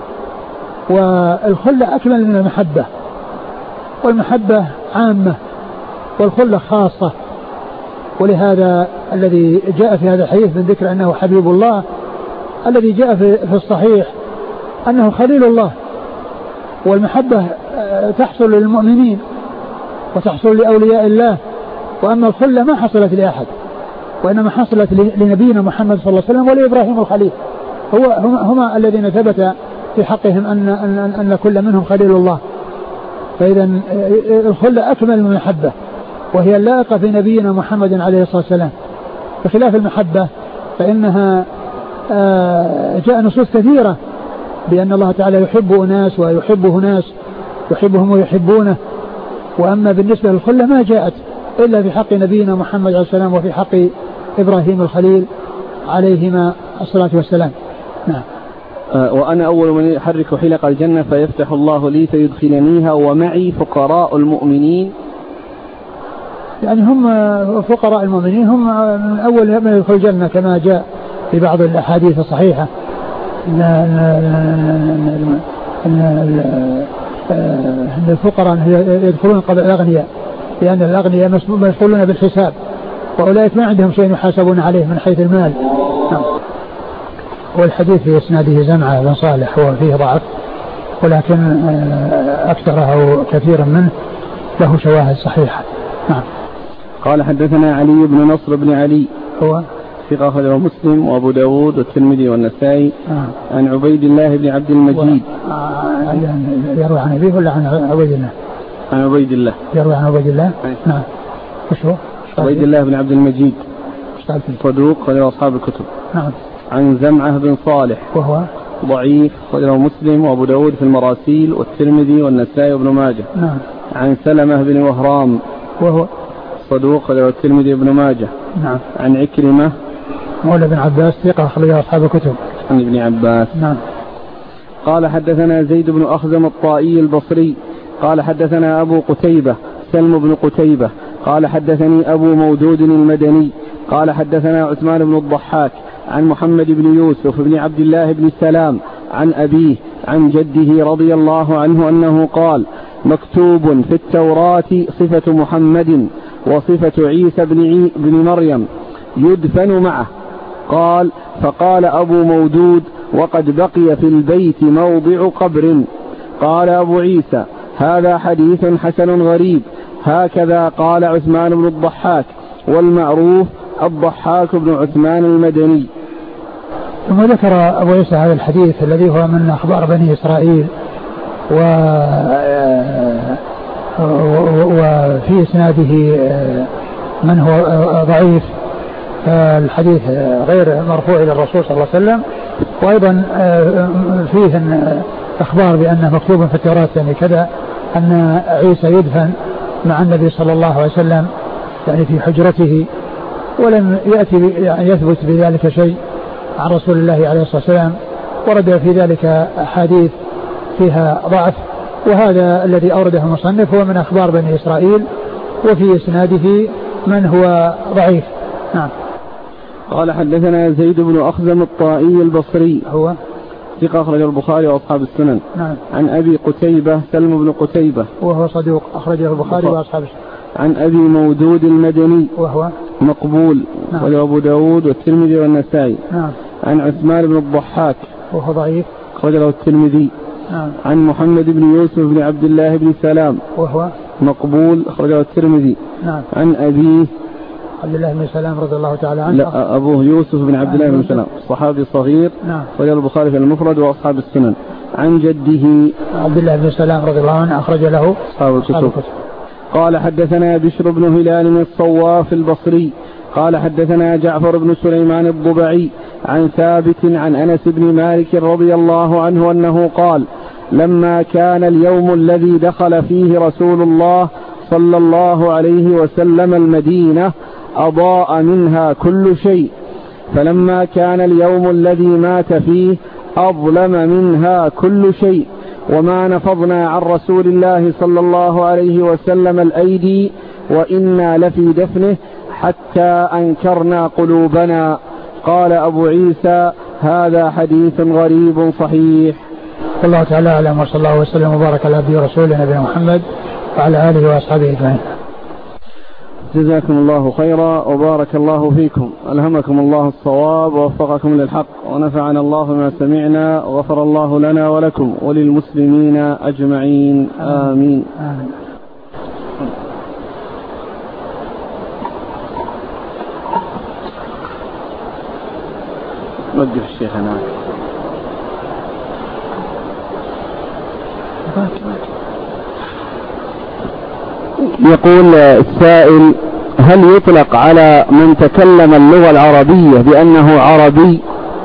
والخلة أكمل من المحبة، والمحبة عامة والخلة خاصة. ولهذا الذي جاء في هذا الحديث من ذكر أنه حبيب الله، الذي جاء في الصحيح أنه خليل الله. والمحبة تحصل للمؤمنين وتحصل لأولياء الله، وأما الخلة ما حصلت لأحد، وإنما حصلت لنبينا محمد صلى الله عليه وسلم ولإبراهيم الخليل. هو هما, هما الذين ثبت في حقهم أن, أن, أن كل منهم خليل الله. فإذا الخلة أكمل من المحبة، وهي اللائقة في نبينا محمد عليه الصلاة والسلام. بخلاف المحبة فإنها جاء نصوص كثيرة بأن الله تعالى يحب أناس ويحبه ناس، يحبهم ويحبونه. وأما بالنسبة للخلة ما جاءت إلا في حق نبينا محمد عليه الصلاة والسلام وفي حق إبراهيم الخليل عليهما الصلاة والسلام. نعم. وأنا أول من يحرك حلق الجنة فيفتح الله لي فيدخلنيها ومعي فقراء المؤمنين. يعني هم فقراء المؤمنين هم من أول من يدخل الجنة كما جاء في بعض الأحاديث الصحيحة أن الفقراء يدخلون قبل الأغنياء، لأن الأغنياء مسؤولون بالحساب، وأولئك ما عندهم شيء يحاسبون عليه من حيث المال. نعم. والحديث في إسناده زمعة بن صالح هو فيه ضعف، ولكن أكثره كثيرا منه له شواهد صحيحة. نعم. قال: حدثنا علي بن نصر بن علي هو ثقة أخرجه مسلم وأبو داود والترمذي والنسائي. آه. عن عبيد الله بن عبد المجيد. آه. يروي عن أبيه ولا عن عبيد الله؟ عن عبيد الله. يروي عن عبيد الله. أي. نعم. وش هو؟ عبيد الله بن عبد المجيد صدوق خرج أصحاب الكتب. نعم. عن زمعة بن صالح وهو ضعيف خرجه مسلم وأبو داود في المراسيل والترمذي والنسائي وابن ماجه. نعم. عن سلمة بن وهرام وهو صدوق خرجه الترمذي وابن ماجه. نعم. عن عكرمة مولى بن عباس ثقة خرجه أصحاب الكتب. عن ابن عباس. نعم. قال: حدثنا زيد بن أخزم الطائي البصري قال: حدثنا أبو قتيبة سلم بن قتيبة قال: حدثني أبو مودود المدني قال: حدثنا عثمان بن الضحاك عن محمد بن يوسف بن عبد الله بن سلام عن أبيه عن جده رضي الله عنه أنه قال: مكتوب في التوراة صفة محمد وصفة عيسى بن, بن مريم يدفن معه. قال: فقال أبو مودود: وقد بقي في البيت موضع قبر. قال أبو عيسى: هذا حديث حسن غريب. هكذا قال عثمان بن الضحاك، والمعروف الضحاك بن عثمان المدني. ثم ذكر أبو عيسى هذا الحديث الذي هو من أخبار بني إسرائيل، و وفي إسناده من هو ضعيف، الحديث غير مرفوع إلى الرسول صلى الله عليه وسلم. وأيضا فيه أخبار بأنه مكتوب في التوراة يعني كذا أن عيسى يدفن مع النبي صلى الله عليه وسلم يعني في حجرته، ولم يأتي يعني يثبت بذلك شيء عن رسول الله عليه الصلاة والسلام. ورد في ذلك أحاديث فيها ضعف، وهذا الذي أورده المصنف هو من أخبار بني إسرائيل، وفي إسناده من هو ضعيف. نعم. قال حدثنا زيد بن أخزم الطائي البصري هو ثقة أخرج البخاري وأصحاب السنن. نعم. عن أبي قتيبة سلم بن قتيبة وهو صدوق أخرجه البخاري وأصحاب السنن. عن أبي مودود المدني وهو مقبول. نعم. وأبو داود والترمذي والنسائي. نعم. عن عثمان بن الضحاك وهو ضعيف أخرج له الترمذي. نعم. عن محمد بن يوسف بن عبد الله بن سلام وهو مقبول أخرج له الترمذي. نعم. عن أبيه عبد الله بن سلام رضي الله تعالى عنه. لا أبوه يوسف بن عبد الله بن سلام صحابي صغير. نعم. أخرج البخاري في المفرد وأصحاب السنن. عن جده عبد الله بن سلام رضي الله عنه أخرج له أصحاب الكتب. قال حدثنا بشر بن هلال الصواف البصري قال حدثنا جعفر بن سليمان الضبعي عن ثابت عن أنس بن مالك رضي الله عنه أنه قال لما كان اليوم الذي دخل فيه رسول الله صلى الله عليه وسلم المدينة أضاء منها كل شيء، فلما كان اليوم الذي مات فيه أظلم منها كل شيء، وما نفضنا عن رسول الله صلى الله عليه وسلم الأيدي وإنا لفي دفنه حتى أنكرنا قلوبنا. قال أبو عيسى هذا حديث غريب صحيح. الله تعالى أعلم، وصلى الله وسلم وبارك على عبده ورسوله نبينا محمد وعلى آله وأصحابه أجمعين. جزاكم الله خيرا وبارك الله فيكم، ألهمكم الله الصواب ووفقكم للحق، ونفعنا الله ما سمعنا وغفر الله لنا ولكم وللمسلمين أجمعين. آمين, آمين. وقف الشيخ هناك. يقول السائل هل يطلق على من تكلم اللغة العربية بأنه عربي؟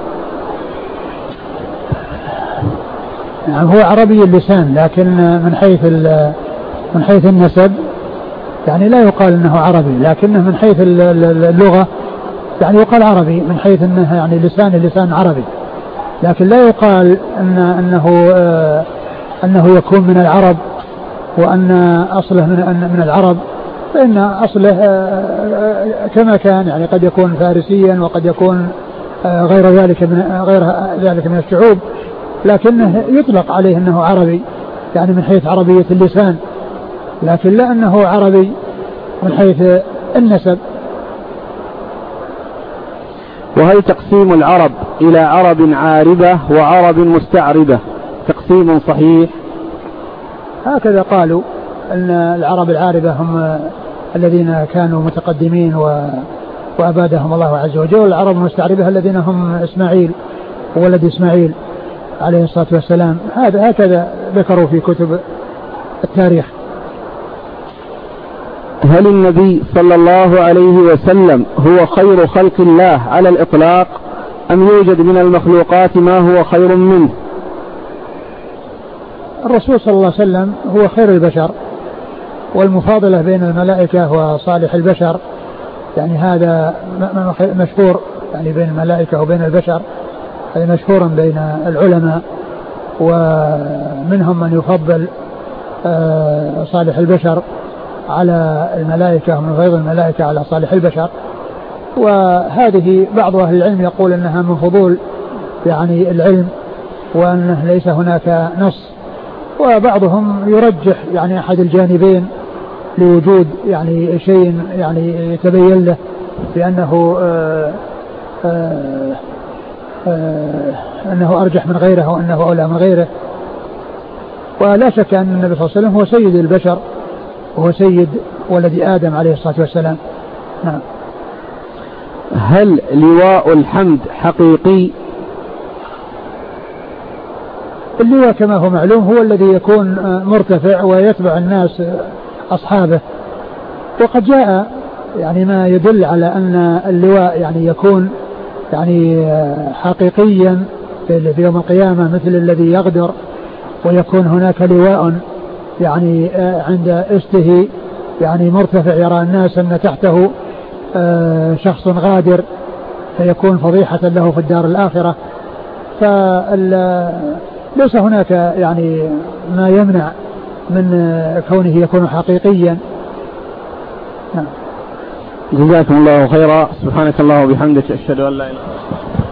نعم هو عربي اللسان، لكن من حيث من حيث النسب يعني لا يقال انه عربي، لكنه من حيث اللغة يعني يقال عربي من حيث انه يعني لسان لسان عربي، لكن لا يقال ان انه آه انه يكون من العرب وان اصله من من العرب، فان اصله آه كما كان يعني قد يكون فارسيا وقد يكون آه غير ذلك من غير ذلك من الشعوب، لكنه يطلق عليه انه عربي يعني من حيث عربية اللسان، لكن لا انه عربي من حيث النسب. وهل تقسيم العرب إلى عرب عاربة وعرب مستعربة تقسيم صحيح؟ هكذا قالوا أن العرب العاربة هم الذين كانوا متقدمين وأبادهم الله عز وجل، والعرب المستعربة الذين هم إسماعيل وولد إسماعيل عليه الصلاة والسلام. هذا هكذا ذكروا في كتب التاريخ. هل النبي صلى الله عليه وسلم هو خير خلق الله على الإطلاق أم يوجد من المخلوقات ما هو خير منه؟ الرسول صلى الله عليه وسلم هو خير البشر، والمفاضلة بين الملائكة وصالح البشر يعني هذا مشهور يعني بين الملائكة وبين البشر، هذا مشهور بين العلماء، ومنهم من يفضل صالح البشر على الملائكة ومن غير الملائكة على صالح البشر. وهذه بعض أهل العلم يقول أنها من فضول يعني العلم وأنه ليس هناك نص، وبعضهم يرجح يعني أحد الجانبين لوجود يعني شيء يعني يتبين له بأنه آآ آآ آآ أنه أرجح من غيره وأنه أولى من غيره. ولا شك أن النبي صلى الله عليه وسلم هو سيد البشر وهو سيد ولد آدم عليه الصلاة والسلام. نعم. هل لواء الحمد حقيقي؟ اللواء كما هو معلوم هو الذي يكون مرتفع ويتبع الناس أصحابه، وقد جاء يعني ما يدل على أن اللواء يعني يكون يعني حقيقيا في يوم القيامة مثل الذي يغدر، ويكون هناك لواء يعني عند استه يعني مرتفع يرى الناس أن تحته شخص غادر فيكون فضيحة له في الدار الآخرة. فليس هناك يعني ما يمنع من كونه يكون حقيقيا. جزاكم الله خيرا. سبحانك الله وبحمدك أشهد أن لا إله إلا أنت.